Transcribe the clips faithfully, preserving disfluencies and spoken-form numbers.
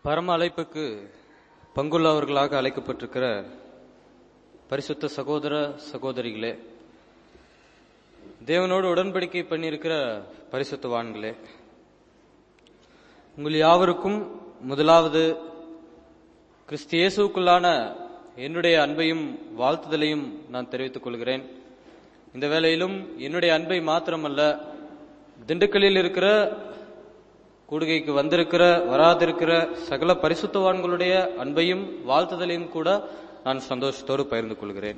பரம அழைப்புக்கு பங்குள்ளவர்களாக அழைக்கப்பட்டிருக்கிற பரிசுத்த சகோதர சகோதரிகளே, தேவனோடு உடன்படிக்கை பண்ணியிருக்கிற பரிசுத்தவான்களே, உங்கள் யாவருக்கும் முதலாவது கிறிஸ்து இயேசுவுக்குள்ளான என்னுடைய அன்பையும் வாழ்த்துதலையும் நான் தெரிவித்துக் கொள்கிறேன். இந்த வேளையிலும் என்னுடைய அன்பை மாத்திரமல்ல, திண்டுக்கல்லில் இருக்கிற கூடுகைக்கு வந்திருக்கிற வராதிருக்கிற சகல பரிசுத்தவான்களுடைய அன்பையும் வாழ்த்துதலையும் கூட நான் சந்தோஷத்தோடு பகிர்ந்து கொள்கிறேன்.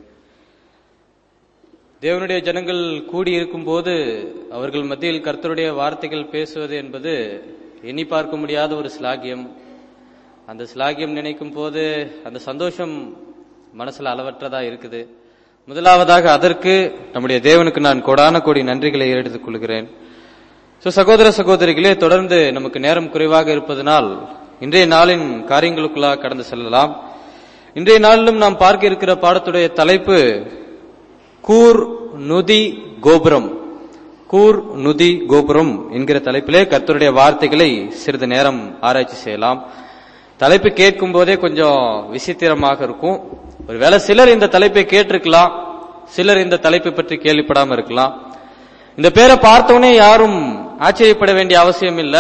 தேவனுடைய ஜனங்கள் கூடியிருக்கும் போது அவர்கள் மத்தியில் கர்த்தருடைய வார்த்தைகள் பேசுவது என்பது எண்ணி பார்க்க முடியாத ஒரு ஸ்லாகியம். அந்த ஸ்லாகியம் நினைக்கும் போது அந்த சந்தோஷம் மனசுல அளவற்றதா இருக்குது. முதலாவதாக அதற்கு நம்முடைய தேவனுக்கு நான் கோடான கோடி நன்றிகளை எடுத்துக் கொள்கிறேன். சோ சகோதர சகோதரிகளே, தொடர்ந்து நமக்கு நேரம் குறைவாக இருப்பதனால் இன்றைய நாளின் காரியங்களுக்குள்ளாக கடந்து செல்லலாம். இன்றைய நாளிலும் நாம் பார்க்க இருக்கிற பாடத்துடைய தலைப்பு கூர் நுதி கோபுரம். கூர் நுதி கோபுரம் என்கிற தலைப்பிலே கர்த்தருடைய வார்த்தைகளை சிறிது நேரம் ஆராய்ச்சி செய்யலாம். தலைப்பு கேட்கும் போதே கொஞ்சம் விசித்திரமாக இருக்கும். ஒருவேளை சிலர் இந்த தலைப்பை கேட்டிருக்கலாம், சிலர் இந்த தலைப்பை பற்றி கேள்விப்படாம இருக்கலாம். இந்த பேரை பார்த்தோன்னே யாரும் ஆச்சரியப்பட வேண்டிய அவசியம் இல்லை.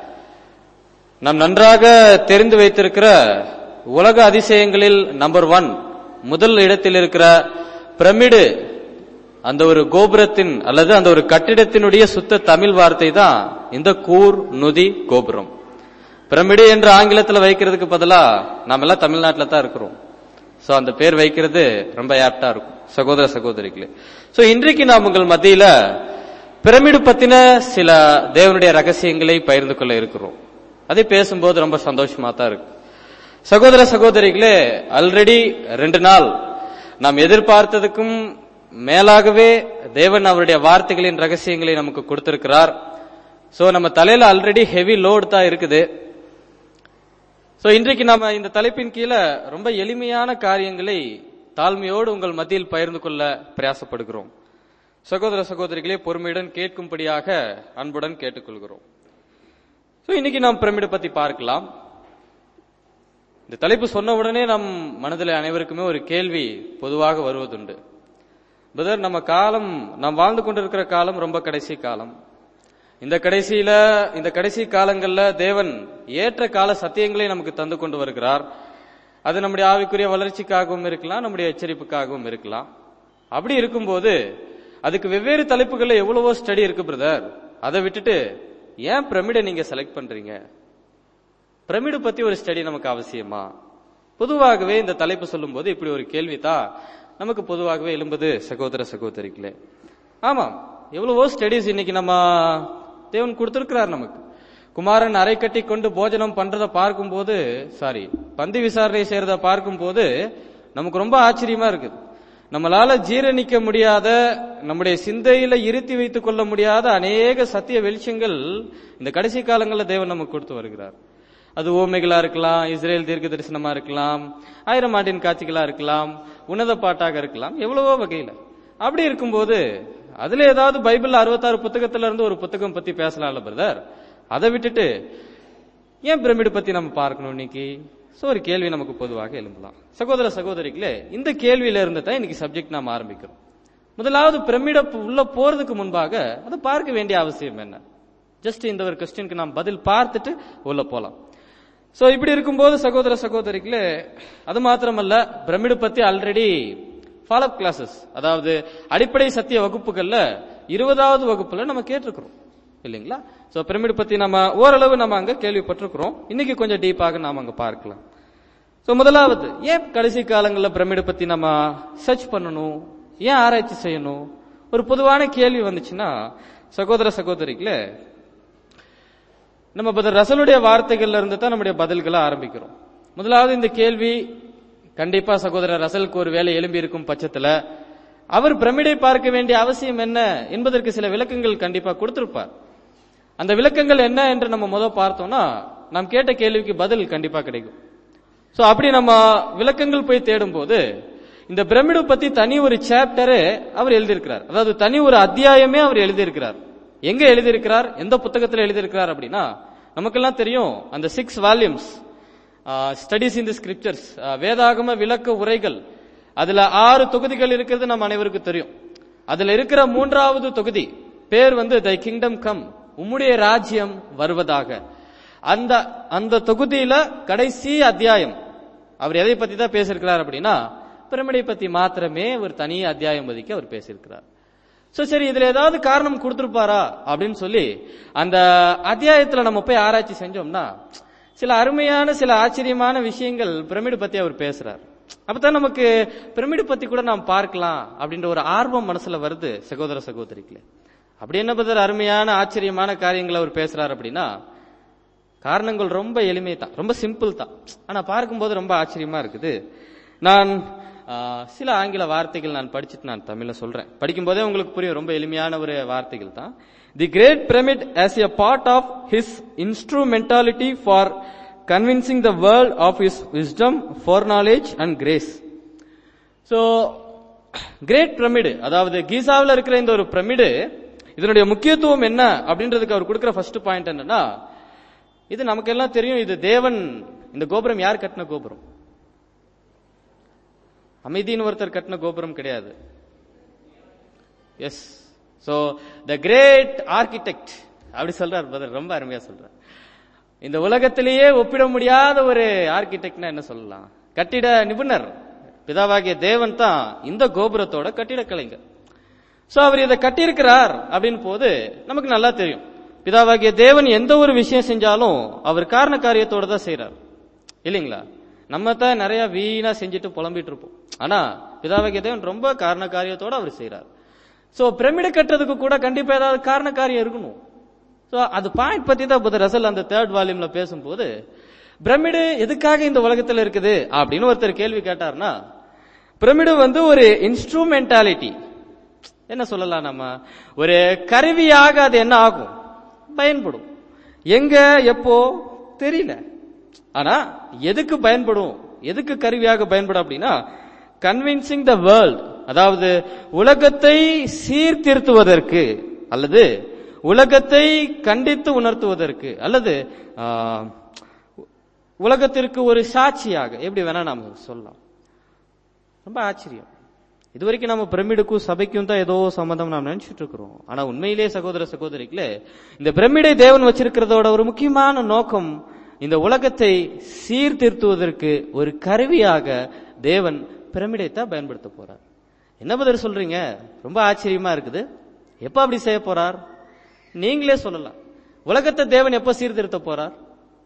நாம் நன்றாக தெரிந்து வைத்திருக்கிற உலக அதிசயங்களில் நம்பர் ஒன் முதல் இடத்தில் இருக்கிற பிரமிடு, அந்த ஒரு கோபுரத்தின் அல்லது அந்த ஒரு கட்டிடத்தினுடைய சுத்த தமிழ் வார்த்தை தான் இந்த கூர் நுதி கோபுரம். பிரமிடு என்று ஆங்கிலத்தில் வைக்கிறதுக்கு பதிலா நாம எல்லாம் தமிழ்நாட்டில் தான் இருக்கிறோம். சோ அந்த பேர் வைக்கிறது ரொம்ப ஆப்டா இருக்கும் சகோதர சகோதரிகளே. சோ இன்றைக்கு நாம் உங்கள் மத்தியில பிரமிடு பத்தின சில தேவனுடைய ரகசியங்களை பகிர்ந்து கொள்ள இருக்கிறோம். அதை பேசும்போது ரொம்ப சந்தோஷமா தான் இருக்கு. சகோதர சகோதரிகளே, ஆல்ரெடி ரெண்டு நாள் நாம் எதிர்பார்த்ததுக்கும் மேலாகவே தேவன் அவருடைய வார்த்தைகளின் ரகசியங்களை நமக்கு கொடுத்திருக்கிறார். சோ நம்ம தலையில ஆல்ரெடி ஹெவி லோடு தான் இருக்குது. சோ இன்றைக்கு நாம இந்த தலைப்பின் கீழே ரொம்ப எளிமையான காரியங்களை தாழ்மையோடு உங்கள் மத்தியில் பகிர்ந்து கொள்ள பிரயாசப்படுகிறோம். சகோதர சகோதரிகளே, பொறுமையுடன் கேட்கும்படியாக அன்புடன் கேட்டுக்கொள்கிறோம். சோ இன்னைக்கு நாம் பிரமிடு பத்தி பார்க்கலாம். இந்த தலைப்பு சொன்ன உடனே நம் மனதில் அனைவருக்குமே ஒரு கேள்வி பொதுவாக வருவதுண்டு. பிரதர், நம்ம காலம், நாம் வாழ்ந்து கொண்டிருக்கிற காலம் ரொம்ப கடைசி காலம். இந்த கடைசியில இந்த கடைசி காலங்கள்ல தேவன் ஏற்ற கால சத்தியங்களை நமக்கு தந்து கொண்டு வருகிறார். அது நம்முடைய ஆவிக்குரிய வளர்ச்சிக்காகவும் இருக்கலாம், நம்முடைய எச்சரிப்புக்காகவும் இருக்கலாம். அப்படி இருக்கும்போது அதுக்கு வெவ்வேறு தலைப்புகள்ல எவ்வளவோ ஸ்டடி இருக்கு பிரதர். அதை விட்டுட்டு ஏன் பிரமிடை நீங்க செலக்ட் பண்றீங்க? பிரமிடு பத்தி ஒரு ஸ்டடி நமக்கு அவசியமா? பொதுவாகவே இந்த தலைப்பு சொல்லும் போது இப்படி ஒரு கேள்வி தான் நமக்கு பொதுவாகவே எழும்புது சகோதர சகோதரிகளே. ஆமாம், எவ்வளவோ ஸ்டடிஸ் இன்னைக்கு நம்ம தேவன் கொடுத்திருக்கிறார் நமக்கு. குமாரன் அரை கட்டி கொண்டு போஜனம் பண்றத பார்க்கும் போது, சாரி பந்தி விசாரணை செய்யறத பார்க்கும் போது நமக்கு ரொம்ப ஆச்சரியமா இருக்குது. நம்மளால ஜீரணிக்க முடியாத, நம்முடைய சிந்தையில இருத்தி வைத்துக் கொள்ள முடியாத அநேக சத்திய வெளிச்சங்கள் இந்த கடைசி காலங்களில் தேவன் நமக்கு கொடுத்து வருகிறார். அது ஓமைகளா இருக்கலாம், இஸ்ரேல் தீர்க்க தரிசனமா இருக்கலாம், ஆயிரம் ஆண்டின் காட்சிகளா இருக்கலாம், உன்னத பாட்டாக இருக்கலாம், எவ்வளவோ வகையில. அப்படி இருக்கும்போது அதுல ஏதாவது பைபிள் அறுபத்தாறு புத்தகத்துல இருந்து ஒரு புத்தகம் பத்தி பேசலாம்ல பிரதர். அதை விட்டுட்டு ஏன் பிரமிடு பத்தி நம்ம பார்க்கணும் இன்னைக்கு? சோ ஒரு கேள்வி நமக்கு பொதுவாக எழும்பலாம். சகோதர சகோதரிகளே, இந்த கேள்வியில இருந்து தான் இன்னைக்கு சப்ஜெக்ட் நாம் ஆரம்பிக்கிறோம். முதலாவது பிரமிட உள்ள போறதுக்கு முன்பாக அதை பார்க்க வேண்டிய அவசியம் என்ன? ஜஸ்ட் இந்த ஒரு கொஸ்டினுக்கு நாம் பதில் பார்த்துட்டு உள்ள போலாம். சோ இப்படி இருக்கும்போது சகோதர சகோதரிகளே, அது மாத்திரமல்ல, பிரமிடு பத்தி ஆல்ரெடி ஃபாலோ அப் கிளாஸஸ், அதாவது அடிப்படை சத்திய வகுப்புகள்ல இருபதாவது வகுப்புல நம்ம கேட்டிருக்கிறோம் இல்லைங்களா? சோ பிரமிடு பத்தி நம்ம ஓரளவு நம்ம அங்க கேள்விப்பட்டிருக்கிறோம். இன்னைக்கு கொஞ்சம் டீப்பாக நாம அங்க பார்க்கலாம். சோ முதலாவது, ஏன் கடைசி காலங்களில் பிரமிடு பத்தி நம்ம சர்ச் பண்ணணும், ஏன் ஆராய்ச்சி செய்யணும்? ஒரு பொதுவான கேள்வி வந்துச்சுன்னா சகோதர சகோதரிகளே, நம்ம பதில் ரசலுடைய வார்த்தைகள்ல இருந்து தான் நம்முடைய பதில்களை ஆரம்பிக்கிறோம். முதலாவது இந்த கேள்வி கண்டிப்பா சகோதரர் ரசலுக்கு ஒரு வேலை எழும்பி இருக்கும் பட்சத்துல அவர் பிரமிடை பார்க்க வேண்டிய அவசியம் என்ன என்பதற்கு சில விளக்கங்கள் கண்டிப்பா கொடுத்திருப்பார். அந்த விளக்கங்கள் என்ன என்று நம்ம முதல் பார்த்தோம்னா நாம் கேட்ட கேள்விக்கு பதில் கண்டிப்பா கிடைக்கும். சோ அப்படி நம்ம விளக்கங்கள் போய் தேடும் போது இந்த பிரமிடு பத்தி தனி ஒரு சாப்டரு அவர் எழுதியிருக்கிறார். அதாவது தனி ஒரு அத்தியாயமே அவர் எழுதியிருக்கிறார். எங்க எழுதியிருக்கிறார், எந்த புத்தகத்தில் எழுதியிருக்கிறார் அப்படின்னா, நமக்கெல்லாம் தெரியும் அந்த six volumes studies in the scriptures, வேதாகம விளக்க உரைகள். அதுல ஆறு தொகுதிகள் இருக்கிறது நம்ம அனைவருக்கும் தெரியும். அதுல இருக்கிற மூன்றாவது தொகுதி பேர் வந்து தை கிங்டம் கம், உம்முடைய ராஜ்யம் வருவதாக. அந்த அந்த தொகுதியில கடைசி அத்தியாயம் அவர் எதை பத்தி தான் பேசியிருக்கிறார் அப்படின்னா, பிரமிடை பத்தி மாத்திரமே ஒரு தனி அத்தியாயம் ஒதுக்கி அவர் பேசியிருக்கிறார். சோ சரி, இதுல ஏதாவது காரணம் கொடுத்திருப்பாரா அப்படின்னு சொல்லி அந்த அத்தியாயத்துல நம்ம போய் ஆராய்ச்சி செஞ்சோம்னா சில அருமையான சில ஆச்சரியமான விஷயங்கள் பிரமிடு பத்தி அவர் பேசுறார். அப்பதான் நமக்கு பிரமிடு பத்தி கூட நாம் பார்க்கலாம் அப்படின்ற ஒரு ஆர்வம் மனசுல வருது சகோதர சகோதரிகளே. அப்படி என்ன பத்தி அருமையான ஆச்சரியமான காரியங்கள் அவர் பேசுறார் அப்படின்னா, காரணங்கள் ரொம்ப எளிமை தான், ரொம்ப சிம்பிள் தான், ஆனா பார்க்கும்போது ரொம்ப ஆச்சரியமா இருக்குது. நான் சில ஆங்கில வார்த்தைகள் நான் படிச்சுட்டு நான் தமிழ்ல சொல்றேன். படிக்கும் போதே உங்களுக்கு புரியும், ரொம்ப எளிமையான ஒரு வார்த்தைகள் தான். The great pyramid as a part of his instrumentality for convincing the world of his wisdom, foreknowledge and grace. So great pyramid, அதாவது கீசாவில் இருக்கிற இந்த ஒரு பிரமிடு, இதனுடைய முக்கியத்துவம் என்ன அப்படின்றதுக்கு அவர் கொடுக்கிற ஃபர்ஸ்ட் பாயிண்ட் என்னன்னா, இது நமக்கு எல்லாம் தெரியும், இது தேவன். இந்த கோபுரம் யார் கட்டின கோபுரம்? அமைதியின் ஒருத்தர் கட்டின கோபுரம் கிடையாது. Yes, so the great architect அப்படி சொல்றார் பிரதர், ரொம்ப அருமையா சொல்றார். இந்த உலகத்திலேயே ஒப்பிட முடியாத ஒரு ஆர்கிடெக்ட்னா என்ன சொல்லலாம்? கட்டிட நிபுணர் பிதாவாகிய தேவன் தான் இந்த கோபுரத்தோட கட்டிட கலைஞர். சோ அவர் இதை கட்டியிருக்கிறார் அப்படின்னு போது நமக்கு நல்லா தெரியும், பிதாவாகிய தேவன் எந்த ஒரு விஷயம் செஞ்சாலும் அவர் காரண காரியத்தோட தான் செய்யறார், இல்லைங்களா? நம்ம தான் நிறைய வீணா செஞ்சுட்டு புலம்பிட்டு இருப்போம். ஆனா பிதாவாகிய தேவன் ரொம்ப காரண காரியத்தோட அவர் செய்யறார். சோ பிரமிடு கட்டுறதுக்கு கூட கண்டிப்பா ஏதாவது காரண காரியம் இருக்கணும். சோ அது பாயிண்ட் பத்தி தான் புதர் ரசல் அந்த தேர்ட் வால்யூம்ல பேசும்போது, பிரமிடு எதுக்காக இந்த உலகத்துல இருக்குது அப்படின்னு ஒருத்தர் கேள்வி கேட்டார்னா, பிரமிடு வந்து ஒரு இன்ஸ்ட்ருமெண்டாலிட்டி, என்ன சொல்லலாம், நம்ம ஒரு கருவியாக அது என்ன ஆகும், பயன்படும். எங்க எப்போ தெரியல, ஆனா எதுக்கு பயன்படும், எதுக்கு கருவியாக பயன்படும் அப்படின்னா, கன்வின்சிங் த வேர்ல்ட், அதாவது உலகத்தை சீர்திருத்துவதற்கு அல்லது உலகத்தை கண்டித்து உணர்த்துவதற்கு அல்லது உலகத்திற்கு ஒரு சாட்சியாக, எப்படி வேணா நாம சொல்லலாம். ரொம்ப ஆச்சரியம். இதுவரைக்கும் நம்ம பிரமிடுக்கும் சபைக்கும் தான் ஏதோ சம்பந்தம் நாம் நினைச்சிட்டு இருக்கிறோம். ஆனா உண்மையிலே சகோதர சகோதரிகளே, இந்த பிரமிடை தேவன் வச்சிருக்கிறதோட ஒரு முக்கியமான நோக்கம், இந்த உலகத்தை சீர்திருத்துவதற்கு ஒரு கருவியாக தேவன் பிரமிடை தான் பயன்படுத்த போறார். என்ன பதில் சொல்றீங்க? ரொம்ப ஆச்சரியமா இருக்குது. எப்ப அப்படி செய்ய போறார்? நீங்களே சொல்லலாம். உலகத்தை தேவன் எப்ப சீர்திருத்த போறார்?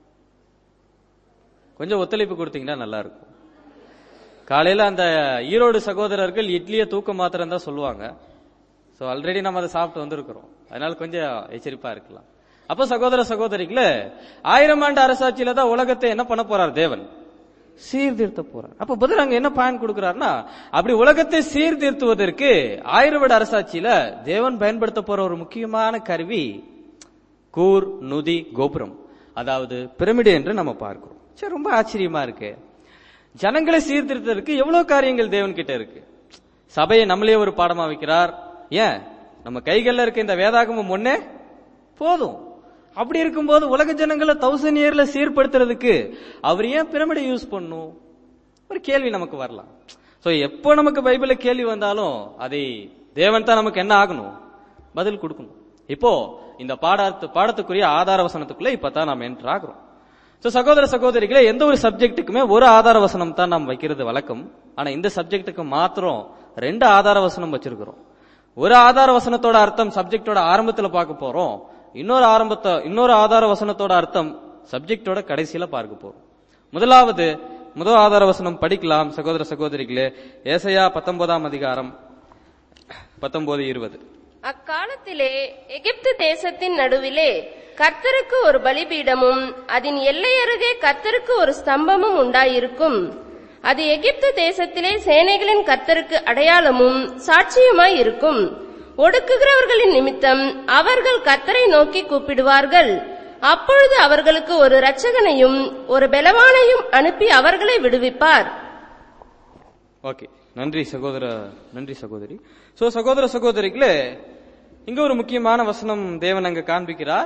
கொஞ்சம் ஒத்துழைப்பு கொடுத்தீங்கன்னா நல்லா இருக்கும். காலையில அந்த ஈரோடு சகோதரர்கள் இட்லியை தூக்க மாத்திரம் தான் சொல்லுவாங்க. சோ ஆல்ரெடி நம்ம அதை சாப்பிட்டு வந்திருக்கிறோம், அதனால கொஞ்சம் எச்சரிப்பா இருக்கலாம். அப்ப சகோதர சகோதரிகளே, ஆயிரம் ஆண்டு அரசாட்சியில தான் உலகத்தை என்ன பண்ண போறார் தேவன்? சீர்திருத்த போறார். அப்ப பதில் அங்க என்ன பயன் கொடுக்கிறார்னா, அப்படி உலகத்தை சீர்திருத்துவதற்கு ஆயிரம் வருட அரசாட்சியில தேவன் பயன்படுத்த போற ஒரு முக்கியமான கருவி கூர் நுதி கோபுரம், அதாவது பிரமிடு என்று நம்ம பார்க்கிறோம். சரி, ரொம்ப ஆச்சரியமா இருக்கு. ஜனங்களை சீர்திருத்ததற்கு எவ்வளவு காரியங்கள் தேவன் கிட்ட இருக்கு. சபையை நம்மளே ஒரு பாடமா வைக்கிறார். ஏன், நம்ம கைகள்ல இருக்க இந்த வேதாகமம் ஒண்ணே போதும். அப்படி இருக்கும்போது உலக ஜனங்களை தௌசண்ட் இயர்ல சீர்படுத்துறதுக்கு அவர் ஏன் பிரமிடை யூஸ் பண்ணும்? ஒரு கேள்வி நமக்கு வரலாம். சோ எப்போ நமக்கு பைபிள்ல கேள்வி வந்தாலும் அதை தேவன் தான் நமக்கு என்ன ஆகணும்? பதில் கொடுக்கணும். இப்போ இந்த பாடத்து பாடத்துக்குரிய ஆதார வசனத்துக்குள்ள இப்பதான் நாம் என்டர் ஆகிறோம். சோ சகோதர சகோதரிகளே, எந்த ஒரு சப்ஜெக்டுக்குமே ஒரு ஆதார வசனம் தான் நாம் வைக்கிறது வழக்கம். ஆனா இந்த சப்ஜெக்டுக்கு மாத்திரம் ரெண்டு ஆதார வசனம் வச்சிருக்கிறோம். ஒரு ஆதார வசனத்தோட அர்த்தம் சப்ஜெக்டோட ஆரம்பத்துல பார்க்க போறோம். இன்னொரு ஆரம்பத்தை இன்னொரு ஆதார வசனத்தோட அர்த்தம் சப்ஜெக்டோட கடைசியில பார்க்க போறோம். முதலாவது முதல் ஆதார வசனம் படிக்கலாம் சகோதர சகோதரிகளே. ஏசாயா பத்தொன்பதாம் அதிகாரம் பத்தொன்பது இருபது. அக்காலத்திலே எகிப்து தேசத்தின் நடுவிலே கர்த்தருக்கு ஒரு பலிபீடமும் அதன் எல்லை அருகே கர்த்தருக்கு ஒரு ஸ்தம்பமும் உண்டாயிருக்கும். அது எகிப்து தேசத்திலே சேனைகளின் கர்த்தருக்கு அடையாளமும் சாட்சியுமாய் இருக்கும். ஒடுக்குகிறவர்களின் நிமித்தம் அவர்கள் கர்த்தரை நோக்கி கூப்பிடுவார்கள். அப்பொழுது அவர்களுக்கு ஒரு இரட்சகனையும் ஒரு பலவானையும் அனுப்பி அவர்களை விடுவிப்பார். ஓகே, நன்றி சகோதர நன்றி சகோதரி. சோ சகோதர சகோதரிகளே, இங்க ஒரு முக்கியமான வசனம் தேவன் அங்க காண்பிக்கிறார்.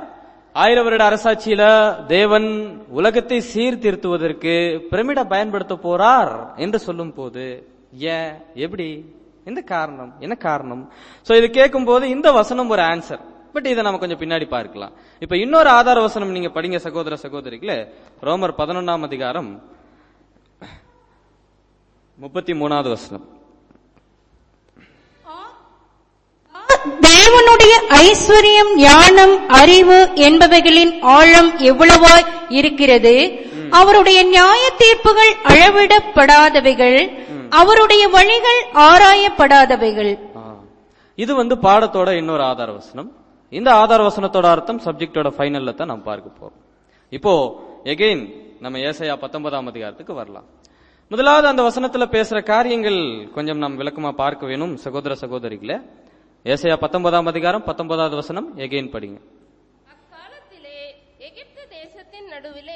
ஆயிரம் வருட அரசாட்சியில தேவன் உலகத்தை சீர்திருத்துவதற்கு பிரமிடை பயன்படுத்த போறார் என்று சொல்லும் போது ஏன், எப்படி, எந்த காரணம், என்ன காரணம்? சோ இது கேட்கும் போது இந்த வசனம் ஒரு ஆன்சர். பட் இதை நம்ம கொஞ்சம் பின்னாடி பார்க்கலாம். இப்ப இன்னொரு ஆதார வசனம் நீங்க படிங்க சகோதர சகோதரிகளே. ரோமர் பதினொன்னாம் அதிகாரம் முப்பத்தி மூணாவது வசனம். தேவனுடைய ஐஸ்வர்யம், ஞானம், அறிவு என்பவைகளின் ஆழம் எவ்வளவாய் இருக்கிறது! அவருடைய நியாய தீர்ப்புகள் அளவிடப்படாதவைகள், அவருடைய வழிகள் ஆராயப்படாதவைகள். இது வந்து பாடத்தோட இன்னொரு ஆதார வசனம். இந்த ஆதார வசனத்தோட அர்த்தம் சப்ஜெக்டோட ஃபைனல்ல தான் நம்ம பார்க்க போறோம். இப்போ எகைன் நம்ம ஏசாயா பத்தொன்பதாம் அதிகாரத்துக்கு வரலாம். முதலாவது அந்த வசனத்துல பேசுற காரியங்கள் கொஞ்சம் நாம் விளக்கமா பார்க்க வேணும் சகோதர சகோதரிகளே. ஏசாயா பத்தொன்பதாம் அதிகாரம் பத்தொன்பதாவது வசனம் எகைன் படிங்க. அக்காலத்திலே எகிப்து தேசத்தின் நடுவிலே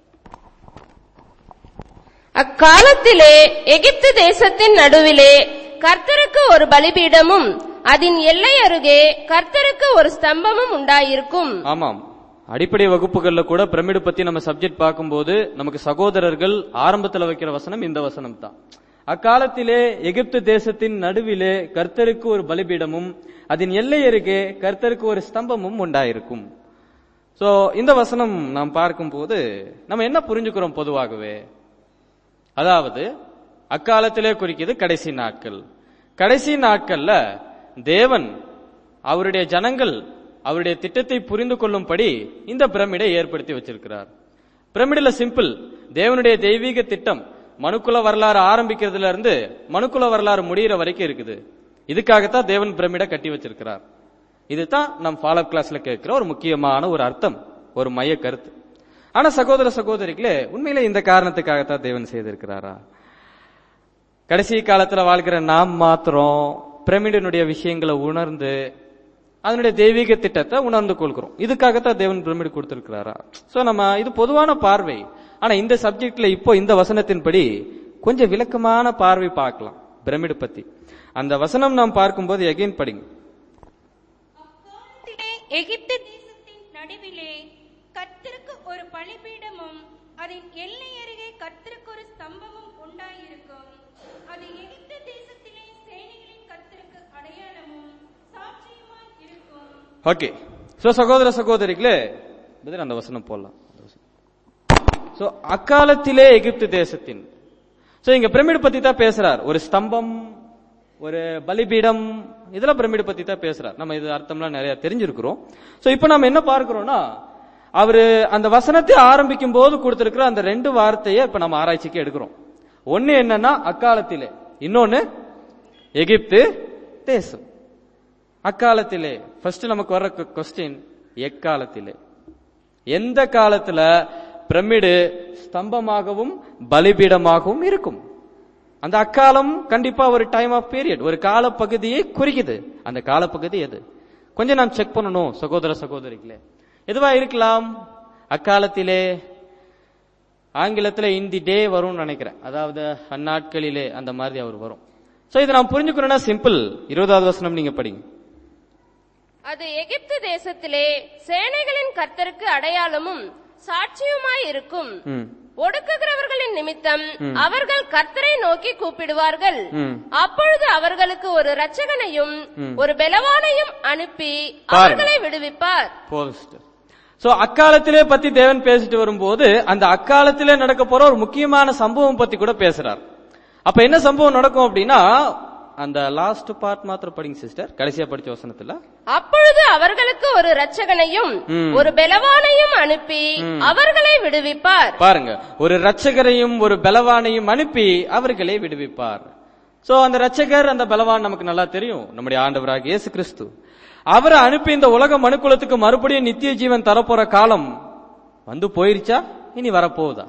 அக்காலத்திலே எகிப்து தேசத்தின் நடுவிலே கர்த்தருக்கு ஒரு பலிபீடமும் அதன் எல்லை அருகே கர்த்தருக்கு ஒரு ஸ்தம்பமும் உண்டாயிருக்கும். ஆமாம், அடிப்படை வகுப்புகள்ல கூட பிரமிடு பத்தி நம்ம சப்ஜெக்ட் பார்க்கும்போது நமக்கு சகோதரர்கள் ஆரம்பத்துல வைக்கிற வசனம் இந்த வசனம் தான். அக்காலத்திலே எகிப்து தேசத்தின் நடுவிலே கர்த்தருக்கு ஒரு பலிபீடமும் அதன் எல்லை அருகே கர்த்தருக்கு ஒரு ஸ்தம்பமும் உண்டாயிருக்கும். சோ இந்த வசனம் நாம் பார்க்கும் போது நம்ம என்ன புரிஞ்சுக்கிறோம் பொதுவாகவே? அதாவது அக்காலத்திலே குறிக்கிறது கடைசி நாட்கள். கடைசி நாட்கள்ல தேவன் அவருடைய ஜனங்கள் அவருடைய திட்டத்தை புரிந்து கொள்ளும்படி இந்த பிரமிடை ஏற்படுத்தி வச்சிருக்கிறார். பிரமிடுல சிம்பிள், தேவனுடைய தெய்வீக திட்டம் மனுக்குல வரலாறு ஆரம்பிக்கிறதுல இருந்து மனுக்குல வரலாறு முடிகிற வரைக்கும் இருக்குது. இதுக்காகத்தான் தேவன் பிரமிடை கட்டி வச்சிருக்கிறார். இதுதான் நம் ஃபாலோ கிளாஸ்ல கேட்கிற ஒரு முக்கியமான ஒரு அர்த்தம், ஒரு மைய கருத்து. ஆனா சகோதர சகோதரிகளே, உண்மையிலே இந்த காரணத்துக்காகத்தான் தேவன் செய்திருக்கிறாரா? கடைசி காலத்துல வாழ்கிற நாம் மாத்திரம் பிரமிடினுடைய விஷயங்களை உணர்ந்து அதனுடைய தெய்வீக திட்டத்தை உணர்ந்து கொள்கிறோம். இதுக்காகத்தான் தேவன் பிரமிடு கொடுத்திருக்கிறாரா? சோ நம்ம இது பொதுவான பார்வை. ஆனா இந்த சப்ஜெக்ட்ல இப்போ இந்த வசனத்தின்படி கொஞ்சம் விளக்கமான பார்வை பார்க்கலாம் பிரமிடு பத்தி. அந்த வசனம் நாம் பார்க்கும்போது எகைன் படிங்க. எகிப்து தேசத்தின் நடுவிலே கர்த்தருக்கு ஒரு பலிபீடமும் அதன் எல்லை அருகே கர்த்தருக்கு ஒரு ஸ்தம்பமும் உண்டாயிருக்கும். அது எகிப்து தேசத்திலே சேனைகளின் கர்த்தருக்கு அடையாளமும் சாட்சியுமாய் இருக்கும். ஓகே, சோ சகோதர சகோதரிகளே, அந்த வசனம் போடலாம். சோ அக்காலத்திலே எகிப்து தேசத்தின், சோ இங்க பிரமிடு பத்தி தான் பேசுறார். ஒரு ஸ்தம்பம், ஒரு பலிபீடம், இதுல பிரமிடு பத்தி தான் பேசுறார். நம்ம இது அர்த்தம்லாம் நிறைய தெரிஞ்சிருக்கிறோம். சோ இப்ப நம்ம என்ன பார்க்கிறோம்னா, அவரு அந்த வசனத்தை ஆரம்பிக்கும் போது கொடுத்திருக்கிற அந்த ரெண்டு வார்த்தையை இப்ப நம்ம ஆராய்ச்சிக்கு எடுக்கிறோம். ஒன்னு என்னன்னா அக்காலத்திலே, இன்னொன்னு எகிப்து தேசம். அக்காலத்திலே ஃபர்ஸ்ட் நமக்கு வர்ற கொஸ்டின், எக்காலத்திலே, எந்த காலத்துல பிரமிடு ஸ்தம்பமாகவும் பலிபீடமாகவும் இருக்கும்? அந்த அக்காலம் கண்டிப்பா ஒரு டைம் ஆஃப் பீரியட், ஒரு கால பகுதியை குறிக்குது. அந்த கால பகுதி எது? கொஞ்சம் நாம் செக் பண்ணணும் சகோதர சகோதரிகளே. எதுவா இருக்கலாம்? அக்காலத்திலே ஆங்கிலத்துல இன் தி டே வரும்னு நினைக்கிறேன், அதாவது அந்நாட்களிலே அந்த மாதிரி அவர் வரும். சோ இதை நாம் புரிஞ்சுக்கணும்னா சிம்பிள், இருபதாவது வசனம் நீங்க படிங்க. அது எகிப்து தேசத்திலே சேனைகளின் கர்த்தருக்கு அடையாளமும் சாட்சியுமாய் இருக்கும். ஒடுக்குகிறவர்களின் நிமித்தம் அவர்கள் கர்த்தரை நோக்கி கூப்பிடுவார்கள். அப்பொழுது அவர்களுக்கு ஒரு இரட்சகனையும் ஒரு பலவானையும் அனுப்பி அவர்களை விடுவிப்பார். சோ அக்காலத்திலே பத்தி தேவன் பேசிட்டு வரும்போது அந்த அக்காலத்திலே நடக்க போற ஒரு முக்கியமான சம்பவம் பத்தி கூட பேசுறார். அப்ப என்ன சம்பவம் நடக்கும் அப்படின்னா, அந்த லாஸ்ட் பார்ட் மாத்திரம் படிங்க சிஸ்டர், கடைசியா படிச்ச வசனத்துல. அப்பொழுது அவர்களுக்கு ஒரு இரட்சகனையும் ஒரு பலவானையும் அனுப்பி அவர்களை விடுவிப்பார். பாருங்க, ஒரு இரட்சகரையும் ஒரு பலவானையும் அனுப்பி அவர்களை விடுவிப்பார். சோ அந்த இரட்சகர், அந்த பலவான் நமக்கு நல்லா தெரியும், நம்முடைய ஆண்டவராகிய இயேசு கிறிஸ்து. அவரை அனுப்பி இந்த உலக மனுக்குலத்துக்கு மறுபடியும் நித்திய ஜீவன் தரப்போற காலம் வந்து போயிருச்சா, இனி வரப்போகுதா?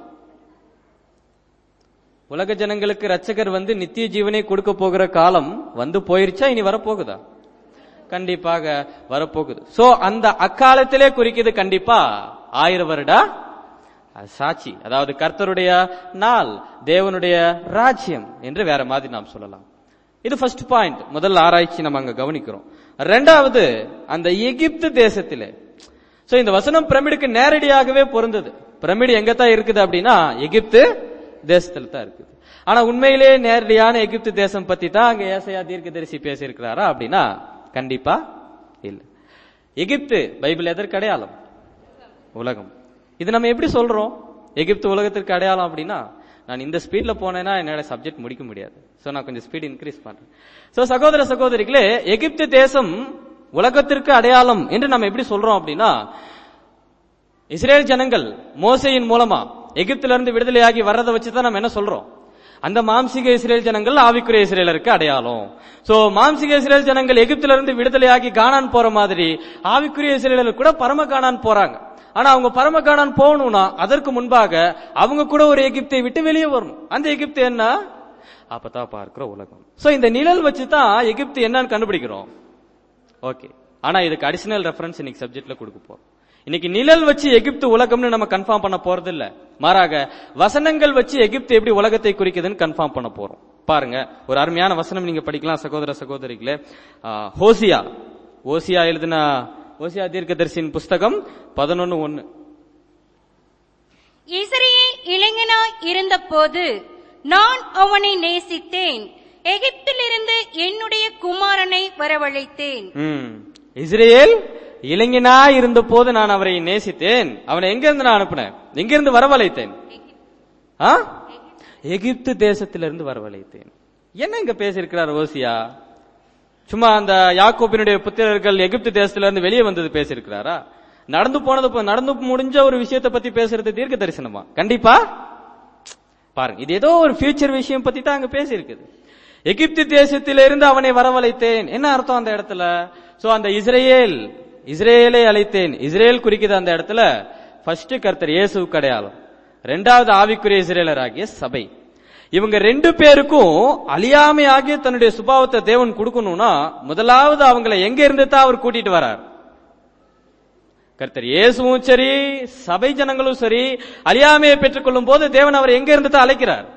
உலக ஜனங்களுக்கு இரட்சகர் வந்து நித்திய ஜீவனை கொடுக்க போகிற காலம் வந்து போயிருச்சா, இனி வரப்போகுதா? கண்டிப்பாக வரப்போகுது. சோ அந்த அக்காலத்திலே குறிக்கிறது கண்டிப்பா ஆயிரம் வருடா சாட்சி, அதாவது கர்த்தருடைய நாள், தேவனுடைய ராஜ்யம் என்று வேற மாதிரி நாம் சொல்லலாம். இது ஃபர்ஸ்ட் பாயிண்ட், முதல் ஆராய்ச்சி நம்ம அங்க கவனிக்கிறோம். ரெண்டாவது, அந்த எகிப்து தேசத்திலே, சோ இந்த வசனம் பிரமிடுக்கு நேரடியாகவே பொருந்தது. பிரமிடு எங்கத்தான் இருக்குது அப்படின்னா எகிப்து தேசத்துல தான் இருக்குது. ஆனா உண்மையிலே நேரடியான எகிப்து தேசம் பத்தி தான் அங்க ஏசாயா தீர்க்கதரிசி பேசியிருக்கிறாரா அப்படின்னா கண்டிப்பா இல்ல. எகிப்து பைபிள் எதற்கு அடையாளம்? உலகம். இது நம்ம எப்படி சொல்றோம் எகிப்து உலகத்திற்கு அடையாளம் அப்படின்னா, நான் இந்த ஸ்பீட்ல போனேன்னா என்னோட சப்ஜெக்ட் முடிக்க முடியாது. சோ நான் கொஞ்சம் ஸ்பீட் இன்க்ரீஸ் பண்றேன். சோ சகோதர சகோதரிகளே, எகிப்து தேசம் உலகத்திற்கு அடையாளம் என்று நம்ம எப்படி சொல்றோம் அப்படின்னா, இஸ்ரேல் ஜனங்கள் மோசையின் மூலமா எகிப்துல இருந்து விடுதலையாகி வர்றதை வச்சுதான் நம்ம என்ன சொல்றோம், அந்த மாம்சிக இஸ்ரேல் ஜனங்கள் ஆவிக்குரிய இஸ்ரேலருக்கு அடையாளம். சோ மாம்சிக இஸ்ரேல் ஜனங்கள் எகிப்துல இருந்து விடுதலையாகி கானான் போற மாதிரி ஆவிக்குரிய இஸ்ரேலர் கூட பரம கானான் போறாங்க. ஆனா அவங்க பரம கானான் போகணும்னா அதற்கு முன்பாக அவங்க கூட ஒரு எகிப்தை விட்டு வெளியே வரணும். அந்த எகிப்து என்ன? அப்பதான் பார்க்கிற உலகம். சோ இந்த நிழல் வச்சுதான் எகிப்து என்னன்னு கண்டுபிடிக்கிறோம். ஓகே, ஆனா இதுக்கு அடிஷனல் ரெஃபரன்ஸ் இன்னைக்கு சப்ஜெக்ட்ல கொடுக்க போறோம். இன்னைக்கு நிழல் வச்சு எகிப்து உலகம்னு நம்ம கன்ஃபார்ம் பண்ண போறது இல்ல, மாறாக வசனங்கள் வச்சு எகிப்து எப்படி உலகத்தை குறிக்குதுன்னு கன்ஃபார்ம் பண்ண போறோம். பாருங்க, ஒரு அருமையான வசனம் நீங்க படிக்கலாம் சகோதர சகோதரிகளே. ஹோசியா ஓசியா எழுதின ஓசியா தீர்க்கதரிசியின் புஸ்தகம் பதினொன்னு ஒன்னு. இஸ்ரவேல் இளைஞனாய் இருந்த போது நான் அவனை நேசித்தேன், எகிப்திலிருந்து என்னுடைய குமாரனை வரவழைத்தேன். இஸ்ரவேல் இளைஞனா இருந்த போது நான் அவரை நேசித்தேன், அவனை எங்க இருந்து நான் அனுப்பினேன், எங்க இருந்து வரவழைத்தேன்? எகிப்து தேசத்திலிருந்து வரவழைத்தேன். என்ன இங்க பேசியிருக்கிறார் ஓசியா? சும்மா அந்த யாக்கோபினுடைய புத்திரர்கள் எகிப்து தேசத்துல இருந்து வெளியே வந்தது பேசியிருக்கிறாரா? நடந்து போனது நடந்து முடிஞ்ச ஒரு விஷயத்தை பத்தி பேசுறது தீர்க்க தரிசனமா? கண்டிப்பா பாருங்க, இது ஏதோ ஒரு ஃபியூச்சர் விஷயம் பத்தி தான் அங்க பேசியிருக்குது. எகிப்து தேசத்திலிருந்து அவனை வரவழைத்தேன். என்ன அர்த்தம் அந்த இடத்துல? சோ அந்த இஸ்ரேல் இஸ்ரேலை அழைத்தேன், இஸ்ரேல் குறிக்குது அந்த இடத்துல. ஃபர்ஸ்ட் கர்த்தர் இயேசுவுக்கு அடையாளம், ரெண்டாவது ஆவிக்குரிய இஸ்ரேலர் ஆகிய சபை. இவங்க ரெண்டு பேருக்கும் அழியாமை ஆகிய தன்னுடைய சுபாவத்தை தேவன் கொடுக்கணும்னா முதலாவது அவங்களை எங்க இருந்து தான் அவர் கூட்டிட்டு வரார்? கர்த்தர் இயேசுவும் சரி சபை ஜனங்களும் சரி அழியாமையை பெற்றுக் கொள்ளும் போது தேவன் அவர் எங்க இருந்து தான் அழைக்கிறார்?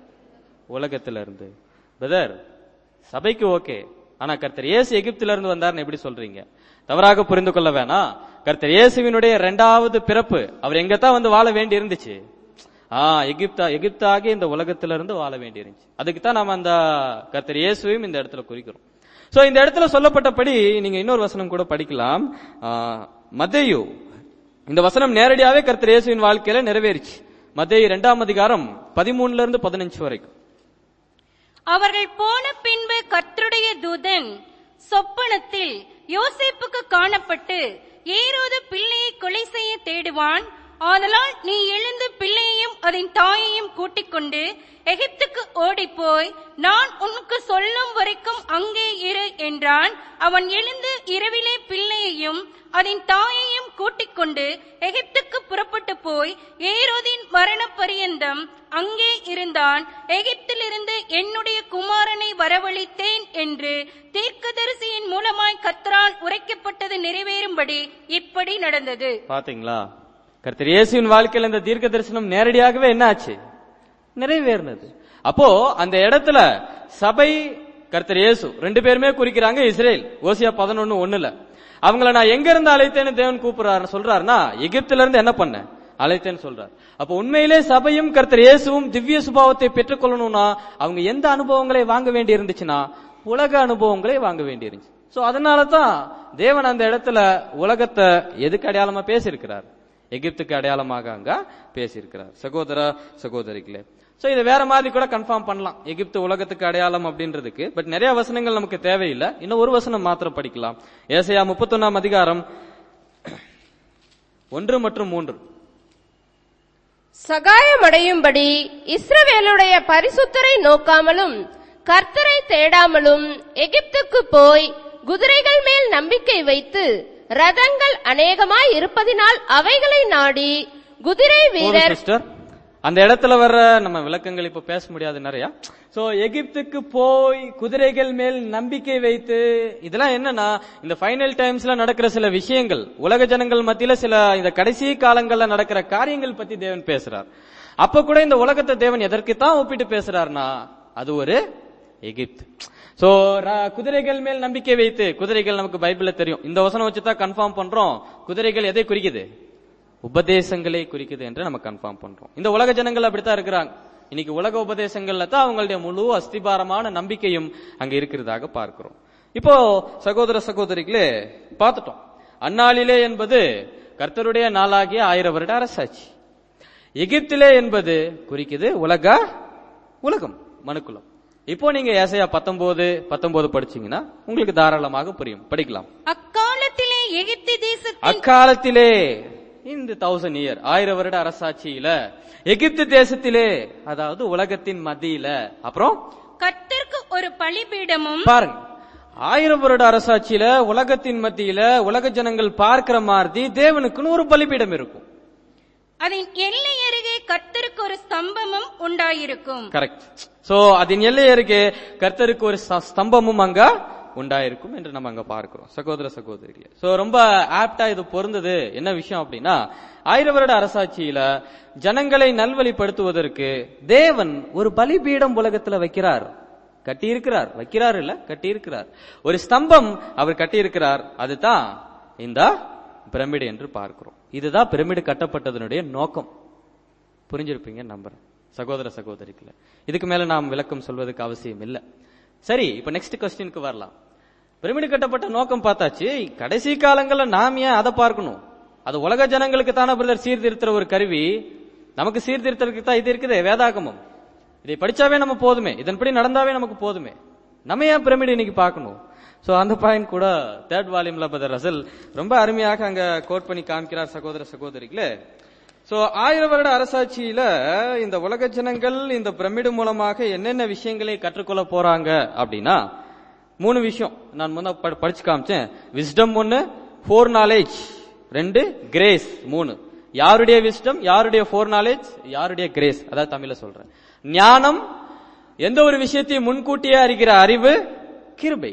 உலகத்தில இருந்து. பிரதர், சபைக்கு ஓகே, ஆனா கர்த்தர் இயேசு எகிப்தில இருந்து வந்தார்னு எப்படி சொல்றீங்க? தவறாக புரிந்து கொள்ள வேணாம். கர்த்தர் இயேசுவினுடைய இரண்டாவது பிறப்பு அவர் எங்கத்தான் வந்து வாழ வேண்டி இருந்துச்சு? ஆஹ் எகிப்தா எகிப்தாக இந்த உலகத்தில இருந்து வாழ வேண்டி இருந்துச்சு. அதுக்கு தான் நாம அந்த கர்த்தர் இயேசுவையும் இந்த இடத்துல குறிக்கிறோம். சோ இந்த இடத்துல சொல்லப்பட்டபடி நீங்க இன்னொரு வசனம் கூட படிக்கலாம். மத்தேயு, இந்த வசனம் நேரடியாவே கர்த்தர் இயேசுவின் வாழ்க்கையில நிறைவேறிச்சு. மத்தேயு இரண்டாம் அதிகாரம் பதிமூணுல இருந்து பதினஞ்சு வரைக்கும். அவர்கள் போன பின்பு கர்த்தருடைய தூதன் சொப்பனத்தில் யோசேப்புக்கு காணப்பட்டு, ஏரோது பிள்ளையை கொலை செய்ய தேடுவான், ஆதலால் நீ எழுந்து பிள்ளையையும் அதன் தாயையும் கூட்டிக் கொண்டு எகிப்துக்கு ஓடிப்போய் நான் உனக்கு சொல்லும் வரைக்கும் அங்கே இரு என்றான். அவன் எழுந்து இரவிலே பிள்ளையையும் அதன் தாயையும் கூட்டிக் கொண்டு எகிப்துக்கு புறப்பட்டு போய் ஏரோதின் மரண பரியந்தம் அங்கே இருந்தான். எகிப்திலிருந்து என்னுடைய குமாரனை வரவழைத்தேன் என்று தீர்க்கதரிசியின் மூலமாய் கர்த்தரால் உரைக்கப்பட்டது நிறைவேறும்படி இப்படி நடந்தது. பாத்தீங்களா, கர்த்தர் இயேசுவின் வாழ்க்கையில் இந்த தீர்க்க தரிசனம் நேரடியாகவே என்ன ஆச்சு? நிறைவேறினது. அப்போ அந்த இடத்துல சபை கர்த்தர் இயேசு ரெண்டு பேருமே குறிக்கிறாங்க இஸ்ரேல். ஓசியா பதினொன்னு ஒண்ணுல அவங்கள நான் எங்க இருந்து அழைத்தேன்னு தேவன் கூப்பிடுறாரு சொல்றாருன்னா எகிப்துல இருந்து என்ன பண்ண அழைத்தேன்னு சொல்றாரு. அப்போ உண்மையிலே சபையும் கர்த்தர் இயேசுவும் திவ்ய சுபாவத்தை பெற்றுக் கொள்ளணும்னா அவங்க எந்த அனுபவங்களை வாங்க வேண்டி இருந்துச்சுன்னா உலக அனுபவங்களை வாங்க வேண்டி இருந்துச்சு. சோ அதனாலதான் தேவன் அந்த இடத்துல உலகத்தை எதுக்கு அடையாளமா பேசியிருக்கிறார்? எகிப்துக்கு அடையாளமாக அங்க பேசியிருக்கிறார். சகோதர சகோதரிகளே, சோ இதை வேற மாதிரி கூட கன்ஃபார்ம் பண்ணலாம் எகிப்து உலகத்துக்கு அடையாளம் அப்படின்றதுக்கு. பட் நிறைய வசனங்கள் நமக்கு தேவையில்லை, இன்னும் ஒரு வசனம் மாத்திரம் படிக்கலாம். ஏசாயா முப்பத்தொன்னாம் அதிகாரம் ஒன்று மற்றும் மூன்று. சகாயமடையும்படி இஸ்ரவேலுடைய பரிசுத்தரை நோக்காமலும் கர்த்தரை தேடாமலும் எகிப்துக்கு போய் குதிரைகள் மேல் நம்பிக்கை வைத்து ரதங்கள் அநேகமாய் இருப்பதினால் அவைகளை நாடி குதிரை வீரர். அந்த இடத்துல வர்ற நம்ம விளக்கங்கள் இப்ப பேச முடியாது நிறைய. சோ எகிப்துக்கு போய் குதிரைகள் மேல் நம்பிக்கை வைத்து, இதெல்லாம் என்னன்னா இந்த ஃபைனல் டைம்ஸ்ல நடக்கிற சில விஷயங்கள், உலக ஜனங்கள் மத்தியில சில இந்த கடைசி காலங்கள்ல நடக்கிற காரியங்கள் பத்தி தேவன் பேசுறார். அப்ப கூட இந்த உலகத்தை தேவன் எதற்கு தான் ஒப்பிட்டு பேசுறாருன்னா அது ஒரு எகிப்து. சோ குதிரைகள் மேல் நம்பிக்கை வைத்து, குதிரைகள் நமக்கு பைபிள்ல தெரியும், இந்த வசனம் வச்சுதான் கன்ஃபார்ம் பண்றோம். குதிரைகள் எதை குறிக்குது? உபதேசங்களை குறிக்குது என்று நம்ம கன்ஃபார்ம் பண்றோம். இந்த உலக ஜனங்கள் அப்படித்தான் இருக்கிறாங்க. இன்னைக்கு உலக உபதேசங்கள்ல தான் அவங்களுடைய முழு அஸ்திபாரமான நம்பிக்கையும் அங்க இருக்கிறதாக பார்க்கிறோம். இப்போ சகோதர சகோதரிகளே பார்த்துட்டோம். அந்நாளிலே என்பது கர்த்தருடைய நாளாகிய ஆயிரம் வருட அரசாட்சி. எகிப்திலே என்பது குறிக்குது உலக உலகம் மனுக்குலம். இப்போ நீங்க ஏசாயா பத்தொன்பது பத்தொன்பது படிச்சீங்கன்னா உங்களுக்கு தாராளமாக புரியும். படிக்கலாம். அக்காலத்திலே எகிப்து தேசத்தில் அக்காலத்திலே இந்த தௌசண்ட் இயர் ஆயிரம் வருட அரசாட்சியில எகிப்து தேசத்திலே, அதாவது உலகத்தின் மத்தியில, அப்புறம் கர்த்தருக்கு ஒரு பலிபீடமும், பாருங்க, ஆயிரம் வருட அரசாட்சியில உலகத்தின் மத்தியில உலக ஜனங்கள் பார்க்கிற மாதிரி தேவனுக்குன்னு ஒரு பலிபீடம் இருக்கும். அதன் எல்லை அருகே கர்த்தருக்கு ஒரு ஸ்தம்பமும் உண்டாயிருக்கும். கரெக்ட். சோ அதன் எல்லை அருகே கர்த்தருக்கு ஒரு ஸ்தம்பமும் அங்க உண்டாயிருக்கும் என்று நம்ம அங்க பார்க்கிறோம் சகோதர சகோதரிகளே. சோ ரொம்ப ஆப்டா இது பொருந்தது. என்ன விஷயம் அப்படின்னா, ஆயிரம் வருட அரசாட்சியில ஜனங்களை நல்வழிப்படுத்துவதற்கு தேவன் ஒரு பலிபீடம் உலகத்துல வைக்கிறார், கட்டி இருக்கிறார். வைக்கிறார் இல்ல, கட்டி இருக்கிறார். ஒரு ஸ்தம்பம் அவர் கட்டி இருக்கிறார். அதுதான் இந்த பிரமிடு என்று பார்க்கிறோம். இதுதான் பிரமிடு கட்டப்பட்டதனுடைய நோக்கம். புரிஞ்சிருப்பீங்க நம்புறேன் சகோதர சகோதரிகளே. இதுக்கு மேல நாம் விளக்கம் சொல்வதற்கு அவசியம் இல்லை. சரி, இப்ப நெக்ஸ்ட் கொஸ்டினுக்கு வரலாம். பிரமிடு கட்டப்பட்ட நோக்கம் பார்த்தாச்சு. கடைசி காலங்கள்ல நாம் ஏன் அதை பார்க்கணும்? அது உலக ஜனங்களுக்கு தானே பிரதர் சீர்திருத்துற ஒரு கருவி. நமக்கு சீர்திருத்தத்துக்கு தான் இது இருக்குது, வேதாகமம். இதை படிச்சாவே நம்ம போதுமே, இதன்படி நடந்தாவே நமக்கு போதுமே. நம்ம ஏன் பிரமிடு இன்னைக்கு பார்க்கணும்? சோ அந்த பாயிண்ட் கூட தேர்ட் வால்யூம்ல பிரதர் ரசல் ரொம்ப அருமையாக அங்க கோட் பண்ணி காமிக்கிறார் சகோதர சகோதரிகளே. சோ ஆயிரம் வருட அரசாட்சியில இந்த உலக ஜனங்கள் இந்த பிரமிடு மூலமாக என்னென்ன விஷயங்களை கற்றுக்கொள்ள போறாங்க அப்படின்னா, மூணு விஷயம் நான் முன்ன படிச்சு காமிச்சேன். விஸ்டம் ஒன்னு, ஃபோர் நாலேஜ் ரெண்டு, கிரேஸ் மூணு. யாருடைய விஸ்டம், யாருடைய ஃபோர் நாலேஜ், யாருடைய கிரேஸ், அதாவது தமிழ்ல சொல்றேன். ஞானம், எந்த ஒரு விஷயத்தையும் முன்கூட்டியே அறிகிற அறிவு, கிருபை.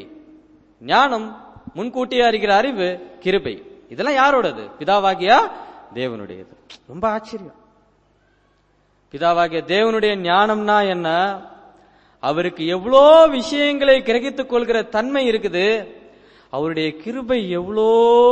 ஞானம், முன்கூட்டியே அறிகிற அறிவு, கிருபை. இதெல்லாம் யாரோடது? பிதாவாகியா தேவனுடையது. ரொம்ப ஆச்சரியம். பிதாவாகிய தேவனுடைய ஞானம்னா என்ன? அவருக்கு எவ்வளோ விஷயங்களை கிரகித்துக் கொள்கிற தன்மை இருக்குது. அவருடைய கிருபை எவ்வளோ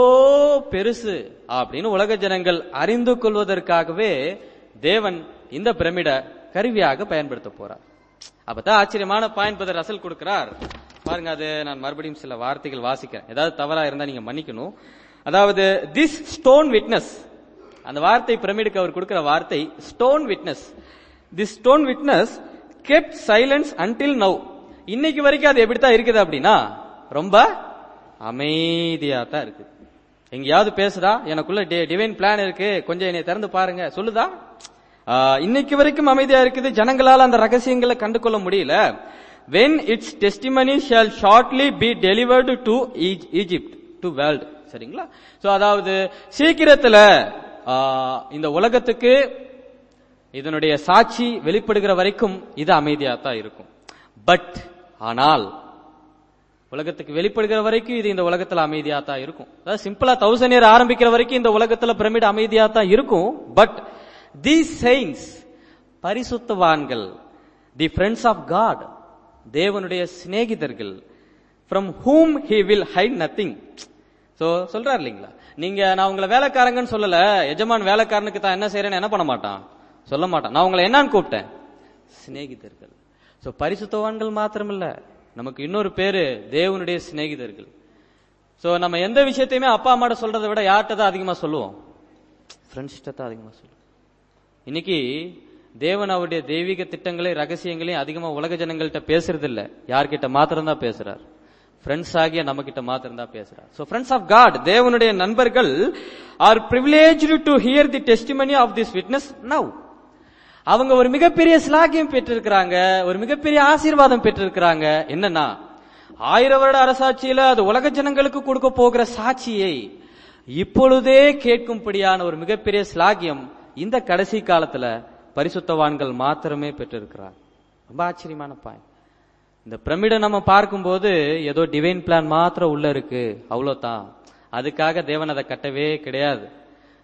பெருசு அப்படின்னு உலக ஜனங்கள் அறிந்து கொள்வதற்காகவே தேவன் இந்த பிரமிட கருவியாக பயன்படுத்த போறார். அப்பதான் ஆச்சரியமான பாயிண்ட் பதர் ரசல் கொடுக்கிறார் பாருங்க. அது நான் மறுபடியும் சில வார்த்தைகள் வாசிக்கிறேன், ஏதாவது தவறா இருந்தா நீங்க மன்னிக்கணும். அதாவது திஸ் ஸ்டோன் விட்னஸ், அந்த வார்த்தை பிரமிடுக்கு அவர் கொடுக்கிற வார்த்தை stone witness. This stone witness kept silence until now. இன்னைக்கு வரைக்கும் அது எப்படித்தான் இருக்குது அப்படின்னா, ரொம்ப அமைதியா தான் இருக்கு. எங்கேயாவது பேசுதா, எனக்குள்ள டிவைன் பிளான் இருக்கு, கொஞ்சம் என்னை திறந்து பாருங்க சொல்லுதா? இன்னைக்கு வரைக்கும் அமைதியா இருக்குது. ஜனங்களால் அந்த ரகசியங்களை கண்டு கொள்ள முடியல. when its testimony shall shortly be delivered to Egypt, to world. சரிங்களா? சோ அதாவது சீக்கிரத்துல இந்த உலகத்துக்கு இதனுடைய சாட்சி வெளிப்படுகிற வரைக்கும் இது அமைதியா தான் இருக்கும். பட் ஆனால் உலகத்துக்கு வெளிப்படுகிற வரைக்கும் இது இந்த உலகத்துல அமைதியா தான் இருக்கும். அதாவது சிம்பிளா தௌசண்ட் இயர் ஆரம்பிக்கிற வரைக்கும் இந்த உலகத்துல பிரமிட் அமைதியா தான் இருக்கும். பட் these saints, பரிசுத்தவான்கள், தி ஃப்ரெண்ட்ஸ் ஆஃப் காட், தேவனுடைய சிநேகிதர்கள், from whom he will hide nothing. So சொல்றாரு இல்லீங்களா, நீங்க நான் உங்களை வேலைக்காரங்கன்னு சொல்லல, எஜமான் வேலைக்காரனுக்கு தான் என்ன செய்யறேன்னு என்ன பண்ண மாட்டான், சொல்ல மாட்டான். நான் உங்களை என்னன்னு கூப்பிட்டேன், சிநேகிதர்கள். சோ பரிசுத்தவான்கள் மாத்திரமில்ல, நமக்கு இன்னொரு பேரு தேவனுடைய சிநேகிதர்கள். சோ நம்ம எந்த விஷயத்தையுமே அப்பா அம்மாட்ட சொல்றதை விட யார்கிட்ட தான் அதிகமா சொல்லுவோம், ஃப்ரெண்ட்ஸ்கிட்ட தான் அதிகமா சொல்லுவோம். இன்னைக்கு தேவன் அவருடைய தெய்வீக திட்டங்களை ரகசியங்களையும் அதிகமா உலக ஜனங்கள்கிட்ட பேசுறது இல்ல, யார்கிட்ட மாத்திரம் தான் பேசுறார், ஃப்ரெண்ட்ஸ் ஆகிய நம்ம கிட்ட மாத்திரம் தான் பேசுறார். சோ ஃப்ரெண்ட்ஸ் ஆஃப் காட், தேவனுடைய நண்பர்கள், are privileged to hear the testimony of this witness now. அவங்க ஒரு மிகப்பெரிய ஸ்லாகியம் பெற்றிருக்கிறாங்க, ஒரு மிகப்பெரிய ஆசீர்வாதம் பெற்றிருக்கிறாங்க. என்னன்னா, ஆயிரம் வருட அரசாட்சியில அது உலக ஜனங்களுக்கு கொடுக்க போகிற சாட்சியை இப்பொழுதே கேட்கும்படியான ஒரு மிகப்பெரிய ஸ்லாகியம் இந்த கடைசி காலத்துல பரிசுத்தவான்கள் மாத்திரமே பெற்றிருக்கிறார். ரொம்ப ஆச்சரியமான பாயிண்ட். இந்த பிரமிடை நம்ம பார்க்கும்போது ஏதோ டிவைன் பிளான் மாத்திரம் உள்ள இருக்கு, அவ்வளவுதான். அதுக்காக தேவன் அதை கட்டவே கிடையாது.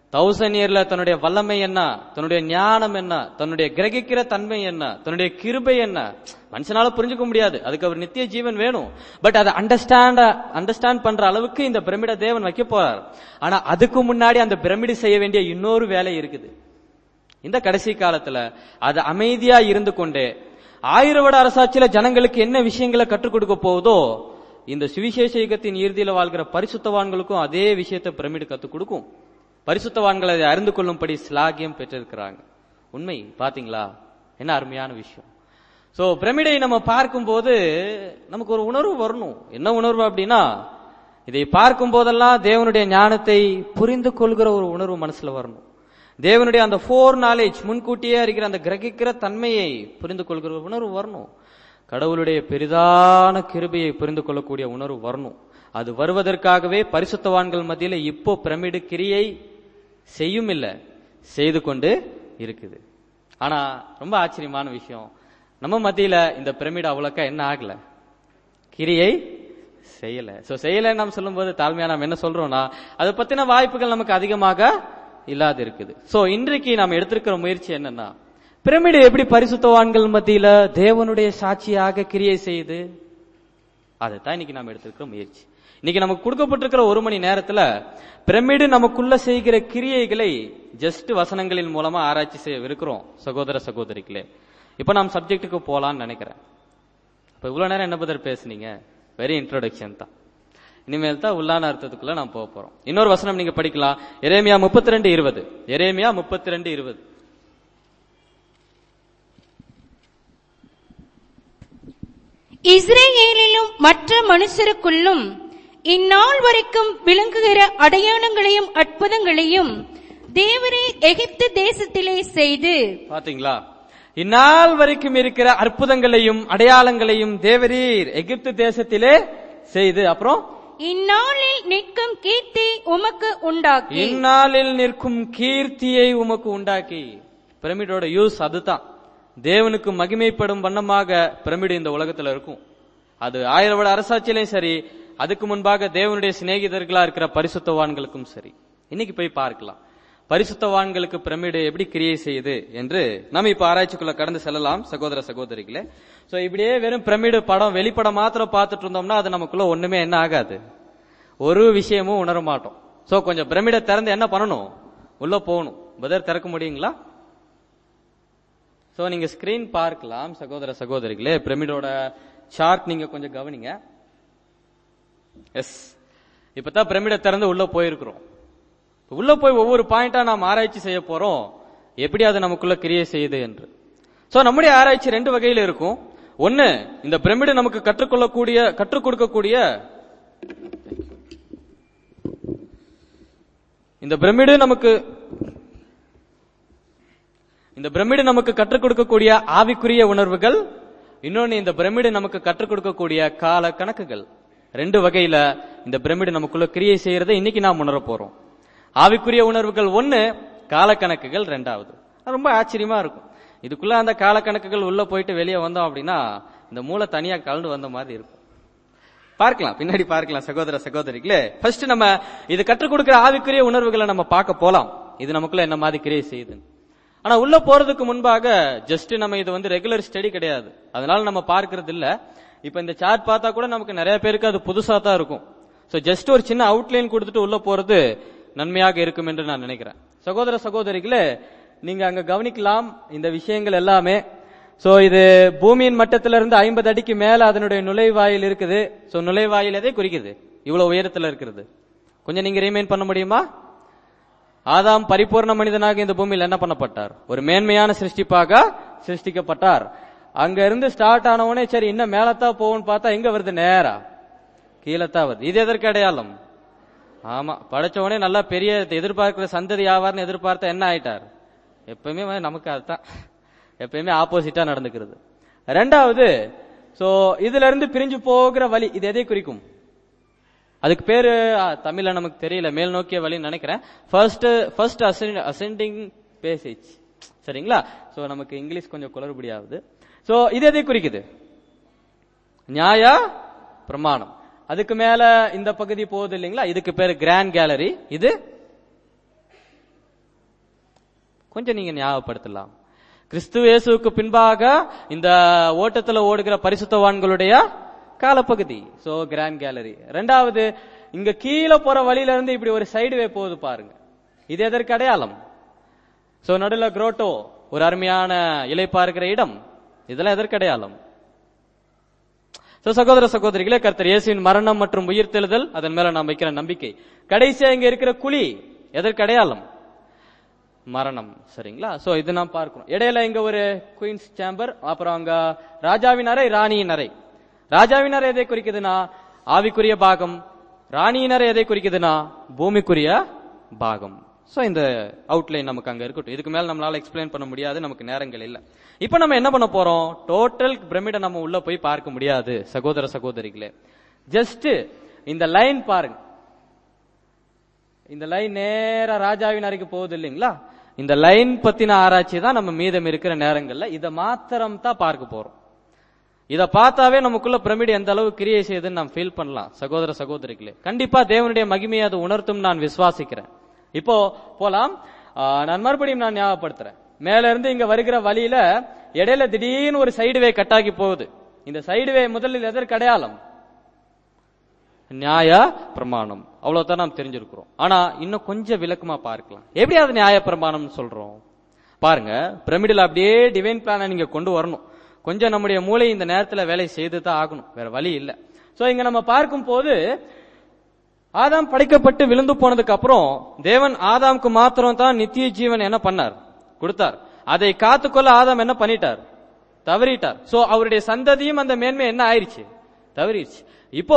தௌசண்ட் இயர்ல தன்னுடைய வல்லமை என்ன, தன்னுடைய ஞானம் என்ன, தன்னுடைய கிரகிக்கிற தன்மை என்ன, தன்னுடைய கிருபை என்ன, மனுஷனால புரிஞ்சுக்க முடியாது. அதுக்கு அவர் நித்திய ஜீவன் வேணும். பட் அதை அண்டர்ஸ்டாண்ட் அண்டர்ஸ்டாண்ட் பண்ற அளவுக்கு இந்த பிரமிட தேவன் வைக்க போறார். ஆனா அதுக்கு முன்னாடி அந்த பிரமிடு செய்ய வேண்டிய இன்னொரு வேலை இருக்குது. இந்த கடைசி காலத்துல அது அமைதியா இருந்து கொண்டே ஆயிரம் வருட அரசாட்சியில ஜனங்களுக்கு என்ன விஷயங்களை கற்றுக் கொடுக்க போகுதோ, இந்த சுவிசேஷ யுகத்தின் இறுதியில வாழ்கிற பரிசுத்தவான்களுக்கும் அதே விஷயத்தை பிரமிடு கத்துக் கொடுக்கும். பரிசுத்தவான்களை அதை அறிந்து கொள்ளும்படி ஸ்லாகியம் பெற்றிருக்கிறாங்க. உண்மை பாத்தீங்களா? என்ன அருமையான விஷயம். சோ பிரமிடை நம்ம பார்க்கும் போது நமக்கு ஒரு உணர்வு வரணும். என்ன உணர்வு அப்படின்னா, இதை பார்க்கும் போதெல்லாம் தேவனுடைய ஞானத்தை புரிந்து கொள்கிற ஒரு உணர்வு மனசுல வரணும். தேவனுடைய அந்த ஃபோர் நாலேஜ், முன்கூட்டியே இருக்கிற அந்த கிரகிக்கிற தன்மையை புரிந்து கொள்கிற உணர்வு வரணும். கடவுளுடைய பெரிதான கிருபையை புரிந்து கொள்ளக்கூடிய உணர்வு வரணும். அது வருவதற்காகவே பரிசுத்தவான்கள் மத்தியில இப்போ பிரமிடு கிரியை செய்யும் இல்ல, செய்து கொண்டு இருக்குது. ஆனா ரொம்ப ஆச்சரியமான விஷயம், நம்ம மத்தியில இந்த பிரமிடு அவ்வளோக்கா என்ன ஆகல, கிரியை செய்யல. சோ செய்யல நாம் சொல்லும் போது தாழ்மையா நாம் என்ன சொல்றோம்னா, அதை பத்தின வாய்ப்புகள் நமக்கு அதிகமாக இல்லாது இருக்குது. சோ இன்றைக்கு நாம் எடுத்திருக்கிற முயற்சி என்னன்னா, பிரமிடு எப்படி பரிசுத்தவான்கள் மத்தியில தேவனுடைய சாட்சியாக கிரியை செய்து, அதைத்தான் இன்னைக்கு நாம் எடுத்திருக்கிற முயற்சி. இன்னைக்கு நமக்கு கொடுக்கப்பட்டிருக்கிற ஒரு மணி நேரத்துல பிரமிடு நமக்குள்ள செய்கிற கிரியைகளை ஜஸ்ட் வசனங்களின் மூலமா ஆராய்ச்சி செய்ய இருக்கிறோம் சகோதர சகோதரிகளே. இப்ப நாம் சப்ஜெக்டுக்கு போலான்னு நினைக்கிறேன். இப்ப இவ்வளவு நேரம் என்ன பதர் பேசுனீங்க? வெரி இன்ட்ரோடக்ஷன் தான். இனிமேல் தான் உள்ளான அர்த்தத்துக்குள்ள நாம் போக போறோம். இன்னொரு வசனம் நீங்க படிக்கலாம், எரேமியா முப்பத்தி ரெண்டு இருபது. எரேமியா முப்பத்தி ரெண்டு இருபது. இஸ்ரேலிலும் மற்ற மனுஷருக்குள்ளும் இந்நாள் வரைக்கும் விளங்குகிற அடையாளங்களையும் அற்புதங்களையும் தேவரே எகிப்து தேசத்திலே செய்து. பாத்தீங்களா? இந்நாள் வரைக்கும் இருக்கிற அற்புதங்களையும் அடையாளங்களையும் தேவரீர் எகிப்து தேசத்திலே செய்து, அப்புறம் இந்நாளில் நிற்கும் கீர்த்தி உமக்கு உண்டாக்கி. இந்நாளில் நிற்கும் கீர்த்தியை உமக்கு உண்டாக்கி. பிரமிடோட யூஸ் அதுதான். தேவனுக்கு மகிமைப்படும் வண்ணமாக பிரமிடு இந்த உலகத்துல இருக்கும். அது ஆயிரம் வருட அரசாட்சியிலையும் சரி, அதுக்கு முன்பாக தேவனுடைய சிநேகிதர்களா இருக்கிற பரிசுத்தவான்களுக்கும் சரி. இன்னைக்கு போய் பார்க்கலாம் பரிசுத்தவான்களுக்கு பிரமிடு எப்படி கிரியை செய்யுது என்று நம்ம இப்ப ஆராய்ச்சிக்குள்ள கடந்து செல்லலாம் சகோதர சகோதரிகளே. சோ இப்படியே வெறும் பிரமிடு படம் வெளிப்படம் மாத்திரம் பார்த்துட்டு இருந்தோம்னா அது நமக்குள்ள ஒண்ணுமே என்ன ஆகாது, ஒரு விஷயமும் உணர மாட்டோம். சோ கொஞ்சம் பிரமிடை திறந்து என்ன பண்ணணும், உள்ள போகணும். பதர் திறக்க முடியுங்களா? சோ நீங்க ஸ்கிரீன் பார்க்கலாம் சகோதர சகோதரிகளே. பிரமிடோட சார்ட் நீங்க கொஞ்சம் கவனிங்க. எஸ், இப்பதான் பிரமிடை திறந்து உள்ள போயிருக்கிறோம். உள்ள போய் ஒவ்வொரு பாயிண்டா நாம் ஆராய்ச்சி செய்ய போறோம், எப்படி அது நமக்குள்ள கிரியை செய்யுது என்று. சோ நம்முடைய ஆராய்ச்சி ரெண்டு வகையில இருக்கும். ஒன்னு, இந்த பிரமிடு நமக்கு கற்றுக்கொள்ளக்கூடிய கற்றுக் கொடுக்கக்கூடிய இந்த பிரமிடு நமக்கு இந்த பிரமிடு நமக்கு கற்றுக் கொடுக்கக்கூடிய ஆவிக்குரிய உணர்வுகள். இன்னொன்னு, இந்த பிரமிடு நமக்கு கற்றுக் கொடுக்கக்கூடிய கால கணக்குகள். ரெண்டு வகையில இந்த பிரமிடு நமக்குள்ள கிரியை செய்யறதை இன்னைக்கு நாம் உணர போறோம். ஆவிக்குரிய உணர்வுகள் ஒன்னு, கால கணக்குகள் ரெண்டாவது. ரொம்ப ஆச்சரியமா இருக்கும். இதுக்குள்ள அந்த கால கணக்குகள் உள்ள போயிட்டு வெளியே வந்தோம் அப்படின்னா இந்த மூளை தனியா கலந்து வந்த மாதிரி இருக்கும். பார்க்கலாம், பின்னாடி பார்க்கலாம் சகோதர சகோதரிகளே. ஃபர்ஸ்ட் நம்ம இது கற்றுக் கொடுக்கிற ஆவிக்குரிய உணர்வுகளை நம்ம பார்க்க போலாம். இது நமக்குள்ள என்ன மாதிரி கிரியை செய்யுது. ஆனா உள்ள போறதுக்கு முன்பாக ஜஸ்ட் நம்ம இது வந்து ரெகுலர் ஸ்டடி கிடையாது, அதனால நம்ம பார்க்கறது இல்ல. இப்ப இந்த சார்ட் பார்த்தா கூட நமக்கு நிறைய பேருக்கு அது புதுசா தான் இருக்கும். சோ ஜஸ்ட் ஒரு சின்ன அவுட்லைன் கொடுத்துட்டு உள்ள போறது நன்மையாக இருக்கும் என்று நான் நினைக்கிறேன். சகோதர சகோதரிகளே, நீங்க அங்க கவனிக்கலாம் இந்த விஷயங்கள் எல்லாமே. சோ இது பூமியின் மட்டத்திலிருந்து ஐம்பது அடிக்கு மேல அதனுடைய நுழைவாயில் இருக்குது. சோ நுழைவாயில் எதை குறிக்குது? இவ்வளவு உயரத்துல இருக்கிறது. கொஞ்சம் நீங்க ரிமைண்ட் பண்ண முடியுமா? ஆதாம் பரிபூர்ண மனிதனாக இந்த பூமியில் என்ன பண்ணப்பட்டார்? ஒரு மேன்மையான சிருஷ்டிப்பாக சிருஷ்டிக்கப்பட்டார். அங்க இருந்து ஸ்டார்ட் ஆனவனே சரி இன்னும் மேலத்தான் போகும்னு பார்த்தா எங்க வருது? நேரா கீழத்தான் வருது. இது எதற்கு அடையாளம்? ஆமா, படைச்சவனே நல்லா பெரிய எதிர்பார்க்கிற சந்ததி ஆவார்னு எதிர்பார்த்தா என்ன ஆயிட்டார்? எப்பயுமே நமக்கு அதுதான், எப்பயுமே ஆப்போசிட்டா நடந்துக்கிறது. ரெண்டாவது, சோ இதுல இருந்து பிரிஞ்சு போகிற வழி, இது எதை குறிக்கும்? அதுக்கு பேரு தமிழ்ல நமக்கு தெரியல, மேல் நோக்கிய வழின்னு நினைக்கிறேன். ஃபர்ஸ்ட் ஃபர்ஸ்ட் அசெண்டிங் பேசேஜ், சரிங்களா? சோ நமக்கு இங்கிலீஷ் கொஞ்சம் குளறுபடி ஆகுது. சோ இது எதை குறிக்குது? நியாய பிரமாணம். அதுக்கு மேல இந்த பகுதி போகுது இல்லைங்களா, இதுக்கு பேரு கிராண்ட் கேலரி. இது கொஞ்சம் நீங்க ஞாபகப்படுத்தலாம். கிறிஸ்து இயேசுவுக்கு பின்பாக இந்த ஓட்டத்துல ஓடுகிற பரிசுத்தவான்களுடைய காலப்பகுதி. So grand gallery. ரெண்டாவது, இங்க கீழே போற வழியில இருந்து இப்படி ஒரு சைடு வே போகுது பாருங்க. இது எதற்கு அடையாளம்? சோ நடுல குரோட்டோ, ஒரு அருமையான இலைப்பா இருக்கிற இடம், இதெல்லாம் எதற்கு அடையாளம்? சகோதர சகோதரிகளே, கர்த்தர் இயேசுவின் மரணம் மற்றும் உயிர்த்தெழுதல், அதன் மேல நாம் வைக்கிற நம்பிக்கை. கடைசியா இங்க இருக்கிற குழி எதற்கு அடையாளம்? மரணம். சரிங்களா? சோ இது நாம் பார்க்கிறோம். இடையில இங்க ஒரு குயின்ஸ் சேம்பர், அப்புறம் அங்க ராஜாவின் அறை, ராணியின் அறை. ராஜாவின் அறை எதை குறிக்குதுன்னா ஆவிக்குரிய பாகம், ராணியின் அறை எதை குறிக்குதுன்னா பூமிக்குரிய பாகம். சோ இந்த அவுட்லைன் நமக்கு அங்க இருக்கட்டும். இதுக்கு மேல நம்மளால எக்ஸ்பிளைன் பண்ண முடியாது, நமக்கு நேரங்கள் இல்ல. இப்ப நம்ம என்ன பண்ண போறோம்? டோட்டல் பிரமிட நம்ம உள்ள போய் பார்க்க முடியாது சகோதர சகோதரிகளே. ஜஸ்ட் இந்த லைன் பாருங்க. இந்த லைன் நேரா ராஜாவின் அறைக்கு போகுது இல்லைங்களா? இந்த லைன் பத்தின ஆராய்ச்சி தான் நம்ம மீதம் இருக்கிற நேரங்கள்ல இதை மாத்திரம் தான் பார்க்க போறோம். இதை பார்த்தாவே நமக்குள்ள பிரமிடு எந்த அளவு கிரியை செய்யுதுன்னு நாம் ஃபீல் பண்ணலாம் சகோதர சகோதரிகளே. கண்டிப்பா தேவனுடைய மகிமையை அது உணர்த்தும் நான் விசுவாசிக்கிறேன். இப்போ போலாம். நான் மறுபடியும் நான் ஞாபகப்படுத்துறேன். மேல இருந்து இங்க வருகிற வழியில இடையில திடீர்னு ஒரு சைடுவே கட்டாகி போகுது. இந்த சைடுவே முதலில் எதற்கு அடையாளம்? நியாய பிரமாணம். அவ்வளவுதான் நாம் தெரிஞ்சிருக்கிறோம். ஆனா இன்னும் கொஞ்சம் விளக்கமா பார்க்கலாம். எப்படி அது நியாய பிரமாணம் சொல்றோம் பாருங்க. பிரமிடில் அப்படியே டிவைன் பிளான நீங்க கொண்டு வரணும். கொஞ்சம் நம்முடைய மூளை இந்த நேரத்துல வேலை செய்து தான் ஆகணும், வேற வழி இல்லை. சோ இங்க நம்ம பார்க்கும் போது ஆதாம் படைக்கப்பட்டு விழுந்து போனதுக்கு அப்புறம் தேவன் ஆதாமுக்கு மாத்திரம் தான் நித்திய ஜீவன் என்ன பண்ணார்? கொடுத்தார். அதை காத்துக்கொள்ள ஆதாம் என்ன பண்ணிட்டார்? தவறிட்டார். சோ அவருடைய சந்ததியும் அந்த மேன்மை என்ன ஆயிடுச்சு? தவறிடுச்சு. இப்போ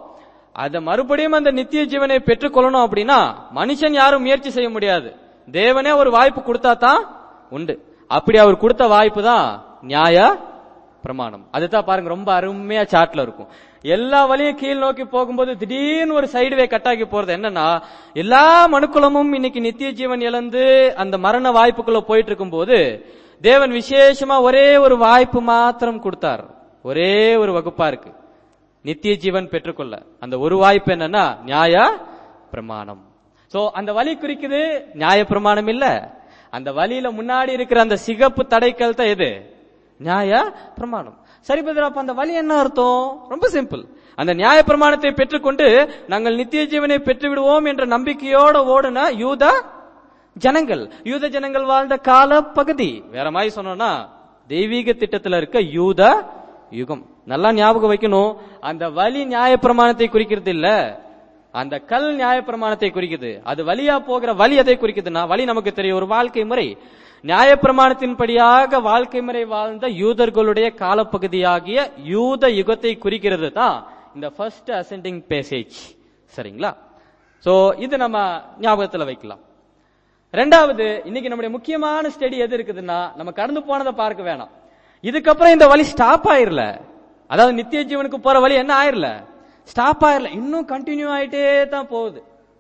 அத மறுபடியும் அந்த நித்திய ஜீவனை பெற்றுக்கொள்ளணும் அப்படின்னா மனுஷன் யாரும் முயற்சி செய்ய முடியாது. தேவனே ஒரு வாய்ப்பு கொடுத்தா தான் உண்டு. அப்படி அவர் கொடுத்த வாய்ப்பு தான் நியாய பிரமாணம். அதுதான் பாருங்க, ரொம்ப அருமையா சாட்ல இருக்கும். எல்லா வழியும் கீழ் நோக்கி போகும்போது திடீர்னு ஒரு சைடுவே கட்டாக்கி போறது என்னன்னா, எல்லா மனுக்குலமும் இன்னைக்கு நித்திய ஜீவன் இழந்து அந்த மரண வாய்ப்புக்குள்ள போயிட்டு இருக்கும் போது தேவன் விசேஷமா ஒரே ஒரு வாய்ப்பு மாத்திரம் கொடுத்தார். ஒரே ஒரு வகுப்பா இருக்கு நித்திய ஜீவன் பெற்றுக்கொள்ள. அந்த ஒரு வாய்ப்பு என்னன்னா நியாய பிரமாணம். சோ அந்த வழி குறிக்குது நியாய பிரமாணம் இல்ல. அந்த வழியில முன்னாடி இருக்கிற அந்த சிகப்பு தடைக்கல் தான் எது? நியாய பிரமாணம். சரி பதர், அப்ப அந்த வழி என்ன அர்த்தம்? ரொம்ப சிம்பிள். அந்த நியாய பிரமாணத்தை பெற்றுக்கொண்டு நாங்கள் நித்திய ஜீவனை பெற்று விடுவோம் என்ற நம்பிக்கையோட ஓடுன யூத ஜனங்கள், யூத ஜனங்கள் வாழ்ந்த கால பகுதி. வேற மாதிரி சொன்னோம்னா தெய்வீக திட்டத்துல இருக்க யூத யுகம். நல்லா ஞாபகம் வைக்கணும். அந்த வழி நியாய பிரமாணத்தை குறிக்கிறது இல்ல, அந்த கல் நியாய பிரமாணத்தை குறிக்குது. அது வழியா போகிற வழி எதை குறிக்குதுன்னா, வழி நமக்கு தெரியும், ஒரு வாழ்க்கை முறை. நியாய பிரமாணத்தின்படியாக வாழ்க்கை முறை வாழ்ந்த யூதர்களுடைய காலப்பகுதியாகிய யூத யுகத்தை குறிக்கிறது தான் இந்த ஃபர்ஸ்ட் அசெண்டிங் பேசேஜ். சரிங்களா? சோ இது நம்ம ஞாபகத்துல வைக்கலாம். ரெண்டாவது, இன்னைக்கு நம்முடைய முக்கியமான ஸ்டடி எது இருக்குதுன்னா, நம்ம கடந்து போனதை பார்க்க வேணாம். இதுக்கப்புறம் இந்த வழி ஸ்டாப் ஆயிரல. அதாவது நித்திய ஜீவனுக்கு போற வழி என்ன ஆயிரல? ஸ்டாப் ஆயிரல. இன்னும் கண்டினியூ ஆயிட்டே தான் போகுது.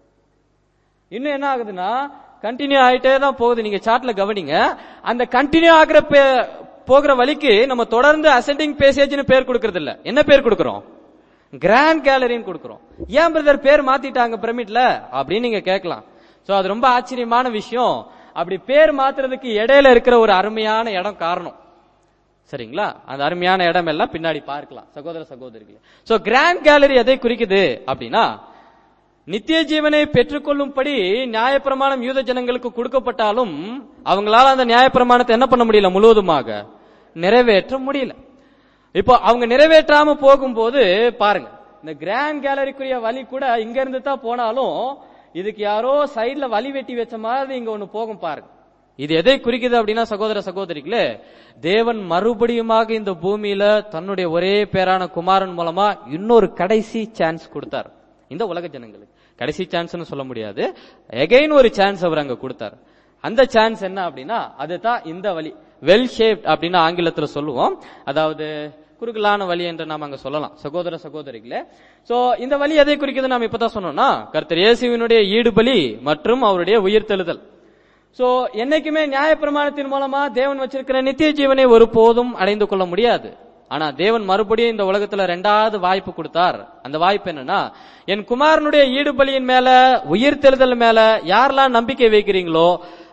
இன்னும் என்ன ஆகுதுன்னா கண்டினியூ ஆயிட்டே தான் போகுது. நீங்க சார்ட்ல கவனிங்க. அந்த கண்டினியூ ஆகிற போகிற வழிக்கு நம்ம தொடர்ந்து அசெண்டிங் பேசேஜ்னு பேர் கொடுக்கறது இல்ல. என்ன பேர் கொடுக்கிறோம்? கிராண்ட் கேலரின்னு கொடுக்கிறோம். ஏன் பிரதர் பேர் மாத்திட்டாங்க பிரமிட்ல அப்படின்னு நீங்க கேட்கலாம். சோ அது ரொம்ப ஆச்சரியமான விஷயம். அப்படி பேர் மாத்துறதுக்கு இடையில இருக்கிற ஒரு அருமையான இடம் காரணம். சரிங்களா? அந்த அருமையான இடம் எல்லாம் பின்னாடி பார்க்கலாம் சகோதர சகோதரிகளே. சோ கிராண்ட் கேலரி எதை குறிக்குது அப்படின்னா, நித்திய ஜீவனை பெற்றுக்கொள்ளும்படி நியாயப்பிரமாணம் யூத ஜனங்களுக்கு கொடுக்கப்பட்டாலும் அவங்களால அந்த நியாயப்பிரமாணத்தை என்ன பண்ண முடியல? முழுவதுமாக நிறைவேற்ற முடியல. இப்போ அவங்க நிறைவேற்றாம போகும்போது பாருங்க, இந்த கிராண்ட் கேலரிக்குரிய வழி கூட இங்க இருந்து தான் போனாலும் இதுக்கு யாரோ சைட்ல வழி வெட்டி வச்ச மாதிரி இங்க ஒண்ணு போகும் பாருங்க. இது எதை குறிக்குது அப்படின்னா சகோதர சகோதரிகளே, தேவன் மறுபடியுமாக இந்த பூமியில தன்னுடைய ஒரே பேரான குமாரன் மூலமா இன்னொரு கடைசி சான்ஸ் கொடுத்தார் இந்த உலக ஜனங்களுக்கு. கடைசி சான்ஸ்னு சொல்ல முடியாது, எகைன் ஒரு சான்ஸ் அவர் அங்க கொடுத்தார். அந்த சான்ஸ் என்ன அப்படின்னா அதுதான் இந்த வழி. வெல் ஷேப்ட் அப்படின்னு ஆங்கிலத்துல சொல்லுவோம். அதாவது குறுகலான வழி என்று நாம் அங்க சொல்லலாம் சகோதர சகோதரிகளே. சோ இந்த வழி எதை குறிக்குது நாம் இப்பதான் சொன்னோம்னா, கர்த்தர் இயேசுவினுடைய ஈடுபலி மற்றும் அவருடைய உயிர்த்தெழுதல். சோ என்னைக்குமே நியாயப்பிரமாணத்தின் மூலமா தேவன் வச்சிருக்கிற நித்திய ஜீவனை ஒருபோதும் அடைந்து கொள்ள முடியாது. ஆனா தேவன் மறுபடியும் இந்த உலகத்துல ரெண்டாவது வாய்ப்பு கொடுத்தார். அந்த வாய்ப்பு என்னன்னா, என் குமாரனுடைய ஈடுபலியின் மேல உயிர்த்தெழுதல் மேல யாரெல்லாம் நம்பிக்கை வைக்கிறீங்களோ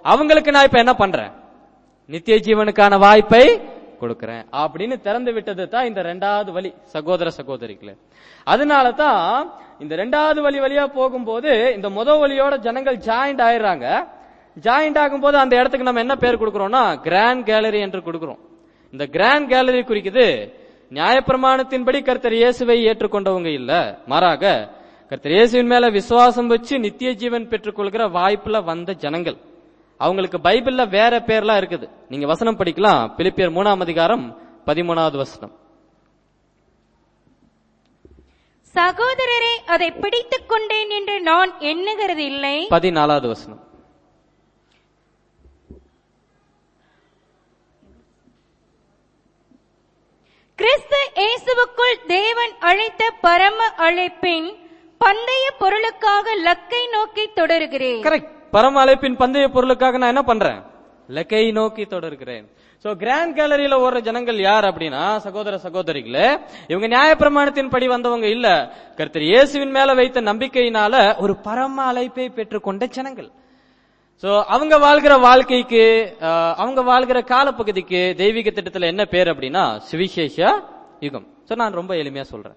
அவங்களுக்கு நான் இப்ப என்ன பண்றேன், நித்திய ஜீவனுக்கான வாய்ப்பை கொடுக்கிறேன் அப்படின்னு திறந்து விட்டது தான் இந்த ரெண்டாவது வழி சகோதர சகோதரிகளே. அதனால தான் இந்த ரெண்டாவது வழி வழியா போகும்போது இந்த முதல் வழியோட ஜனங்கள் ஜாயிண்ட் ஆயிடுறாங்க. ஜாயிண்ட் ஆகும்போது அந்த இடத்துக்கு நம்ம என்ன பேர் கொடுக்கிறோம்னா கிராண்ட் கேலரி என்று கொடுக்கிறோம். இந்த கிராண்ட் கேலரி குறிக்குது நியாயப்பிரமாணத்தின்படி கர்த்தர் இயேசுவை ஏற்றுக்கொண்டவங்க இல்ல, மாறாக கர்த்தர் இயேசுவின் மேல விசுவாசம் வச்சு நித்திய ஜீவன் பெற்றுக்கொள்கிற வாய்ப்புல வந்த ஜனங்கள். அவங்களுக்கு பைபிள்ல வேற பேர்லாம் இருக்குது. நீங்க வசனம் படிக்கலாம். பிலிப்பியர் மூணாம் அதிகாரம் பதிமூணாவது வசனம். சகோதரரே, அதை பிடித்துக் கொண்டேன் என்று நான் எண்ணுகிறது இல்லை. பதினாலாவது வசனம். கிறிஸ்து இயேசுவுக்குள் தேவன் அழைத்த பரம அழைப்பின் பந்தய பொருளுக்காக லக்கை நோக்கி தொடர்கிறேன். கரெக்ட். பரம அழைப்பின் பந்தய பொருளுக்காக நான் என்ன பண்றேன், லக்கை நோக்கி தொடர்கிறேன். சோ கிராண்ட் கேலரியில ஓடுற ஜனங்கள் யார் அப்படின்னா சகோதர சகோதரிகளே, இவங்க நியாயப்பிரமாணத்தின் படி வந்தவங்க இல்ல, கர்த்தர் இயேசுவின் மேல வைத்த நம்பிக்கையினால ஒரு பரம அழைப்பை பெற்றுக்கொண்ட ஜனங்கள். சோ அவங்க வாழ்கிற வாழ்க்கைக்கு, அவங்க வாழ்கிற காலப்பகுதிக்கு தெய்வீக திட்டத்துல என்ன பேர் அப்படின்னா சுவிசேஷ யுகம். சோ நான் ரொம்ப எளிமையா சொல்றேன்.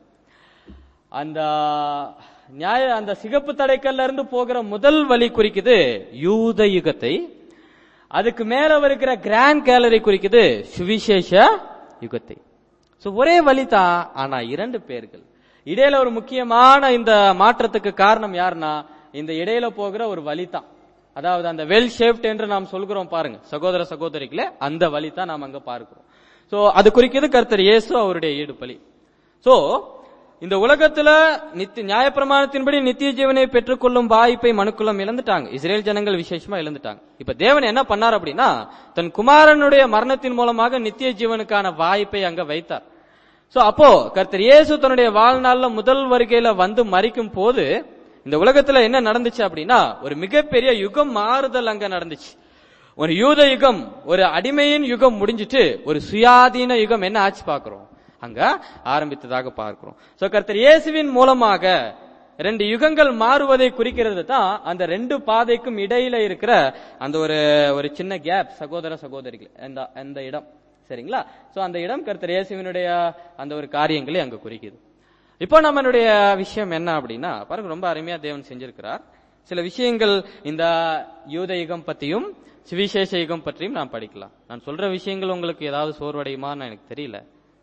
அந்த நியாய அந்த சிகப்பு தடைக்கல்ல இருந்து போகிற முதல் வழி குறிக்குது யூத யுகத்தை. அதுக்கு மேல இருக்கிற கிராண்ட் கேலரி குறிக்குது சுவிசேஷ யுகத்தை. சோ ஒரே வழி தான், ஆனா இரண்டு பேர்கள். இடையில ஒரு முக்கியமான இந்த மாற்றத்துக்கு காரணம் யாருன்னா இந்த இடையில போகிற ஒரு வழி தான். அதாவது அந்த வெல் ஷேப்ட் என்று நாம் சொல்கிறோம் பாருங்க சகோதர சகோதரிகளே, அந்த வழி தான் நாம் அங்க பார்க்கிறோம். சோ அது குறிக்கிறது கர்த்தர் இயேசு அவருடைய ஈடு பலி. சோ இந்த உலகத்துல நித்திய நியாயப்பிரமாணத்தின்படி நித்திய ஜீவனை பெற்றுக்கொள்ளும் வாய்ப்பை மனுக்குலம் இழந்துட்டாங்க. இஸ்ரேல் ஜனங்கள் விசேஷமா இழந்துட்டாங்க. இப்ப தேவன் என்ன பண்ணார் அப்படின்னா தன் குமாரனுடைய மரணத்தின் மூலமாக நித்திய ஜீவனுக்கான வாய்ப்பை அங்க வைத்தார். சோ அப்போ கர்த்தர் இயேசு தன்னுடைய வாழ்நாள்ல முதல் வருகையில வந்து மரிக்கும் போது இந்த உலகத்துல என்ன நடந்துச்சு அப்படின்னா ஒரு மிகப்பெரிய யுகம் மாறுதல் அங்க நடந்துச்சு. ஒரு யூத யுகம், ஒரு அடிமையின் யுகம் முடிஞ்சிட்டு ஒரு சுயாதீன யுகம் என்ன ஆச்சு பாக்குறோம், அங்க ஆரம்பித்ததாக பார்க்கிறோம். சோ கர்த்தர் இயேசுவின் மூலமாக ரெண்டு யுகங்கள் மாறுவதை குறிக்கிறது தான் அந்த ரெண்டு பாதைக்கும் இடையில இருக்கிற அந்த ஒரு ஒரு சின்ன கேப் சகோதர சகோதரிகள், அந்த இடம். சரிங்களா? சோ அந்த இடம் கர்த்தர் இயேசுவினுடைய அந்த ஒரு காரியங்களை அங்க குறிக்குது. இப்போ நம்மளுடைய விஷயம் என்ன அப்படின்னா பாருங்க, ரொம்ப அருமையா தேவன் செஞ்சிருக்கிறார். சில விஷயங்கள் இந்த யூத யுகம் பத்தியும் சுவிசேஷ யுகம் பற்றியும் நான் படிக்கலாம். நான் சொல்ற விஷயங்கள் உங்களுக்கு ஏதாவது சோர்வடையுமான்னு எனக்கு தெரியல.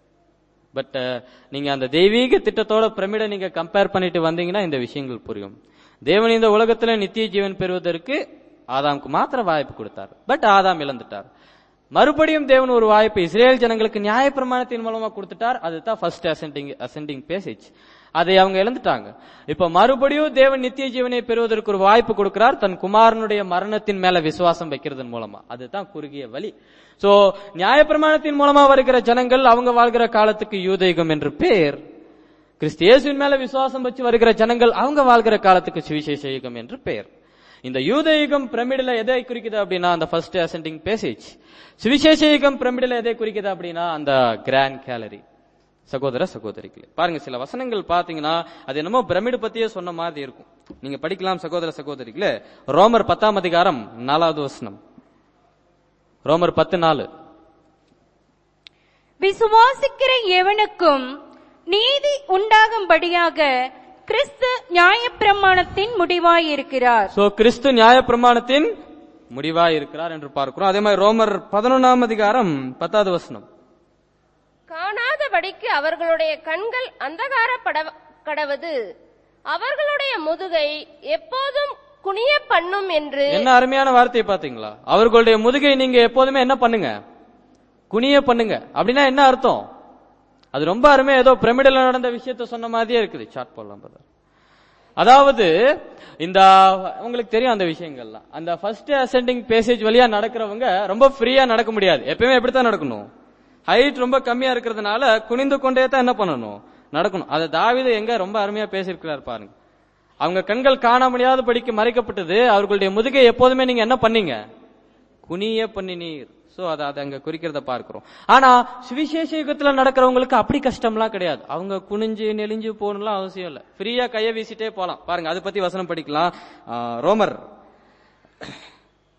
பட் நீங்க அந்த தெய்வீக திட்டத்தோட பிரமிட நீங்க கம்பேர் பண்ணிட்டு வந்தீங்கன்னா இந்த விஷயங்கள் புரியும். தேவன் இந்த உலகத்துல நித்திய ஜீவன் பெறுவதற்கு ஆதாமுக்கு மாத்திர வாய்ப்பு கொடுத்தார். பட் ஆதாம் இழந்துட்டார். மறுபடியும் தேவன் ஒரு வாய்ப்பு இஸ்ரேல் ஜனங்களுக்கு நியாயப்பிரமாணத்தின் மூலமா கொடுத்துட்டார். அதுதான் ஃபர்ஸ்ட் அசெண்டிங் அசெண்டிங் பேசேஜ். அதை அவங்க இழந்துட்டாங்க. இப்ப மறுபடியும் தேவன் நித்திய ஜீவனை பெறுவதற்கு ஒரு வாய்ப்பு கொடுக்கிறார் தன் குமாரனுடைய மரணத்தின் மேல விசுவாசம் வைக்கிறதன் மூலமா. அதுதான் குறுகிய வழி. சோ நியாயப்பிரமாணத்தின் மூலமா வருகிற ஜனங்கள் அவங்க வாழ்கிற காலத்துக்கு யூதயுகம் என்று பேர். கிறிஸ்து இயேசுவின் மேல விசுவாசம் வச்சு வருகிற ஜனங்கள் அவங்க வாழ்கிற காலத்துக்கு சுவிசேஷ யுகம் என்று பெயர். இந்த யூத யுகம் பிரமிடில எதை குறிக்குது அப்படின்னா அந்த ஃபர்ஸ்ட் அசெண்டிங் பேசேஜ். சுவிசேஷ யுகம் பிரமிடில எதை குறிக்குது அப்படின்னா அந்த கிராண்ட் கேலரி. சகோதர சகோதரிகளே பாருங்க, சில வசனங்கள் பாத்தீங்கன்னா அது என்னமோ பிரமிடு பத்தியே சொன்ன மாதிரி இருக்கும். நீங்க படிக்கலாம் சகோதர சகோதரிகளே. ரோமர் பத்தாம் அதிகாரம் நாலாவது வசனம். ரோமர் பத்து நாலு. விசுவாசிக்கிற எவனுக்கும் நீதி உண்டாகும்படியாக கிறிஸ்து நியாயப்பிரமாணத்தின் முடிவாய் இருக்கிறார். சோ கிறிஸ்து நியாயப்பிரமாணத்தின் முடிவாய் இருக்கிறார் என்று பார்க்கிறோம். அதே மாதிரி ரோமர் பதினொன்னாம் அதிகாரம் பத்தாவது வசனம். காணாதபடிக்கு அவர்களுடைய கண்கள் அந்தகாரப்பட கடவது, அவர்களுடைய முதுகை எப்போதும் குனிய பண்ணும் என்று. என்ன அருமையான வார்த்தையை பாத்தீங்களா? அவர்களுடைய முதுகை நீங்க எப்போதுமே என்ன பண்ணுங்க, குனிய பண்ணுங்க. அப்படின்னா என்ன அர்த்தம்? அது ரொம்ப அருமையா ஏதோ பிரமிடல நடந்த விஷயத்த சொன்ன மாதிரியே இருக்குது. சாட் போடலாம். அதாவது இந்த உங்களுக்கு தெரியும் அந்த விஷயங்கள்லாம். அந்த ஃபர்ஸ்ட் அசெண்டிங் பேசேஜ் வழியா நடக்கிறவங்க ரொம்ப ஃப்ரீயா நடக்க முடியாது. எப்பயுமே எப்படித்தான் நடக்கணும், ஹைட் ரொம்ப கம்மியா இருக்கிறதுனால குனிந்து கொண்டே தான் என்ன பண்ணணும், நடக்கணும். அதை தாவீது எங்க ரொம்ப அருமையா பேசியிருக்கிறார் பாருங்க. அவங்க கண்கள் காண முடியாத படிக்க மறைக்கப்பட்டது, அவர்களுடைய முதுகை எப்போதுமே நீங்க என்ன பண்ணீங்க, குனிய பண்ணினீர். சோ அதை அதை அங்க குறிக்கிறத பார்க்கிறோம். ஆனா சுவிசேஷ யுகத்துல நடக்கிறவங்களுக்கு அப்படி கஷ்டம்லாம் கிடையாது. அவங்க குனிஞ்சு நெளிஞ்சு போகணும்லாம் அவசியம் இல்லை. ஃப்ரீயா கைய வீசிட்டே போலாம். பாருங்க, அதை பத்தி வசனம் படிக்கலாம். ரோமர்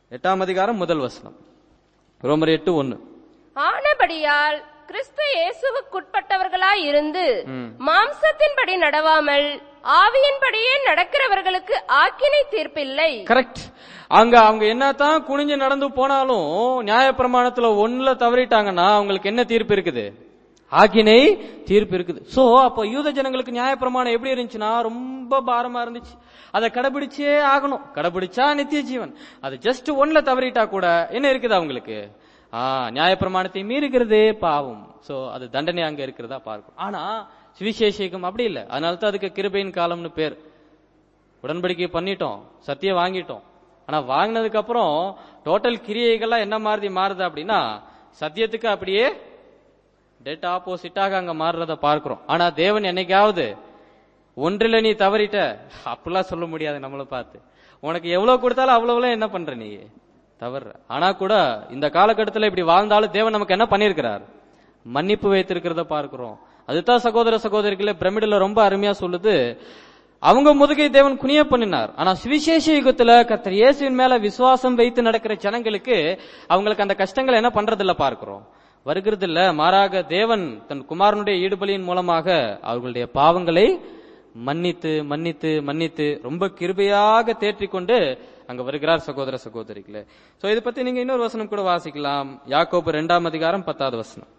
எட்டாம் அதிகாரம் முதல் வசனம், ரோமர் எட்டு ஒன்னு. ஆனபடியால் கிறிஸ்து இயேசுவுக்குட்பட்டவர்களாய் இருந்து மாம்சத்தின்படி நடவாமல் ஆவியின்படியே நடக்கிறவர்களுக்கு ஆக்கினை தீர்ப்பில்லை. கரெக்ட். அங்க அவங்க என்னதான் குனிஞ்சு நடந்து போனாலும் நியாயப்பிரமாணத்துல ஒண்ணுல தவறிட்டாங்கன்னா அவங்களுக்கு என்ன தீர்ப்பு இருக்குது? ஆக்கினை தீர்ப்பு இருக்குது. சோ அப்போ யூத ஜனங்களுக்கு நியாயப்பிரமாணம் எப்படி இருந்துச்சுன்னா ரொம்ப பாரமா இருந்துச்சு. அதை கடைபிடிச்சே ஆகணும். கடைபிடிச்சா நித்திய ஜீவன். அது ஜஸ்ட் ஒன்ல தவறிட்டா கூட என்ன இருக்குது அவங்களுக்கு? ஆஹ் நியாயப்பிரமாணத்தை மீறுகிறதே பாவம். சோ அது தண்டனை அங்க இருக்கிறதா பார்க்கும். ஆனா சுவிசேஷம் அப்படி இல்லை. அதனாலதான் அதுக்கு கிருபையின் காலம்னு பேர். உடன்படிக்கை பண்ணிட்டோம், சத்தியம் வாங்கிட்டோம். ஆனா வாங்கினதுக்கு அப்புறம் டோட்டல் கிரியைகள்லாம் என்ன மாறுதி மாறுது அப்படின்னா சத்தியத்துக்கு அப்படியே டெட் ஆப்போசிட்டாக அங்க மாறுறத பார்க்கிறோம். ஆனா தேவன் என்னைக்காவது ஒன்றில் நீ தவறிட்ட அப்படிலாம் சொல்ல முடியாது. நம்மளை பார்த்து உனக்கு எவ்வளவு கொடுத்தாலும் அவ்வளவுல என்ன பண்ற நீ தவறு. ஆனா கூட இந்த காலகட்டத்தில் இப்படி வாழ்ந்தாலும் தேவன் நமக்கு என்ன பண்ணிருக்கிறார்? மன்னிப்பு வைத்திருக்கிறத பார்க்கிறோம். அதுதான் சகோதர சகோதரிகளே பிரமிடுல ரொம்ப அருமையா சொல்லுது. அவங்க முதுகை தேவன் குனிய பண்ணினார். ஆனா சுவிசேஷ யுகத்துல கர்த்தர் இயேசுவின் மேல விசுவாசம் வைத்து நடக்கிற ஜனங்களுக்கு அவங்களுக்கு அந்த கஷ்டங்கள் என்ன பண்றதில்ல பார்க்கிறோம், வருகிறது இல்ல. மாறாக தேவன் தன் குமாரனுடைய ஈடுபலியின் மூலமாக அவர்களுடைய பாவங்களை மன்னித்து மன்னித்து மன்னித்து ரொம்ப கிருபையாக தேற்றிக்கொண்டு அங்க வருகிறார் சகோதர சகோதரிகளே. சோ இதை பத்தி நீங்க இன்னொரு வசனம் கூட வாசிக்கலாம். யாக்கோபு இரண்டாம் அதிகாரம் பத்தாவது வசனம்.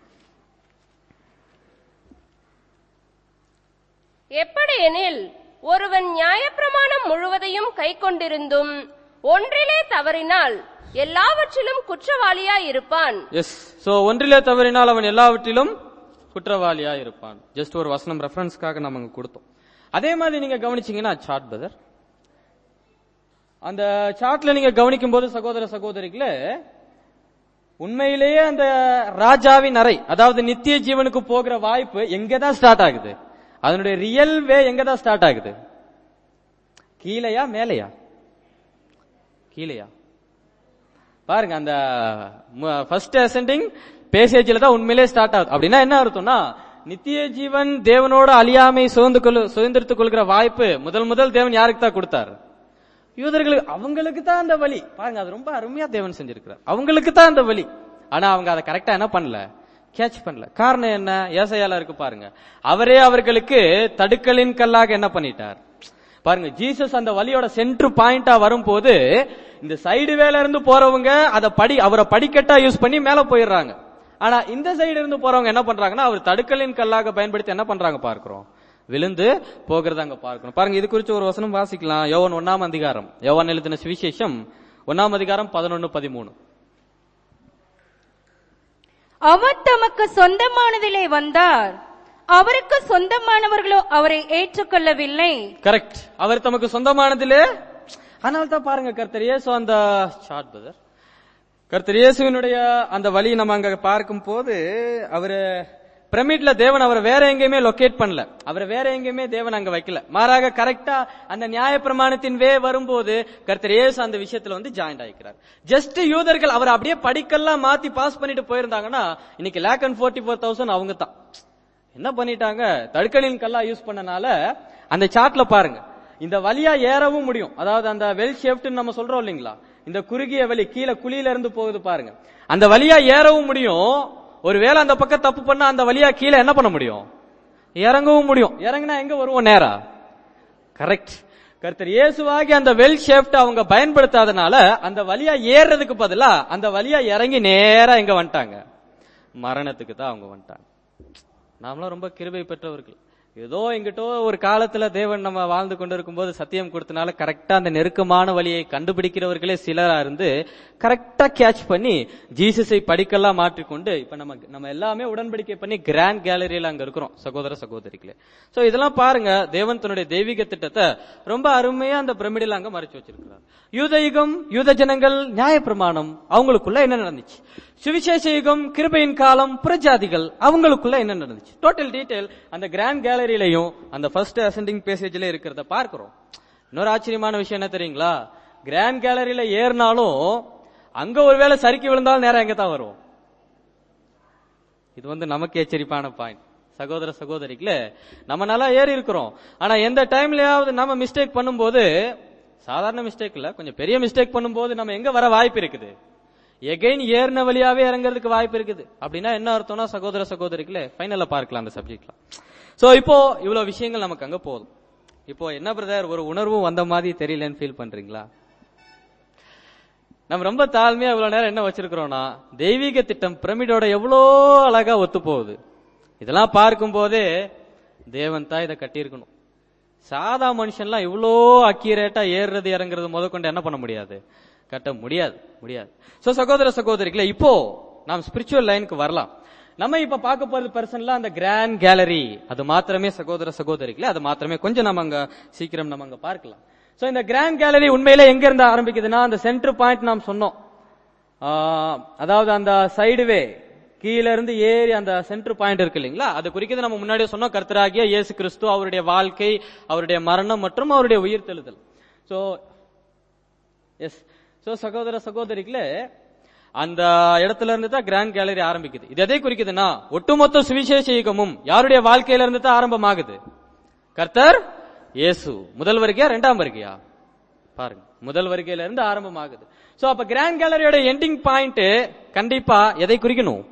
எப்படியெனில் ஒருவன் நியாயப்பிரமாணம் முழுவதையும் கை கொண்டிருந்தும் ஒன்றிலே தவறினால் எல்லாவற்றிலும் குற்றவாளியா இருப்பான். எஸ். சோ ஒன்றிலே தவறினால் அவன் எல்லாவற்றிலும் குற்றவாளியா இருப்பான். ஜஸ்ட் ஒரு வசனம் ரெஃபரன்ஸ்க்காக நம்ம கொடுத்தோம். அதே மாதிரி நீங்க கவனிச்சீங்கன்னா சார்ட் பிரதர், அந்த சார்ட்ல நீங்க கவனிக்கும் போது சகோதர சகோதரிகளே உண்மையிலேயே அந்த ராஜாவின் அறை, அதாவது நித்திய ஜீவனுக்கு போகிற வாய்ப்பு எங்கதான் ஸ்டார்ட் ஆகுது? அதனுடைய ரியல் வே எங்கதான் ஸ்டார்ட் ஆகுது? கீழையா மேலையா? கீழையா? பாருங்க, அந்த ஃபர்ஸ்ட் அசெண்டிங் பேசேஜ்ல தான் உண்மையிலே ஸ்டார்ட் ஆகுது. அப்படின்னா என்ன அர்த்தம்னா நித்திய ஜீவன் தேவனோட அழியாமை சுதந்திரத்துக் கொள்கிற வாய்ப்பு முதல் முதல் தேவன் யாருக்கு தான் கொடுத்தார்? யூதர்களுக்கு. அவங்களுக்கு தான் அந்த வழி. பாருங்க, அது ரொம்ப அருமையா தேவன் செஞ்சிருக்கிறார். அவங்களுக்கு தான் அந்த வழி. ஆனா அவங்க அதை கரெக்டா என்ன பண்ணல, கேட்ச் பண்ணல. காரணம் என்ன? ஏசாயால இருக்கு பாருங்க, அவரே அவர்களுக்கு தடுக்கலின் கல்லாக என்ன பண்ணிட்டார். பாருங்க, ஜீசஸ் அந்த வழியோட சென்ட்ரு பாயிண்டா வரும்போது இந்த சைடு வேல இருந்து போறவங்க அதை படி அவரை படிக்கட்டா யூஸ் பண்ணி மேல போயிடுறாங்க. ஆனா இந்த சைடு இருந்து போறவங்க என்ன பண்றாங்கன்னா அவர் தடுக்கலின் கல்லாக பயன்படுத்தி என்ன பண்றாங்க பார்க்கிறோம், விழுந்து போகிறத அங்க பார்க்கணும். பாருங்க, இது குறித்து ஒரு வசனம் வாசிக்கலாம். யோவான் ஒன்னாம் அதிகாரம், யோவான் எழுதின சுவிசேஷம் ஒன்னாம் அதிகாரம் பதினொன்னு பதிமூணு. அவர் தமக்கு சொந்தமானதிலே வந்தார், அவருக்கு சொந்தமானவர்களோ அவரை ஏற்றுக்கொள்ளவில்லை. கரெக்ட். அவர் தமக்கு சொந்தமானதிலே. அதனால தான் பாருங்க கர்த்தர் இயேசு அந்த ஷார்ட் பிரதர் கர்த்தர் இயேசுவினுடைய அந்த வழி நம்ம அங்க பார்க்கும் போது அவரு பிரமிட்ல தேவன் அவரை வேற எங்கேயுமே லொகேட் பண்ணல, அவரை வேற எங்கேயுமே தேவன் அங்க வைக்கல. மாறாக கரெக்டா அந்த நியாய பிரமாணத்தின் வே வரும்போது கர்த்தர் இயேசு அந்த விஷயத்துல வந்து ஜாயிண்ட் ஆகிக்கிறார். ஜஸ்ட் யூதர்கள் அவர் அப்படியே படிக்கெல்லாம் மாத்தி பாஸ் பண்ணிட்டு போயிருந்தாங்கன்னா இன்னைக்கு lake and forty four thousand அவங்க தான் என்ன பண்ணிட்டாங்க, தடுக்கலின் கல்லா யூஸ் பண்ணனால அந்த சார்ட்ல பாருங்க இந்த வழியா ஏறவும் முடியும். அதாவது அந்த வெல் ஷேப்ட் நம்ம சொல்றோம் இல்லைங்களா, இந்த குறுகிய வழி கீழே குழியில இருந்து போகுது பாருங்க, அந்த வழியா ஏறவும் முடியும். ஒருவேளை அந்த பக்கம் தப்பு பண்ணா அந்த வழியா கீழே என்ன பண்ண முடியும், இறங்கவும் முடியும். இறங்கினா எங்க வருவோம், நேரா. கரெக்ட். கர்த்தர் இயேசுவாகி அந்த வெல் ஷேப்ட் அவங்க பயன்படுத்தாதனால அந்த வழியா ஏறதுக்கு பதிலா அந்த வழியா இறங்கி நேரா எங்க வந்துட்டாங்க, மரணத்துக்கு தான் அவங்க வந்துட்டாங்க. நாமளும் ரொம்ப கிருபை பெற்றவர்கள். ஏதோ எங்கிட்டோ ஒரு காலத்துல தேவன் நம்ம வாழ்ந்து கொண்டிருக்கும் போது சத்தியம் கொடுத்தனால கரெக்டா அந்த நெருக்கமான வழியை கண்டுபிடிக்கிறவர்களே சிலரா இருந்து கரெக்டா கேட்ச் பண்ணி ஜீசஸை படிக்கெல்லாம் மாற்றிக்கொண்டு இப்ப நம்ம நம்ம எல்லாமே உடன்படிக்கை பண்ணி கிராண்ட் கேலரியில அங்க இருக்கிறோம் சகோதர சகோதரிகளே. சோ இதெல்லாம் பாருங்க, தேவன் தன்னுடைய தெய்வீக திட்டத்தை ரொம்ப அருமையா அந்த பிரமிடில அங்க மறைச்சு வச்சிருக்கிறார். யூத யுகம், யூத ஜனங்கள், நியாய பிரமாணம், அவங்களுக்குள்ள என்ன நடந்துச்சு. சுவிசேஷ யுகம், கிருபையின் காலம், புறஜாதிகள், அவங்களுக்குள்ள என்ன நடந்துச்சு. டோட்டல் டீடைல் அந்த கிராண்ட் கேலரியிலையும் அந்த ஃபர்ஸ்ட் அசெண்டிங் பேசேஜ்ல இருக்கிறத பார்க்கிறோம். இன்னொரு ஆச்சரியமான விஷயம் என்ன தெரியுங்களா, கிராண்ட் கேலரியில ஏறினாலும் அங்க ஒருவேளை சறுக்கி விழுந்தாலும் நேரம் எங்க தான் வரும். இது வந்து நமக்கு எச்சரிப்பான பாயிண்ட் சகோதர சகோதரிகளே. நம்ம நல்லா ஏறி இருக்கிறோம், ஆனா எந்த டைம்லயாவது நம்ம மிஸ்டேக் பண்ணும்போது சாதாரண மிஸ்டேக் இல்ல, கொஞ்சம் பெரிய மிஸ்டேக் பண்ணும்போது நம்ம எங்க வர வாய்ப்பு இருக்குது? எகைன் ஏறின வழியாவே இறங்குறதுக்கு வாய்ப்பு இருக்குது. அப்படின்னா என்ன அர்த்தம்னா, சகோதர சகோதரிகளே, ஃபைனல்ல பார்க்கலாம் அந்த சப்ஜெக்ட்ல. சோ இப்போ இவ்வளவு விஷயங்கள் நமக்கு அங்க போதும். இப்போ என்ன பிரதர், ஒரு உணர்வும் வந்த மாதிரி தெரியலன்னு ஃபீல் பண்றீங்களா? நம்ம ரொம்ப தாழ்மையா இவ்வளவு நேரம் என்ன வச்சிருக்கிறோம்னா, தெய்வீக திட்டம் பிரமிடோட எவ்வளோ அழகா ஒத்து போகுது. இதெல்லாம் பார்க்கும் போதே தேவன் தான் இதை கட்டியிருக்கணும். சாதா மனுஷன்லாம் இவ்வளோ அக்யூரேட்டா ஏறுறது இறங்குறது முத கொண்டு என்ன பண்ண முடியாது, கட்ட முடியாது முடியாது. சோ சகோதர சகோதரிகளே, இப்போ நாம் ஸ்பிரிச்சுவல் லைனுக்கு வரலாம். நம்ம இப்ப பார்க்க போறது பர்சன்லாம் அந்த கிராண்ட் கேலரி, அது மாத்திரமே சகோதர சகோதரிகளே, அது மாத்திரமே கொஞ்சம் நம்ம அங்க சீக்கிரம் நம்ம அங்க பார்க்கலாம். சோ இந்த கிராண்ட் கேலரி உண்மையில எங்க இருந்து ஆரம்பிக்குதுன்னா, அந்த சென்டர் பாயிண்ட் நாம் சொன்னோம், அதாவது அந்த சைடுவே கீழ இருந்து ஏறி அந்த சென்டர் பாயிண்ட் இருக்கு இல்லைங்களா, அது குறிக்கிறது நம்ம முன்னாடியே சொன்னோம், கர்த்தராகிய இயேசு கிறிஸ்து, அவருடைய வாழ்க்கை, அவருடைய மரணம் மற்றும் அவருடைய உயிர்த்தெழுதல். சோ எஸ் சோ சகோதர சகோதரிகளே, அந்த இடத்துல இருந்து தான் கிராண்ட் கேலரி ஆரம்பிக்குது. இது எதை குறிக்குதுன்னா, ஒட்டுமொத்த சுவிசேஷ யுகமும் யாருடைய வாழ்க்கையில இருந்து தான் ஆரம்பமாகுது? கர்த்தர் இயேசு. முதல் வருகையா இரண்டாம் வருகையா? பாருங்க, முதல் வருகையில இருந்து ஆரம்பமாகுது. சோ அப்ப கிராண்ட் கேலரியோட எண்டிங் பாயிண்ட் கண்டிப்பா எதை குறிக்கணும்?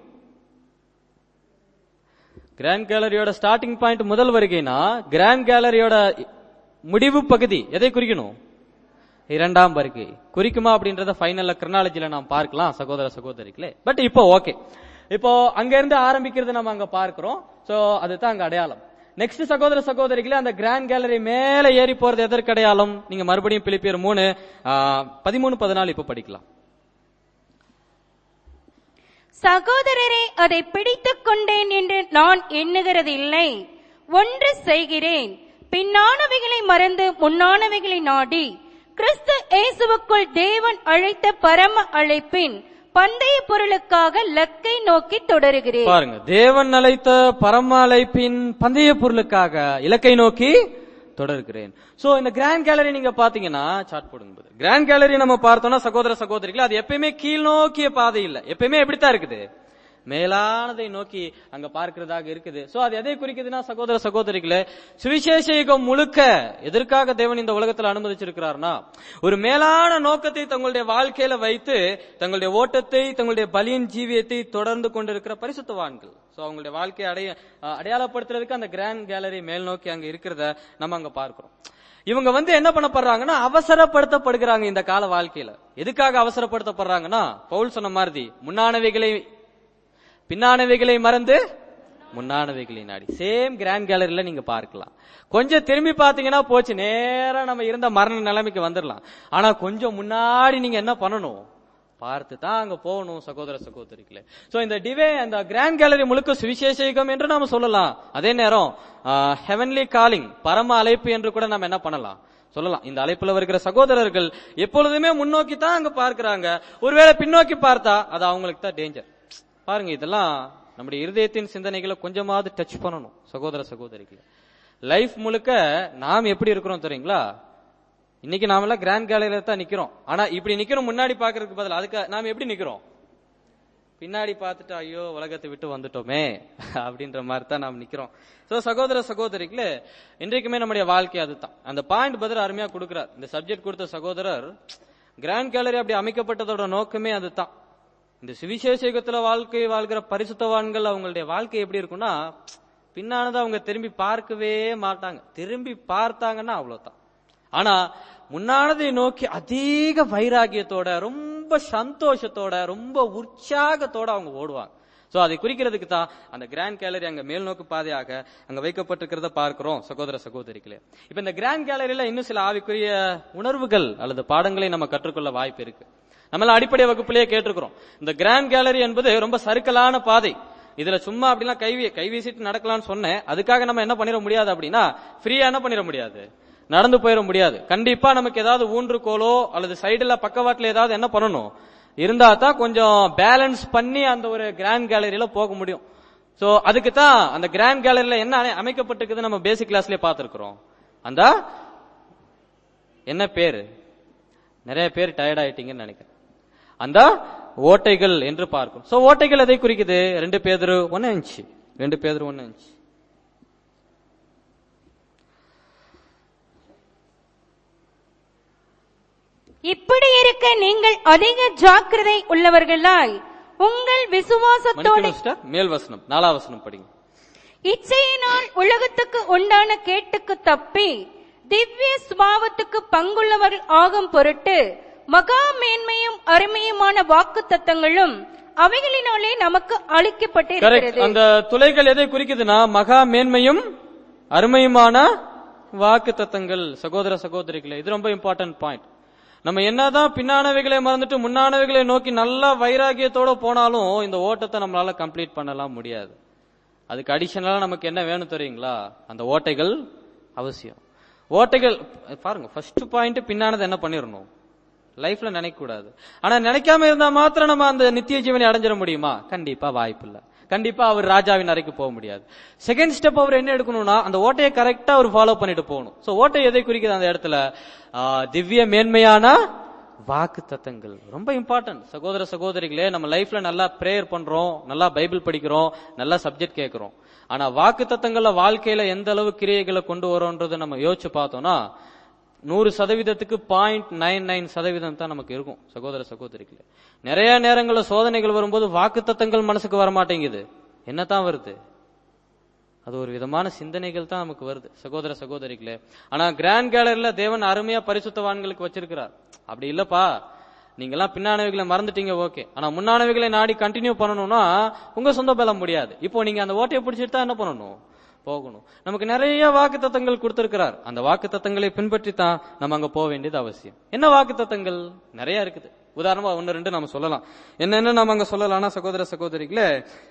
கிராண்ட் கேலரியோட ஸ்டார்டிங் பாயிண்ட் முதல் வருகைனா, கிராண்ட் கேலரியோட முடிவு பகுதி எதை குறிக்கணும்? இரண்டாம் வருகை குறிக்குமா அப்படின்றத ஃபைனல்ல கிரானாலஜில நாம் பார்க்கலாம் சகோதர சகோதரிகளே. பட் இப்போ ஓகே, இப்போ அங்க இருந்து ஆரம்பிக்கிறது நம்ம அங்க பார்க்கிறோம். சோ அதுதான் அங்க அடையாளம். நெக்ஸ்ட் சகோதர சகோதரிகளே, அந்த கிராண்ட் கேலரி மேல ஏறி போறது எதற்கு அடையாளம்? நீங்க மறுபடியும் பிலிப்பியர் மூணு பதிமூணு பதினாலு இப்ப படிக்கலாம். சகோதரரே, அதை பிடித்துக் கொண்டேன் என்று நான் எண்ணுகிறது இல்லை. ஒன்று செய்கிறேன், பின்னானவைகளை மறந்து முன்னானவைகளை நாடி கிறிஸ்து இயேசுவுக்குள் தேவன் அழைத்த பரம அழைப்பின் பந்தய பொருளுக்காக லக்கை நோக்கி தொடருகிறேன். பாருங்க, தேவன் அழைத்த பரம அழைப்பின் பந்தய பொருளுக்காக இலக்கை நோக்கி தொடர்கிறேன். சோ இந்த கிராண்ட் கேலரி நீங்க பாத்தீங்கன்னா, சார்ட் போடுங்க. கிராண்ட் கேலரி நம்ம பார்த்தோம்னா சகோதர சகோதரிகள், அது எப்பயுமே கீழ் நோக்கிய பாதை இல்ல, எப்பயுமே எப்படித்தான் இருக்குது, மேலானதை நோக்கி அங்க பார்க்கிறதாக இருக்குது. சோ அது எதை குறிக்குதுன்னா சகோதர சகோதரிகளே, சுவிசேஷ யுகம் முழுக்க எதற்காக தேவன் இந்த உலகத்தில் அனுமதிச்சிருக்கிறார்னா, ஒரு மேலான நோக்கத்தை தங்களுடைய வாழ்க்கையில வைத்து தங்களுடைய ஓட்டத்தை, தங்களுடைய பலியின் ஜீவியத்தை தொடர்ந்து கொண்டிருக்கிற பரிசுத்தவான்கள். சோ அவங்களுடைய வாழ்க்கையை அடைய அடையாளப்படுத்துறதுக்கு அந்த கிராண்ட் கேலரி மேல் நோக்கி அங்க இருக்கிறத நம்ம அங்க பார்க்கிறோம். இவங்க வந்து என்ன பண்ணப்படுறாங்கன்னா, அவசரப்படுத்தப்படுகிறாங்க இந்த கால வாழ்க்கையில. எதுக்காக அவசரப்படுத்தப்படுறாங்கன்னா, பவுல் சொன்ன மாதிரி முன்னானவைகளை பின்னானவைகளை மறந்து முன்னானவைகளை நாடி. சேம் கிராண்ட் கேலரியில நீங்க பார்க்கலாம். கொஞ்சம் திரும்பி பாத்தீங்கன்னா போச்சு, நேரா நம்ம இருந்த மரண நிலைமைக்கு வந்துடலாம். ஆனா கொஞ்சம் முன்னாடி நீங்க என்ன பண்ணணும், பார்த்து தான் அங்க போகணும் சகோதர சகோதரிகளே. சோ இந்த டிவே அந்த கிராண்ட் கேலரி முழுக்க சுவிசேஷம் என்று நாம சொல்லலாம். அதே நேரம் ஹெவன்லி காலிங், பரம அழைப்பு என்று கூட நம்ம என்ன பண்ணலாம் சொல்லலாம். இந்த அழைப்புல வருகிற சகோதரர்கள் எப்பொழுதுமே முன்னோக்கி தான் அங்க பார்க்கிறாங்க. ஒருவேளை பின்னோக்கி பார்த்தா அது அவங்களுக்கு தான் டேஞ்சர். பாருங்க, இதெல்லாம் நம்முடைய இருதயத்தின் சிந்தனைகளை கொஞ்சமாவது டச் பண்ணணும் சகோதர சகோதரிகள். லைஃப் முழுக்க நாம் எப்படி இருக்கிறோம் தெரியுங்களா? இன்னைக்கு நாம எல்லாம் கிராண்ட் கேலரியில தான் நிக்கிறோம். ஆனா இப்படி நிக்கிறோம் முன்னாடி பாக்குறதுக்கு பதில் அதுக்கு நாம எப்படி நிக்கிறோம்? பின்னாடி பார்த்துட்டு ஐயோ உலகத்தை விட்டு வந்துட்டோமே அப்படின்ற மாதிரி தான் நாம் நிக்கிறோம். சோ சகோதர சகோதரிகளே, இன்றைக்குமே நம்முடைய வாழ்க்கை அதுதான். அந்த பாயிண்ட் பதில் அருமையா கொடுக்கிறார் இந்த சப்ஜெக்ட் கொடுத்த சகோதரர். கிராண்ட் கேலரி அப்படி அமைக்கப்பட்டதோட நோக்கமே அதுதான். இந்த சுவிசேஷ யுகத்துல வாழ்க்கை வாழ்கிற பரிசுத்தவான்கள் அவங்களுடைய வாழ்க்கை எப்படி இருக்கும்னா, பின்னானதை அவங்க திரும்பி பார்க்கவே மாட்டாங்க. திரும்பி பார்த்தாங்கன்னா அவ்வளவுதான். ஆனா முன்னானதை நோக்கி அதிக வைராகியத்தோட, ரொம்ப சந்தோஷத்தோட, ரொம்ப உற்சாகத்தோட அவங்க ஓடுவாங்க. சோ அதை குறிக்கிறதுக்கு தான் அந்த கிராண்ட் கேலரி அங்க மேல் நோக்கு பாதையாக அங்க வைக்கப்பட்டிருக்கிறத பார்க்கிறோம் சகோதர சகோதரிகளே. இப்ப இந்த கிராண்ட் கேலரியில இன்னும் சில ஆவிக்குரிய உணர்வுகள் அல்லது பாடங்களை நம்ம கற்றுக்கொள்ள வாய்ப்பு இருக்கு. நம்மள அடிப்படை வகுப்பிலேயே கேட்டிருக்கிறோம், இந்த கிராண்ட் கேலரி என்பது ரொம்ப சறுக்கலான பாதை. இதுல சும்மா அப்படிலாம் கைவி கை வீசிட்டு நடக்கலாம்னு சொன்னேன். அதுக்காக நம்ம என்ன பண்ணிட முடியாது அப்படின்னா, ஃப்ரீயா என்ன பண்ணிட முடியாது, நடந்து போயிட முடியாது. கண்டிப்பா நமக்கு ஏதாவது ஊன்றுகோலோ அல்லது சைடுல பக்கவாட்டுல ஏதாவது என்ன பண்ணணும் இருந்தா தான் கொஞ்சம் பேலன்ஸ் பண்ணி அந்த ஒரு கிராண்ட் கேலரியில போக முடியும். சோ அதுக்கு தான் அந்த கிராண்ட் கேலரியில என்ன அமைக்கப்பட்டிருக்குது நம்ம பேசிக் கிளாஸ்லயே பார்த்திருக்கிறோம். அந்த என்ன பேரு, நிறைய பேர் டயர்ட் ஆயிட்டீங்கன்னு நினைக்கிறேன், அந்த ஓட்டைகள் என்று பார்க்கும். சோ ஓட்டைகள் எதை குறிக்குது? ரெண்டு பேதுரு ஒன்னு இன்ச்சு ரெண்டு பேதுரு ஒன்னு இன்ச்சு இப்படி இருக்க நீங்கள் அதிக ஜாக்கிரதை உள்ளவர்களாய் உங்கள் விசுவாசத்தோடு மேல் வசனம் நாலாம் வசனம் படிங்க. இச்சையினால் உலகத்துக்கு உண்டான கேட்டுக்கு தப்பி திவ்ய சுபாவத்துக்கு பங்குள்ளவர்கள் ஆகும் பொருட்டு மகா மேன்மையும் அருமையுமான வாக்கு தத்தங்களும் அவைகளினாலே நமக்கு அளிக்கப்பட்டிருக்கிறது. அந்த துளைகள் எதை குறிக்குதுன்னா மகா மேன்மையும் அருமையுமான வாக்கு தத்தங்கள். சகோதர சகோதரிகளே, இது ரொம்ப இம்பார்ட்டன்ட் பாயிண்ட். நம்ம என்னதான் பின்னானவைகளை மறந்துட்டு முன்னானவைகளை நோக்கி நல்லா வைராகியத்தோட போனாலும் இந்த ஓட்டத்தை நம்மளால கம்ப்ளீட் பண்ணலாம் முடியாது. அதுக்கு அடிஷனலா நமக்கு என்ன வேணும் தெரியுங்களா? அந்த ஓட்டைகள் அவசியம். ஓட்டைகள் பாருங்க, ஃபர்ஸ்ட் பாயிண்ட் பின்னானது என்ன பண்ணிடணும், லைஃப்ல நினைக்க கூடாது. ஆனா நினைக்காம இருந்தா மாத்திரம் நம்ம அந்த நித்திய ஜீவனை அடைஞ்சிட முடியுமா? கண்டிப்பா வாய்ப்பு இல்ல. கண்டிப்பா அவர் ராஜாவின் அறைக்கு போக முடியாது. செகண்ட் ஸ்டெப் அவர் என்ன எடுக்கணும்னா அந்த ஓட்டையை கரெக்டா அவர் ஃபாலோ பண்ணிட்டு போகணும். சோ ஓட்டை எதை குறிக்குது அந்த இடத்துல? திவ்ய மேன்மையான வாக்கு தத்தங்கள் ரொம்ப இம்பார்ட்டன்ட். சகோதர சகோதரிகளே, நம்ம லைஃப்ல நல்லா பிரேயர் பண்றோம், நல்லா பைபிள் படிக்கிறோம், நல்லா சப்ஜெக்ட் கேட்கிறோம். ஆனா வாக்கு தத்தங்கள்ல வாழ்க்கையில எந்த அளவு கிரியைகளை கொண்டு வரோன்றதை நம்ம யோசிச்சு பார்த்தோம்னா நூறு சதவீதத்துக்கு பாயிண்ட் நைன் நைன் சதவீதம் தான் நமக்கு இருக்கும். சகோதர சகோதரிகளே, நிறைய நேரங்கள்ல சோதனைகள் வரும்போது வாக்கு தத்தங்கள் மனசுக்கு வரமாட்டேங்குது. என்னதான் வருது? அது ஒரு விதமான சிந்தனைகள் தான் நமக்கு வருது. சகோதர சகோதரிகளே, ஆனா கிராண்ட் கேலரியில தேவன் அருமையா பரிசுத்தவான்களுக்கு வச்சிருக்கிறார். அப்படி இல்லப்பா, நீங்க எல்லாம் பின்னானவைகளை மறந்துட்டீங்க, ஓகே, ஆனா முன்னானவைகளை நாடி கண்டினியூ பண்ணணும்னா உங்க சொந்த பலம் முடியாது. இப்போ நீங்க அந்த ஓட்டையை பிடிச்சிட்டு தான் என்ன பண்ணணும், போகணும். நமக்கு நிறைய வாக்கு தத்தங்கள் கொடுத்திருக்கிறார். அந்த வாக்கு தத்தங்களை பின்பற்றி தான் நம்ம அங்க போக வேண்டியது அவசியம். என்ன வாக்கு தத்தங்கள்? நிறைய இருக்குது. உதாரணமா ஒன்னு ரெண்டு நம்ம சொல்லலாம். என்னென்ன நம்ம அங்க சொல்லலாம்னா சகோதர சகோதரிகளே,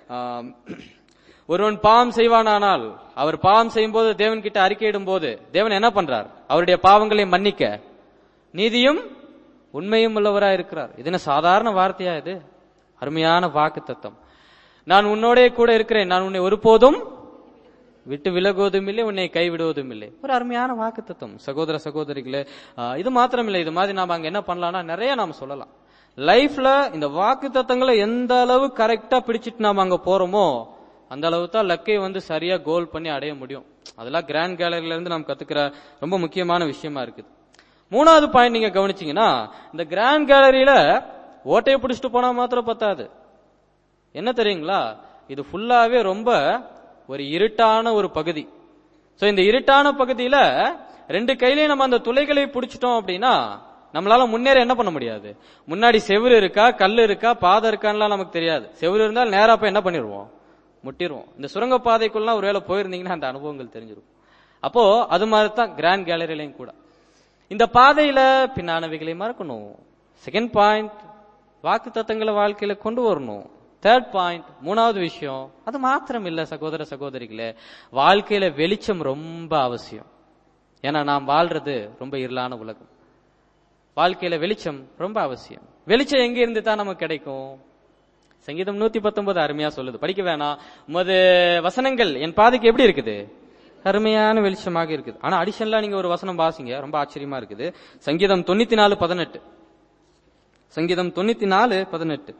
ஒருவன் பாவம் செய்வானானால் அவர் பாவம் செய்யும் போது தேவன் கிட்ட அறிக்கையிடும் போது தேவன் என்ன பண்றார்? அவருடைய பாவங்களை மன்னிக்க நீதியும் உண்மையும் உள்ளவராய் இருக்கிறார். இது என்ன சாதாரண வார்த்தையா? இது அருமையான வாக்கு தத்தம். நான் உன்னோட கூட இருக்கிறேன், நான் உன்னை ஒருபோதும் விட்டு விலகுவதும் இல்லை, உன்னை கைவிடுவதும் இல்லை. ஒரு அருமையான வாக்கு தத்தம். சகோதர சகோதரிகளே, இது மாத்திரம் இல்லை, இது மாதிரி நாம அங்க என்ன பண்ணலாம்னா நிறைய நாம சொல்லலாம். லைஃப்ல இந்த வாக்கு தத்தங்களை எந்த அளவு கரெக்டா பிடிச்சிட்டு நாம அங்க போறோமோ அந்த அளவு தான் லக்கை வந்து சரியா கோல் பண்ணி அடைய முடியும். அதெல்லாம் கிராண்ட் கேலரியில இருந்து நாம் கத்துக்கிற ரொம்ப முக்கியமான விஷயமா இருக்குது. மூணாவது பாயிண்ட் நீங்க கவனிச்சீங்கன்னா, இந்த கிராண்ட் கேலரியில ஓட்டையை பிடிச்சிட்டு போனா மாத்திரம் பத்தாது. என்ன தெரியுங்களா? இது ஃபுல்லாவே ரொம்ப ஒரு இருட்டான ஒரு பகுதி. சோ இந்த இருட்டான பகுதியில ரெண்டு கையிலையும் நம்ம அந்த துளைகளை பிடிச்சிட்டோம் அப்படின்னா நம்மளால முன்னேற என்ன பண்ண முடியாது. முன்னாடி செவுரு இருக்கா, கல் இருக்கா, பாதை இருக்கான்லாம் நமக்கு தெரியாது. செவுரு இருந்தால் நேரா போய் என்ன பண்ணிடுவோம், முட்டிடுவோம். இந்த சுரங்க பாதைக்குள்ள ஒரு வேளை போயிருந்தீங்கன்னா அந்த அனுபவங்கள் தெரிஞ்சிடும். அப்போ அது மாதிரி தான் கிராண்ட் கேலரியிலையும் கூட இந்த பாதையில பின்னானவைகளை மறக்கணும். செகண்ட் பாயிண்ட், வாக்கு தத்தங்களை வாழ்க்கையில கொண்டு வரணும். தேர்ட் பாயிண்ட், மூணாவது விஷயம், அது மாத்திரம் இல்ல சகோதர சகோதரிகளே, வாழ்க்கையில வெளிச்சம் ரொம்ப அவசியம். ஏன்னா நாம் வாழ்றது ரொம்ப இருளான உலகம். வாழ்க்கையில வெளிச்சம் ரொம்ப அவசியம். வெளிச்சம் எங்க இருந்து தான் நமக்கு கிடைக்கும்? சங்கீதம் நூத்தி பத்தொன்பது அருமையா சொல்லுது, படிக்க வேணாம். உமது வசனங்கள் என் பாதைக்கு எப்படி இருக்குது? அருமையான வெளிச்சமாக இருக்குது. ஆனா அடிஷனலா நீங்க ஒரு வசனம் வாசிங்க, ரொம்ப ஆச்சரியமா இருக்குது. சங்கீதம் தொண்ணூத்தி நாலு பதினெட்டு சங்கீதம் தொண்ணூத்தி நாலு பதினெட்டு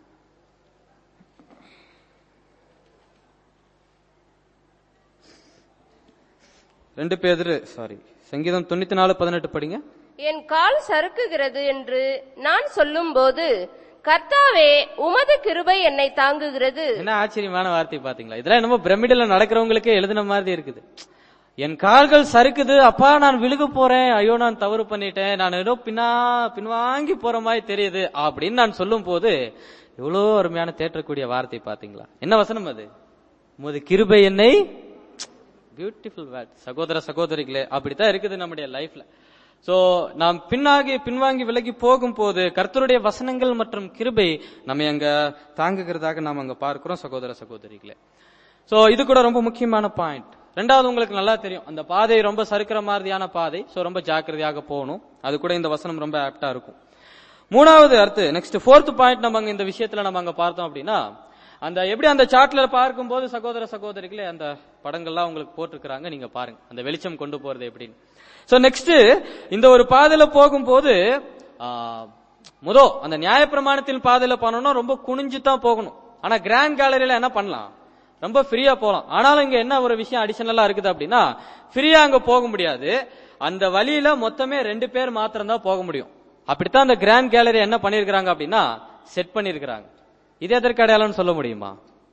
ரெண்டு பேரு சாரி சங்கீதம் தொண்ணூத்தி நாலு பதினெட்டு படிங்க. என் கால் சறுக்குகிறது என்று நான் சொல்லும் போது கர்த்தாவே உமது கிருபை என்னை தாங்குகிறது. என்ன ஆச்சரியமான வார்த்தை பாத்தீங்களா? இதெல்லாம் என்னமோ பிரமிடில நடக்கிறவங்களுக்கே எழுதின மாதிரி இருக்குது. என் கால்கள் சறுக்குது, அப்பா நான் விழுக போறேன், ஐயோ நான் தவறு பண்ணிட்டேன், நான் ஏதோ பின்னா பின்வாங்கி போற மாதிரி தெரியுது அப்படின்னு நான் சொல்லும் போது எவ்வளவு அருமையான தேற்றக்கூடிய வார்த்தை பாத்தீங்களா? என்ன வசனம் அது? உமது கிருபை என்னை, பியூட்டிஃபுல் வேர்ட். சகோதர சகோதரிகளே, அப்படித்தான் இருக்குது நம்முடைய லைஃப்ல. சோ நாம் பின்னாகி பின்வாங்கி விலகி போகும் போது கர்த்தருடைய வசனங்கள் மற்றும் கிருபை நம்ம அங்க தாங்குகிறதாக நாம் அங்க பார்க்கிறோம் சகோதர சகோதரிகளே. சோ இது கூட ரொம்ப முக்கியமான பாயிண்ட். ரெண்டாவது, உங்களுக்கு நல்லா தெரியும் அந்த பாதை ரொம்ப சறுக்கிற மாதிரியான பாதை. சோ ரொம்ப ஜாக்கிரதையாக போகணும். அது கூட இந்த வசனம் ரொம்ப ஆப்டா இருக்கும். மூணாவது அடுத்து நெக்ஸ்ட் ஃபோர்த் பாயிண்ட் நம்ம அங்க இந்த விஷயத்துல நம்ம அங்க பார்த்தோம் அப்படின்னா, அந்த எப்படி அந்த சார்ட்ல பார்க்கும் போது சகோதர சகோதரிகளே அந்த படங்கள்லாம் உங்களுக்கு போட்டிருக்கிறாங்க, நீங்க பாருங்க அந்த வெளிச்சம் கொண்டு போறது எப்படின்னு. சோ நெக்ஸ்ட் இந்த ஒரு பாதையில போகும்போது முதோ அந்த நியாயப்பிரமாணத்தின் பாதையில போனோம்னா ரொம்ப குனிஞ்சு தான் போகணும். ஆனா கிராண்ட் கேலரியில என்ன பண்ணலாம், ரொம்ப ஃப்ரீயா போகலாம். ஆனாலும் இங்க என்ன ஒரு விஷயம் அடிஷனலா இருக்குது அப்படின்னா, ஃப்ரீயா அங்க போக முடியாது. அந்த வழியில மொத்தமே ரெண்டு பேர் மாத்திரம் தான் போக முடியும். அப்படித்தான் அந்த கிராண்ட் கேலரி என்ன பண்ணிருக்கிறாங்க அப்படின்னா செட் பண்ணிருக்கிறாங்க. இது எதற்கு அடையாளம்னு சொல்ல முடியுமா?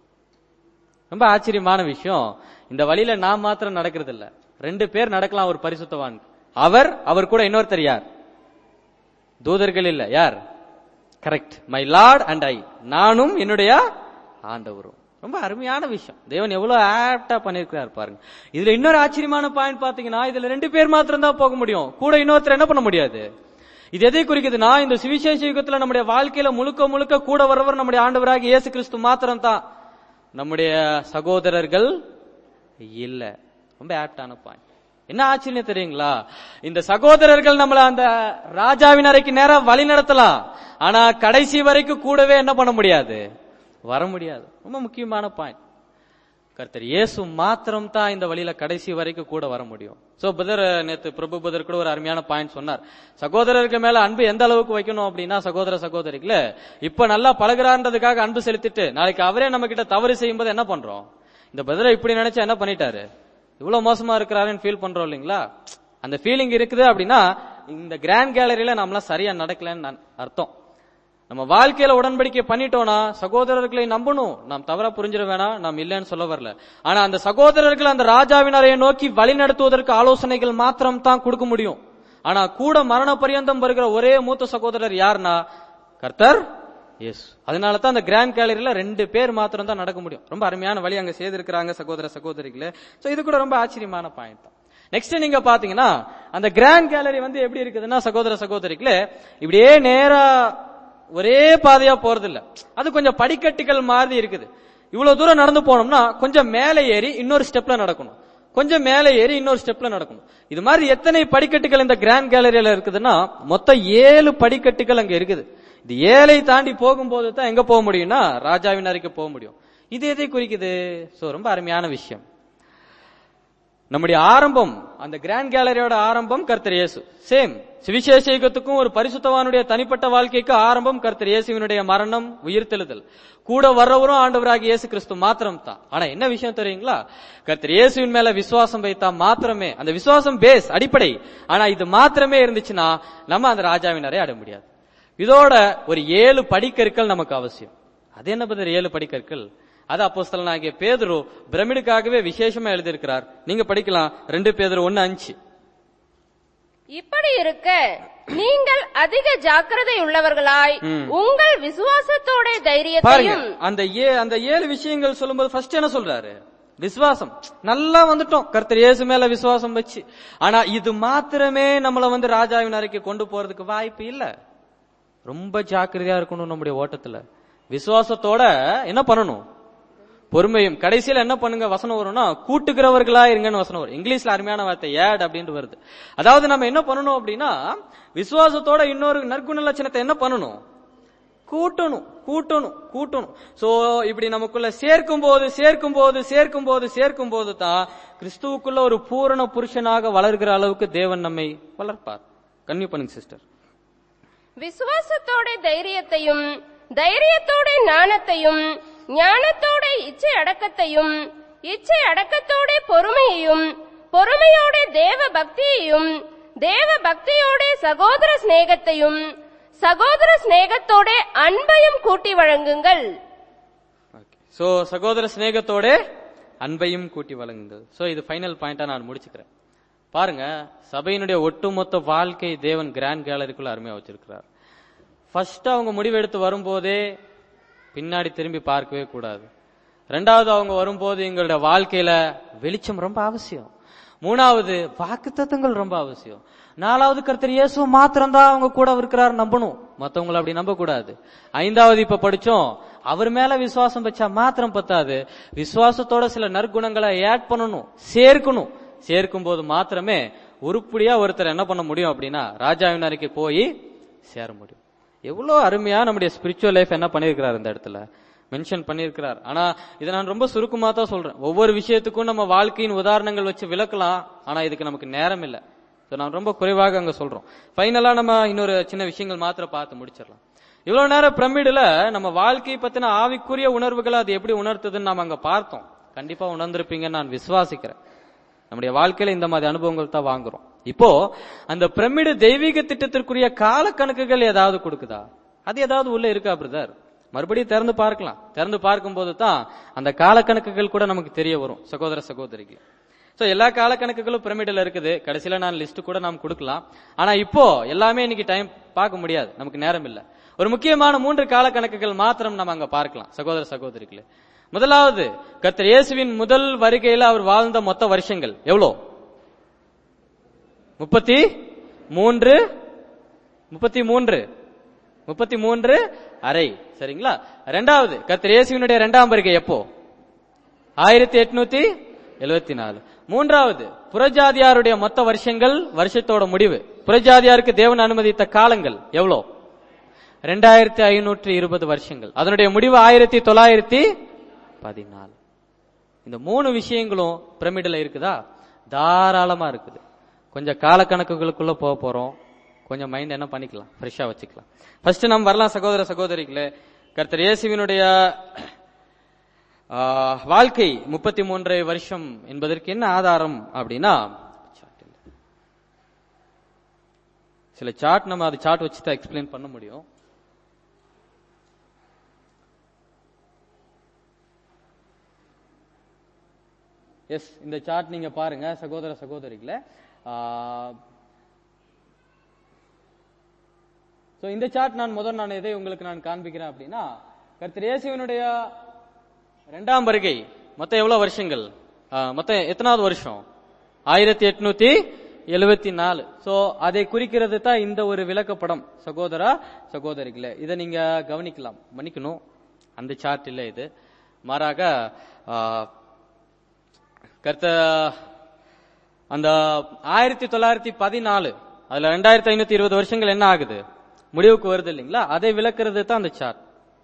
ரொம்ப ஆச்சரியமான விஷயம். இந்த வழியில நான் மாத்திரம் நடக்கிறது இல்ல, ரெண்டு பேர் நடக்கலாம் ஒரு பரிசுத்தவான். அவர் அவர் கூட இன்னொருத்தர் யார்? தூதர்கள் இல்ல, யார்? Correct, my lord and I, நானும் என்னுடைய ஆண்டவரும். ரொம்ப அருமையான விஷயம். தேவன் எவ்வளவு ஆப்டா பண்ணிருக்கிறார் பாருங்க. இதுல இன்னொரு ஆச்சரியமான பாயிண்ட் பாத்தீங்கன்னா, இதுல ரெண்டு பேர் மாத்திரம் தான் போக முடியும், கூட இன்னொருத்தர் என்ன பண்ண முடியாது. இது எதை குறிக்குதுன்னா, இந்த சுவிசேஷ யுகத்துல நம்முடைய வாழ்க்கையில முழுக்க முழுக்க கூட வரவர் நம்முடைய ஆண்டவராக இயேசு கிறிஸ்து மாத்திரம் தான், நம்முடைய சகோதரர்கள் இல்ல. ரொம்ப ஆப்டான பாயிண்ட். என்ன ஆச்சரியம் தெரியுங்களா? இந்த சகோதரர்கள் நம்மள அந்த ராஜாவின் அறைக்கு நேரா வழி நடத்தலாம், ஆனா கடைசி வரைக்கும் கூடவே என்ன பண்ண முடியாது, வர முடியாது. ரொம்ப முக்கியமான பாயிண்ட். கர்த்தர் இயேசு மாத்திரம் தான் இந்த வழியில கடைசி வரைக்கும் கூட வர முடியும். சோ பிரதர், நேத்து பிரபு பிரதர் கூட ஒரு அருமையான பாயிண்ட் சொன்னார். சகோதரர்கள் மேல அன்பு எந்த அளவுக்கு வைக்கணும் அப்படின்னா, சகோதர சகோதரிகள இப்ப நல்லா பழகுறான்றதுக்காக அன்பு செலுத்திட்டு நாளைக்கு அவரே நம்ம கிட்ட தவறு செய்யும் போது என்ன பண்றோம்? இந்த பிரதரை இப்படி நினைச்சா என்ன பண்ணிட்டாரு, இவ்வளவு மோசமா இருக்கிறாருன்னு ஃபீல் பண்றோம் இல்லைங்களா? அந்த ஃபீலிங் இருக்குது அப்படின்னா இந்த கிராண்ட் கேலரியில நம்மளாம் சரியா நடக்கலன்னு அர்த்தம். நம்ம வாழ்க்கையில உடன்படிக்கை பண்ணிட்டோம்னா சகோதரர்களை நம்பணும். நாம் தவறா புரிஞ்சிட வேணாம், நாம் இல்லைன்னு சொல்ல வரல. ஆனா அந்த சகோதரர்கள் அந்த ராஜாவினரையை நோக்கி வழி நடத்துவதற்கு ஆலோசனைகள் மாத்திரம் தான் கொடுக்க முடியும். ஆனா கூட மரண பரியந்தம் வருகிற ஒரே மூத்த சகோதரர் யாருன்னா கர்த்தர் இயேசு. அதனால தான் அந்த கிராண்ட் கேலரியில ரெண்டு பேர் மாத்திரம் தான் நடக்க முடியும். ரொம்ப அருமையான வழி அங்க செய்திருக்கிறாங்க சகோதர சகோதரிகளே. சோ இது கூட ரொம்ப ஆச்சரியமான பாயிண்ட் தான். நெக்ஸ்ட் நீங்க பாத்தீங்கன்னா, அந்த கிராண்ட் கேலரி வந்து எப்படி இருக்குதுன்னா சகோதர சகோதரிகளே, இப்படியே நேரா ஒரே பாதையா போறது இல்ல, அது கொஞ்சம் படிக்கட்டுகள் மாதிரி இருக்குது. இவ்வளவு தூரம் நடந்து போனோம்னா கொஞ்சம் மேலே ஏறி இன்னொரு ஸ்டெப்ல நடக்கணும், கொஞ்சம் மேலே ஏறி இன்னொரு ஸ்டெப்ல நடக்கணும். இது மாதிரி எத்தனை படிக்கட்டுகள் இந்த கிராண்ட் கேலரியில இருக்குதுன்னா மொத்தம் ஏழு படிக்கட்டுகள் அங்க இருக்குது. இது ஏழை தாண்டி போகும்போது தான் எங்க போக முடியும்னா ராஜாவின் அறைக்கு போக முடியும். இது எதை குறிக்குது? சோ ரொம்ப அருமையான விஷயம். நம்முடைய ஆரம்பம், அந்த கிராண்ட் கேலரியோட ஆரம்பம் கர்த்தர் இயேசு. சேம் சுவிசேஷ யுகத்துக்கும் ஒரு பரிசுத்தவானுடைய தனிப்பட்ட வாழ்க்கைக்கு ஆரம்பம் கர்த்தர் இயேசுவினுடைய மரணம், உயிர்த்தெழுதல். கூட வர்றவரும் ஆண்டவராகிய இயேசு கிறிஸ்து மாத்திரம் தான். ஆனா என்ன விஷயம் தெரியுங்களா? கர்த்தர் இயேசுவின் மேல விசுவாசம் வைத்தா மாத்திரமே, அந்த விசுவாசம் பேஸ் அடிப்படை, ஆனா இது மாத்திரமே இருந்துச்சுன்னா நம்ம அந்த ராஜாவின் அறை அடைய முடியாது. இதோட ஒரு ஏழு படிக்கற்கள் நமக்கு அவசியம். அது என்ன பத்தி ஏழு படிக்கற்கள்? அது அப்போஸ்தலனாகிய பேதுரு பிரமிடுக்காகவே விசேஷமா எழுதியிருக்கிறார். நீங்க படிக்கலாம், ரெண்டு பேதுரு ஒன்னு அஞ்சு. இப்படி இருக்க நீங்கள் அதிக ஜாக்கிரதை உள்ளவர்களாய் உங்கள் விசுவாசத்தோட தைரியத்தையும். அந்த அந்த ஏழு விஷயங்கள் சொல்லும்போது ஃபர்ஸ்ட் என்ன சொல்றாரு? விசுவாசம். நல்லா வந்துட்டோம் கர்த்தர் இயேசு மேல விசுவாசம் வச்சு. ஆனா இது மாத்திரமே நம்மள வந்து ராஜாவின் அறைக்கு கொண்டு போறதுக்கு வாய்ப்பு இல்ல. ரொம்ப ஜாக்கிரதையா இருக்கணும் நம்முடைய ஓட்டத்துல. விசுவாசத்தோட என்ன பண்ணணும்? பொறுமையும். கடைசியில என்ன பண்ணுங்க வசனம் வரும்னா, கூட்டுகிறவர்களா இருங்கன்னு வசனம் வரும். இங்கிலீஷ்ல அருமையான வார்த்தை ஏட் அப்படின்னு வருது. அதாவது நம்ம என்ன பண்ணணும் அப்படின்னா, விசுவாசத்தோட இன்னொரு நற்குண லட்சணத்தை என்ன பண்ணணும்? கூட்டணும், கூட்டணும், கூட்டணும். சோ இப்படி நமக்குள்ள சேர்க்கும் போது சேர்க்கும் போது சேர்க்கும் போது சேர்க்கும் போது தான் கிறிஸ்துவுக்குள்ள ஒரு பூரண புருஷனாக வளர்கிற அளவுக்கு தேவன் நம்மை வளர்ப்பார். கன்னியூ பண்ணுங்க சிஸ்டர். விசுவாசத்தோட தைரியத்தையும், தைரியத்தோட ஞானத்தையும், ஞானத்தோட இச்சை அடக்கத்தையும், இச்சை அடக்கத்தோட பொறுமையையும், பொறுமையோட தேவ பக்தியையும், தேவ பக்தியோட சகோதர சிநேகத்தையும், சகோதர சிநேகத்தோட அன்பையும் கூட்டி வழங்குங்கள். சோ சகோதர சிநேகத்தோட அன்பையும் கூட்டி வழங்குங்கள். சோ இது ஃபைனல் பாயிண்டா நான் முடிச்சுக்கிறேன். பாருங்க, சபையினுடைய ஒட்டுமொத்த வாழ்க்கை தேவன் கிராண்ட் கேலரிக்குள்ள அருமையா வச்சிருக்கிறார். ஃபர்ஸ்ட் அவங்க முடிவெடுத்து வரும்போதே பின்னாடி திரும்பி பார்க்கவே கூடாது. ரெண்டாவது அவங்க வரும்போது எங்களுடைய வாழ்க்கையில வெளிச்சம் ரொம்ப அவசியம். மூணாவது வாக்குத்தத்தங்கள் ரொம்ப அவசியம். நாலாவது கர்த்தர் இயேசு மாத்திரம் தான் அவங்க கூட இருக்கிறார் நம்பணும், மத்தவங்களை அப்படி நம்ப கூடாது. ஐந்தாவது இப்ப படிச்சோம், அவர் மேல விசுவாசம் வச்சா மாத்திரம் பத்தாது, விசுவாசத்தோட சில நற்குணங்களை ஆட் பண்ணணும், சேர்க்கணும். சேர்க்கும் போது மாத்திரமே உருப்படியா ஒருத்தர் என்ன பண்ண முடியும் அப்படின்னா ராஜாவின் அறைக்கு போய் சேர முடியும். எவ்வளவு அருமையா நம்முடைய ஸ்பிரிச்சுவல் லைஃப் என்ன பண்ணிருக்கிறார் இந்த இடத்துல மென்ஷன் பண்ணிருக்கிறார். ஆனா இதை நான் ரொம்ப சுருக்கமா தான் சொல்றேன். ஒவ்வொரு விஷயத்துக்கும் நம்ம வாழ்க்கையின் உதாரணங்கள் வச்சு விளக்கலாம், ஆனா இதுக்கு நமக்கு நேரம் இல்லை. நான் ரொம்ப குறைவாக அங்க சொல்றோம். ஃபைனலா நம்ம இன்னொரு சின்ன விஷயங்கள் மாத்திரம் பார்த்து முடிச்சிடலாம். இவ்வளவு நேரம் பிரமிடுல நம்ம வாழ்க்கையை பத்தின ஆவிக்குரிய உணர்வுகளை அது எப்படி உணர்த்துதுன்னு நாம அங்க பார்த்தோம். கண்டிப்பா உணர்ந்திருப்பீங்கன்னு நான் விசுவாசிக்கிறேன். நம்முடைய வாழ்க்கையில இந்த மாதிரி அனுபவங்கள் தான் வாங்குறோம். இப்போ அந்த பிரமிடு தெய்வீக திட்டத்திற்குரிய கால கணக்குகள் ஏதாவது கொடுக்குதா? அது ஏதாவது உள்ள இருக்கா பிரதர்? மறுபடியும் திறந்து பார்க்கலாம். திறந்து பார்க்கும் போது தான் அந்த கால கணக்குகள் கூட நமக்கு தெரிய வரும் சகோதர சகோதரிக்கு. சோ எல்லா கால கணக்குகளும் பிரமிடில் இருக்குது. கடைசியில நான் லிஸ்ட் கூட நாம் கொடுக்கலாம். ஆனா இப்போ எல்லாமே இன்னைக்கு டைம் பார்க்க முடியாது, நமக்கு நேரம் இல்ல. ஒரு முக்கியமான மூன்று கால கணக்குகள் மாத்திரம் நம்ம அங்க பார்க்கலாம் சகோதர சகோதரிகளே. முதலாவது, கர்த்தர் இயேசுவின் முதல் வருகையில அவர் வாழ்ந்த மொத்த வருஷங்கள் எவ்வளோ? முப்பத்தி மூன்று முப்பத்தி மூன்று முப்பத்தி மூன்று அரை. சரிங்களா? இரண்டாவது, கர்த்தர் இயேசுவினுடைய இரண்டாம் வருகை எப்போ? ஆயிரத்தி எட்நூத்தி எழுபத்தி நாலு. மூன்றாவது, புறஜாதியாருடைய மொத்த வருஷங்கள், வருஷத்தோட முடிவு. புறஜாதியாருக்கு தேவன் அனுமதித்த காலங்கள் எவ்வளோ? ரெண்டாயிரத்தி ஐநூற்றி இருபது வருஷங்கள். அதனுடைய முடிவு ஆயிரத்தி தொள்ளாயிரத்தி பதினாலு. இந்த மூணு விஷயங்களும் பிரமிடில் இருக்குதா? தாராளமா இருக்குது. கொஞ்சம் கால கணக்குகளுக்குள்ள போக போறோம். கொஞ்சம் மைண்ட் என்ன பண்ணிக்கலாம், ஃப்ரெஷ்ஷா வச்சுக்கலாம். ஃபர்ஸ்ட் நம்ம வரலாம் சகோதர சகோதரிகளே. கர்த்தர் இயேசுவினுடைய வாழ்க்கை முப்பத்தி மூன்றரை வருஷம் என்பதற்கு என்ன ஆதாரம் அப்படின்னா, சில சார்ட் நம்ம அது சார்ட் வச்சு தான் எக்ஸ்பிளைன் பண்ண முடியும். எஸ், இந்த சார்ட் நீங்க பாருங்க சகோதர சகோதரிகளே. சோ இந்த சார்ட் நான் முதல் நான் எதை உங்களுக்கு நான் காண்பிக்கிறேன் அப்படின்னா, கர்த்தர் இயேசுவினுடைய இரண்டாம் வருகை மொத்தம் எவ்வளவு வருஷங்கள், மொத்தம் எத்தனாவது வருஷம்? ஆயிரத்தி எட்நூத்தி எழுபத்தி நாலு. சோ அதை குறிக்கிறது தான் இந்த ஒரு விளக்கப்படம் சகோதர சகோதரிகளே. இதை நீங்க கவனிக்கலாம். மன்னிக்கணும், அந்த சார்ட் இல்ல இது. மாறாக கர்த்த அந்த ஆயிரத்தி தொள்ளாயிரத்தி பதினாலு அதுல ரெண்டாயிரத்தி ஐநூத்தி இருபது வருஷங்கள் என்ன ஆகுது, முடிவுக்கு வருது இல்லைங்களா? அதை விளக்குறது தான் அந்த சார்ட்.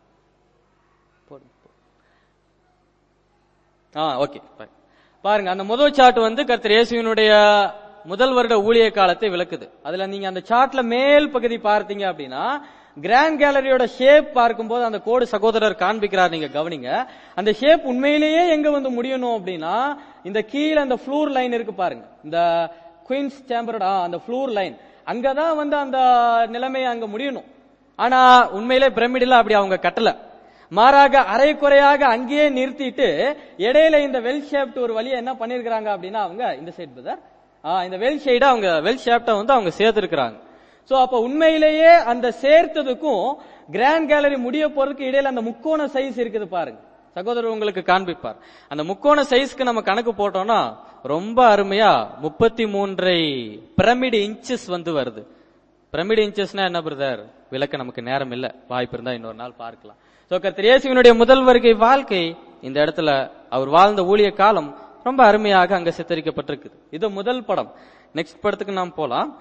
ஓகே, பாருங்க. அந்த முதல் சார்ட் வந்து கர்த்தர் இயேசுவினுடைய முதல் வருட ஊழிய காலத்தை விளக்குது. அதுல நீங்க அந்த சார்ட்ல மேல் பகுதி பார்த்தீங்க அப்படின்னா, கிராண்ட் கேலரியோட ஷேப் பார்க்கும்போது அந்த கோடு சகோதரர் காண்பிக்கிறார், நீங்க கவனிங்க. அந்த ஷேப் உண்மையிலேயே எங்க வந்து முடியணும் அப்படின்னா, இந்த கீழே அந்த ஃப்ளூர் லைன் இருக்கு பாருங்க, இந்த குயின்ஸ் சேம்பரோட அந்த ஃப்ளூர் லைன், அங்கதான் வந்து அந்த நிலைமை அங்க முடியணும். ஆனா உண்மையிலே பிரமிடில் அப்படி அவங்க கட்டல. மாறாக அரை குறையாக அங்கேயே நிறுத்திட்டு இடையில இந்த வெல் ஷேப்ட் ஒரு வழியை என்ன பண்ணிருக்காங்க அப்படின்னா, அவங்க இந்த சைட் பிரதர் இந்த வெல் ஷேட அவங்க வெல் ஷேப்ட வந்து அவங்க சேர்த்திருக்கிறாங்க. சோ அப்ப உண்மையிலேயே அந்த சேர்த்ததுக்கும் கிராண்ட் கேலரி முடிய போறதுக்கு இடையில அந்த முக்கோண சைஸ் இருக்குது பாருங்க. சகோதரர் உங்களுக்கு காண்பிப்பார். அந்த முக்கோண சைஸ்க்கு நம்ம கணக்கு போட்டோம்னா ரொம்ப அருமையா முப்பத்தி மூன்றை பிரமிடு இன்ச்சஸ் வந்து வருது. பிரமிடு இன்ச்சஸ்னா என்ன பிரதர், விளக்க நமக்கு நேரம் இல்ல, வாய்ப்பு இருந்தா இன்னொரு நாள் பார்க்கலாம். சோ கர்த்தர் இயேசுவினுடைய முதல் வருகை வாழ்க்கை இந்த இடத்துல அவர் வாழ்ந்த ஊழிய காலம் ரொம்ப அருமையாக அங்க சித்தரிக்கப்பட்டிருக்குது. இது முதல் படம். நெக்ஸ்ட் படத்துக்கு நாம் போலாம்.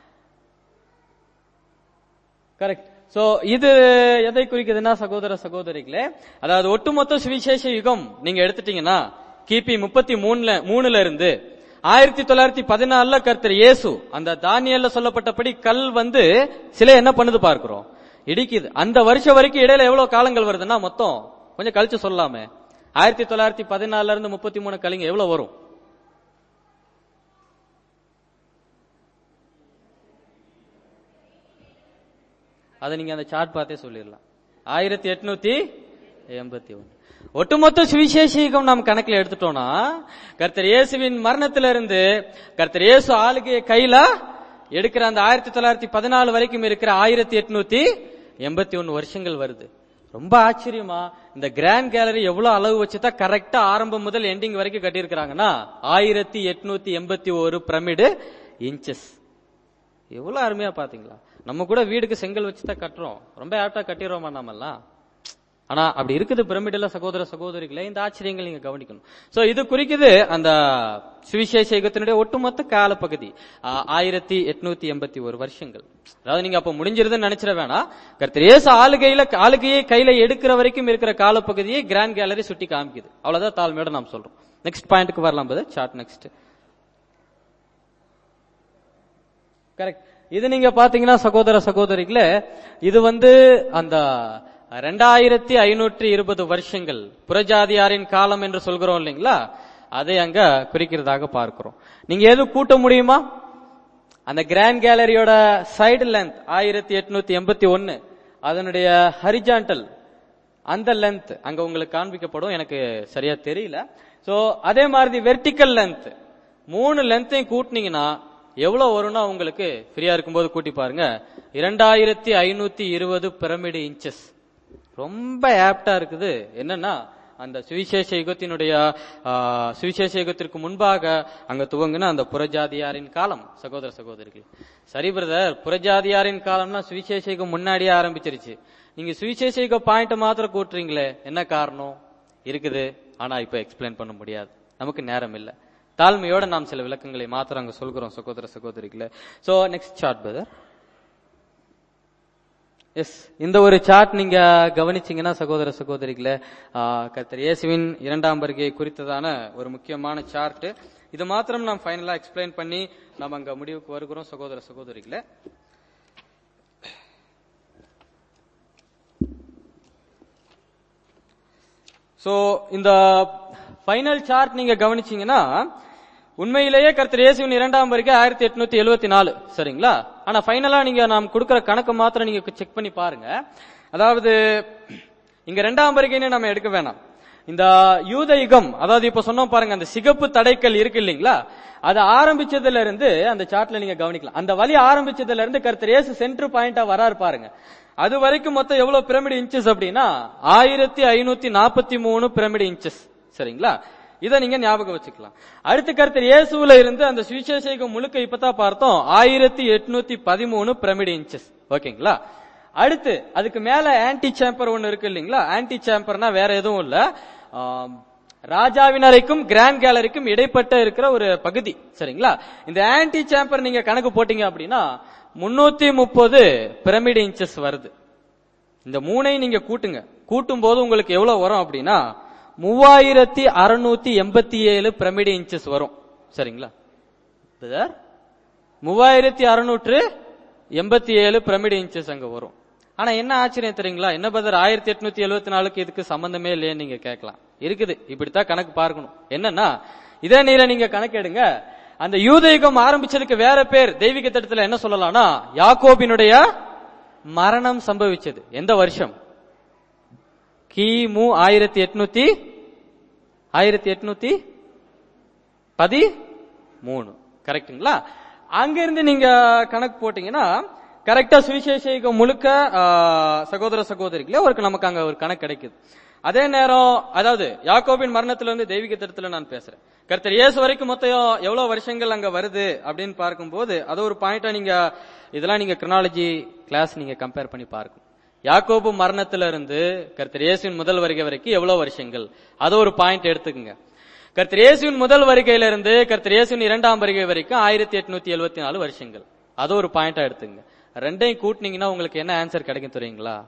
கரெக்ட். சோ இது எதை குறிக்குதுன்னா சகோதர சகோதரிகளே, அதாவது ஒட்டுமொத்த சுவிசேஷ யுகம் நீங்க எடுத்துட்டீங்கன்னா கிபி முப்பத்தி மூணுல மூணுல இருந்து ஆயிரத்தி தொள்ளாயிரத்தி பதினாலுல கர்த்தர் இயேசு அந்த தானியல்ல சொல்லப்பட்டபடி கல் வந்து சிலை என்ன பண்ணுது பார்க்கிறோம், இடிக்குது. அந்த வருஷம் வரைக்கும் இடையில எவ்வளவு காலங்கள் வருதுன்னா மொத்தம் கொஞ்சம் கழிச்சு சொல்லலாமே. ஆயிரத்தி தொள்ளாயிரத்தி பதினாலுல இருந்து முப்பத்தி மூணு கலிங்க எவ்வளவு வரும்? அதை நீங்க அந்த சார்ட் பார்த்தே சொல்லிடலாம். ஆயிரத்தி எட்நூத்தி எண்பத்தி ஒன்னு. ஒட்டுமொத்த சுவிசேஷம் நாம் கணக்கில் எடுத்துட்டோம்னா கர்த்தர் இயேசுவின் மரணத்திலிருந்து கர்த்தர் இயேசு ஆளுகையை கையில எடுக்கிற அந்த ஆயிரத்தி தொள்ளாயிரத்தி பதினாலு வரைக்கும் இருக்கிற ஆயிரத்தி எட்நூத்தி எண்பத்தி ஒன்னு வருஷங்கள் வருது. ரொம்ப ஆச்சரியமா இந்த கிராண்ட் கேலரி எவ்வளவு அளவு வச்சுதான் கரெக்டா ஆரம்பம் முதல் எண்டிங் வரைக்கும் கட்டியிருக்கிறாங்கன்னா ஆயிரத்தி எட்நூத்தி எண்பத்தி ஒரு பிரமிடு இன்ச்சஸ். எவ்வளவு அருமையா பாத்தீங்களா? நம்ம கூட வீடுக்கு செங்கல் வச்சுதான் கட்டுறோம், ரொம்ப ஆப்டா கட்டிடுறோமா நாமெல்லாம். ஆனா அப்படி இருக்குது பிரமிடுல சகோதர சகோதரிகளே. இந்த ஆச்சரியங்கள் நீங்க கவனிக்கணும். சோ இது குறிக்குது அந்த சுவிசேஷ யுகத்தினுடைய ஒட்டுமொத்த கால பகுதி ஆயிரத்தி எட்நூத்தி எண்பத்தி ஒரு வருஷங்கள். அதாவது நீங்க அப்ப முடிஞ்சிருதுன்னு நினைச்சிட வேணாம். கர்த்தர் இயேசு ஆளுகையில ஆளுகையை கையில எடுக்கிற வரைக்கும் இருக்கிற காலப்பகுதியை கிராண்ட் கேலரி சுட்டி காமிக்குது. அவ்வளவுதான் தாழ்மையோட நாம் சொல்றோம். நெக்ஸ்ட் பாயிண்ட்க்கு வரலாம் போது சார்ட் நெக்ஸ்ட். கரெக்ட். இது நீங்க பாத்தீங்கன்னா சகோதர சகோதரிகளே, இது வந்து அந்த ரெண்டாயிரத்தி ஐநூற்றி இருபது வருஷங்கள் புறஜாதியாரின் காலம் என்று சொல்கிறோம் இல்லைங்களா, அதை அங்க குறிக்கிறதாக பார்க்கிறோம். நீங்க எது கூட்ட முடியுமா? அந்த கிராண்ட் கேலரியோட சைடு லென்த் ஆயிரத்தி எட்நூத்தி எண்பத்தி ஒன்னு, அதனுடைய ஹரிஜான்டல் அந்த லென்த் அங்க உங்களுக்கு காண்பிக்கப்படும், எனக்கு சரியா தெரியல. சோ அதே மாதிரி வெர்டிக்கல் லென்த் மூணு லென்த்தையும் கூட்டினீங்கன்னா எவ்வளவு வரும்னா உங்களுக்கு ஃப்ரீயா இருக்கும்போது கூட்டி பாருங்க, இரண்டாயிரத்தி ஐநூத்தி இருபது பிரமிடு இன்ச்சஸ். ரொம்ப ஆப்டா இருக்குது. என்னன்னா அந்த சுவிசேஷ யுகத்தினுடைய சுவிசேஷ யுகத்திற்கு முன்பாக அங்க துவங்கின அந்த புறஜாதியாரின் காலம். சகோதர சகோதரிகள், சரி பிரதர், புறஜாதியாரின் காலம்னா சுவிசேஷ யுகம் முன்னாடியே ஆரம்பிச்சிருச்சு, நீங்க சுவிசேஷ யுக பாயிண்ட் மாத்திரம் கூட்டுறீங்களே, என்ன காரணம் இருக்குது? ஆனா இப்ப எக்ஸ்பிளைன் பண்ண முடியாது, நமக்கு நேரம் இல்ல. தாழ்மையோட நாம் சில விளக்கங்களை மாத்திரம் அங்க சொல்கிறோம் சகோதர சகோதரிகளே. So next chart brother. Yes, இந்த ஒரு சார்ட் நீங்க கவனிச்சீங்கன்னா சகோதர சகோதரிகளே, கர்த்தர் இயேசுவின் இரண்டாம் வருகை குறித்ததான ஒரு முக்கியமான சார்ட். இது மாத்திரம் நாம் ஃபைனலா எக்ஸ்பிளைன் பண்ணி நாம் அங்க முடிவுக்கு வருகிறோம் சகோதர சகோதரிகளே. சோ இந்த ஃபைனல் சார்ட் நீங்க கவனிச்சீங்கன்னா உண்மையிலேயே கர்த்தர் இயேசுவின் இரண்டாம் வருகை ஆயிரத்தி எட்நூத்தி எழுபத்தி நாலு சரிங்களா? ஆனா ஃபைனலா நீங்க நாம் கொடுக்கிற கணக்கு மாத்திரம் நீங்க செக் பண்ணி பாருங்க. அதாவது இங்க இரண்டாம் வருகைன்னு நம்ம எடுக்க வேணாம். இந்த யூத யுகம், அதாவது இப்ப சொன்னோம் பாருங்க, அந்த சிகப்பு தடைக்கல் இருக்கு இல்லீங்களா, அது ஆரம்பிச்சதுல இருந்து அந்த சார்ட்ல நீங்க கவனிக்கலாம். அந்த வழி ஆரம்பிச்சதுல இருந்து கர்த்தர் இயேசு சென்டர் பாயிண்டா வராரு பாருங்க. அது வரைக்கும் மொத்தம் எவ்வளவு பிரமிடு இன்ச்சஸ் அப்படின்னா ஆயிரத்தி ஐநூத்தி நாற்பத்தி மூணு பிரமிடு இன்ச்சஸ் சரிங்களா? இதை நீங்க ஞாபகம் வச்சுக்கலாம். அடுத்து கர்த்தர் இயேசுல இருந்து அந்த சுவிசேஷம் முழுக்க இப்பதான் பார்த்தோம் ஆயிரத்தி எட்நூத்தி பதிமூணு பிரமிடு இன்ச்சஸ். ஓகேங்களா? அடுத்து அதுக்கு மேல ஆன்டி சேம்பர் ஒன்னு இருக்கு இல்லீங்களா? ஆன்டி சேம்பர்னா வேற எதுவும் இல்ல, ராஜாவின் அறைக்கும் கிராண்ட் கேலரிக்கும் இடைப்பட்ட இருக்கிற ஒரு பகுதி சரிங்களா? இந்த ஆன்டி சேம்பர் நீங்க கணக்கு போட்டீங்க அப்படின்னா முன்னூத்தி முப்பது பிரமிடு இன்ச்சஸ் வருது. இந்த மூணையும் நீங்க கூட்டுங்க, கூட்டும் போது உங்களுக்கு எவ்வளவு வரும் அப்படின்னா மூவாயிரத்தி அறுநூத்தி எண்பத்தி ஏழு பிரமிடு இன்ச்சஸ் வரும் சரிங்களா? மூவாயிரத்தி அறுநூற்று எண்பத்தி ஏழு பிரமிடு இன்ச்சஸ் அங்க வரும். ஆனா என்ன ஆச்சரியம் தெரியுங்களா? என்ன பதர் ஆயிரத்தி எட்நூத்தி எழுபத்தி நாலுக்கு இதுக்கு சம்பந்தமே இல்லையேன்னு நீங்க கேட்கலாம். இருக்குது, இப்படித்தான் கணக்கு பார்க்கணும். என்னன்னா இதே நீல நீங்க கணக்கு எடுங்க, அந்த யூதயுகம் ஆரம்பிச்சதுக்கு வேற பேர் தெய்வீக திட்டத்துல என்ன சொல்லலாம்னா யாக்கோபினுடைய மரணம் சம்பவிச்சது. எந்த வருஷம்? கிமு ஆயிரத்தி எட்நூத்தி ஆயிரத்தி எட்நூத்தி பதிமூணு கரெக்டுங்களா? அங்கிருந்து நீங்க கணக்கு போட்டீங்கன்னா கரெக்டா சுவிசேஷம் முழுக்க சகோதர சகோதரிகளே ஒரு நமக்கு அங்க ஒரு கணக்கு கிடைக்குது. அதே நேரம் அதாவது யாக்கோபின் மரணத்துல இருந்து தெய்வீக திட்டத்துல நான் பேசுறேன். கர்த்தர் இயேசு வரைக்கும் மொத்தம் எவ்வளவு வருஷங்கள் அங்க வருது அப்படின்னு பார்க்கும்போது அது ஒரு பாயிண்டா நீங்க இதெல்லாம் நீங்க கிரானாலஜி கிளாஸ் நீங்க கம்பேர் பண்ணி பார்க்கணும். யாக்கோபு மரணத்துல இருந்து கர்த்தர் இயேசுவின் முதல் வருகை வரைக்கும் எவ்வளவு வருஷங்கள், அது ஒரு பாயிண்ட் எடுத்துக்கங்க. கர்த்தர் இயேசுவின் முதல் வருகையில இருந்து கர்த்தர் இயேசுவின் இரண்டாம் வருகை வரைக்கும் ஆயிரத்தி எட்நூத்தி எழுபத்தி நாலு வருஷங்கள், அது ஒரு பாயிண்டா எடுத்துங்க. ரெண்டையும் கூட்டினீங்கன்னா உங்களுக்கு என்ன ஆன்சர் கிடைக்கும் தெரியுங்களா?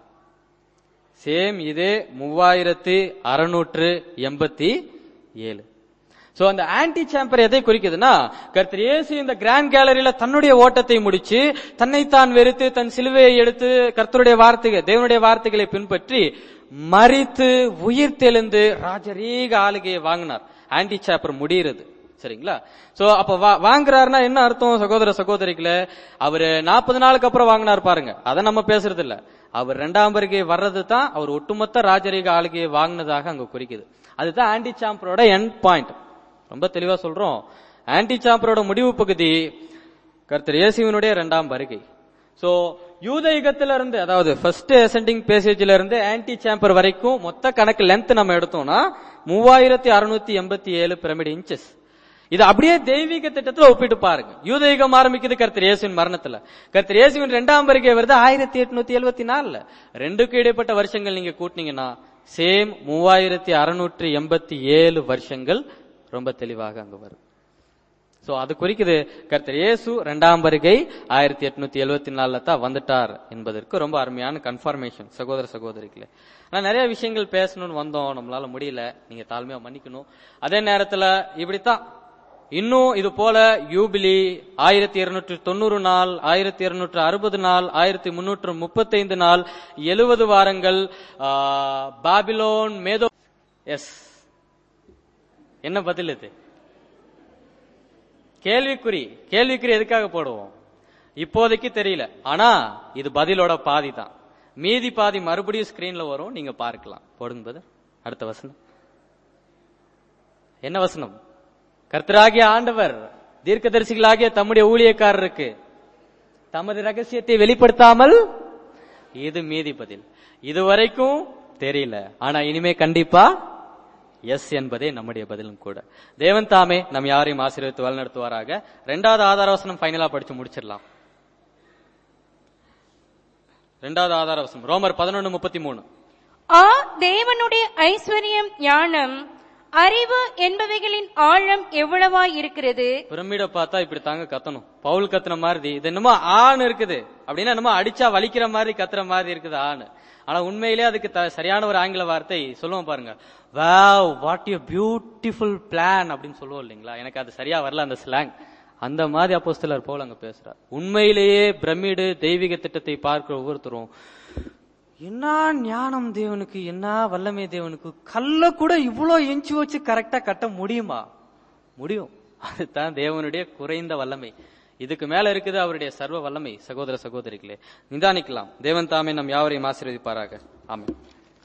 சேம் இதே மூவாயிரத்தி அறுநூற்று எண்பத்தி ஏழு. சோ அந்த ஆன்டி சேம்பர் எதை குறிக்குதுன்னா கர்த்தர் இயேசு இந்த கிராண்ட் கேலரியில தன்னுடைய ஓட்டத்தை முடிச்சு தன்னைத்தான் வெறுத்து தன் சிலுவையை எடுத்து கர்த்தருடைய வார்த்தைகள் தேவனுடைய வார்த்தைகளை பின்பற்றி மரித்து உயிர் தெழுந்து ராஜரீக ஆளுகையை வாங்கினார். ஆன்டி சேம்பர் முடிகிறது சரிங்களா? சோ அப்ப வாங்குறாருன்னா என்ன அர்த்தம் சகோதர சகோதரிகளே? அவரு நாற்பது நாளுக்கு அப்புறம் வாங்கினார் பாருங்க, அதை நம்ம பேசுறது இல்ல. அவர் இரண்டாம் வருகை வர்றது தான் அவர் ஒட்டுமொத்த ராஜரீக ஆளுகையை வாங்கினதாக அங்க குறிக்குது. அதுதான் ஆன்டி சாம்பரோட எண்ட் பாயிண்ட். ரொம்ப தெளிவா சொல்றோம், ஆன்டி சாம்பரோட முடிவு பகுதி கர்த்தர் இயேசுவினுடைய இரண்டாம் வருகை. சோ யூத யுகத்தில இருந்து அதாவது ஃபர்ஸ்ட் அசெண்டிங் பேசேஜ்ல இருந்து ஆன்டி சாம்பர் வரைக்கும் மொத்த கணக்கு லென்த் நம்ம எடுத்தோம்னா மூவாயிரத்தி அறுநூத்தி எண்பத்தி ஏழு பிரமிடு இன்ச்சஸ். இது அப்படியே தெய்வீக திட்டத்துல ஒப்பிட்டு பாருங்க. யூதயுகம் ஆரம்பிக்குது கர்த்தர் இயேசுவின் மரணத்துல, கர்த்தர் இயேசுவின் இரண்டாம் வருகை வருது ஆயிரத்தி எட்நூத்தி எழுபத்தி நாலுல. ரெண்டுக்கு இடைப்பட்ட வருஷங்கள் நீங்க கூட்டினீங்கன்னா சேம் மூவாயிரத்தி அறுநூற்றி எண்பத்தி ஏழு வருஷங்கள் ரொம்ப தெளிவாக அங்க வரும். சோ அது குறிக்குது கர்த்தர் இயேசு இரண்டாம் வருகை ஆயிரத்தி எட்நூத்தி எழுபத்தி நாலுல தான் வந்துட்டார் என்பதற்கு ரொம்ப அருமையான கன்ஃபர்மேஷன் சகோதர சகோதரிகளே. ஆனா நிறைய விஷயங்கள் பேசணும்னு வந்தோம், நம்மளால முடியல, நீங்க தாழ்மையா மன்னிக்கணும். அதே நேரத்துல இப்படித்தான் இன்னும் இது போல யூபிலி ஆயிரத்தி இருநூற்றி தொண்ணூறு நாள், ஆயிரத்தி இருநூற்று அறுபது நாள், ஆயிரத்தி முன்னூற்று முப்பத்தி ஐந்து நாள், எழுபது வாரங்கள், பாபிலோன் மேதோ. எஸ், என்ன பதில் இது? கேள்விக்குறி. கேள்விக்குறி எதுக்காக போடுவோம்? இப்போதைக்கு தெரியல. ஆனா இது பதிலோட பாதி தான். மீதி பாதி மறுபடியும் ஸ்கிரீன்ல வரும், நீங்க பார்க்கலாம். போடுங்க அடுத்த வசனம். என்ன வசனம்? கர்த்தராகிய ஆண்டவர் தீர்க்கதரிசிகளாகிய தம்முடைய ஊழியக்காரருக்கு தமது ரகசியத்தை வெளிப்படுத்தாமல், இது மீதி பதில். இதுவரைக்கும் தெரியல, ஆனா இனிமே கண்டிப்பா எஸ் என்பதே நம்முடைய பதிலும் கூட. தேவன் தாமே நம் யாரையும் ஆசீர்வதித்து வழிநடத்துவாராக. இரண்டாவது ஆதார வசனம் ஃபைனலா படிச்சு முடிச்சிடலாம். இரண்டாவது ஆதார வசனம் ரோமர் பதினொன்னு முப்பத்தி மூணு. ஆ தேவனுடைய ஐஸ்வர்யம், ஞானம், அறிவு என்பவைகளின் ஆழம் எவ்வளவா இருக்கிறது. பிரமிட பார்த்தா இப்படி தாங்க கத்தணும். பவுல் கத்துன மாதிரி இது என்னமோ ஆண் இருக்குது அப்படின்னா என்னமோ அடிச்சா வலிக்கிற மாதிரி கத்துற மாதிரி இருக்குது ஆண். ஆனா உண்மையிலே அதுக்கு சரியான ஒரு ஆங்கில வார்த்தை சொல்லுவோம் பாருங்க, wow what you beautiful plan அப்படின்னு சொல்லுவோம் இல்லைங்களா. எனக்கு அது சரியா வரல அந்த ஸ்லாங். அந்த மாதிரி அப்போஸ்தலர் பவுல் அங்க பேசுறார். உண்மையிலேயே பிரமிடு தெய்வீக திட்டத்தை பார்க்கிற ஒவ்வொருத்தரும் என்ன ஞானம் தேவனுக்கு, என்ன வல்லமை தேவனுக்கு, கல்ல கூட இவ்வளவு எஞ்சி வச்சு கரெக்டா கட்ட முடியுமா? முடியும். அதுதான் தேவனுடைய குறைந்த வல்லமை. இதுக்கு மேல இருக்குது அவருடைய சர்வ வல்லமை. சகோதர சகோதரிகளே, நிதானிக்கலாம். தேவன் தாமே நம் யாவரையும் ஆசீர்வதிப்பாராக. ஆமென்.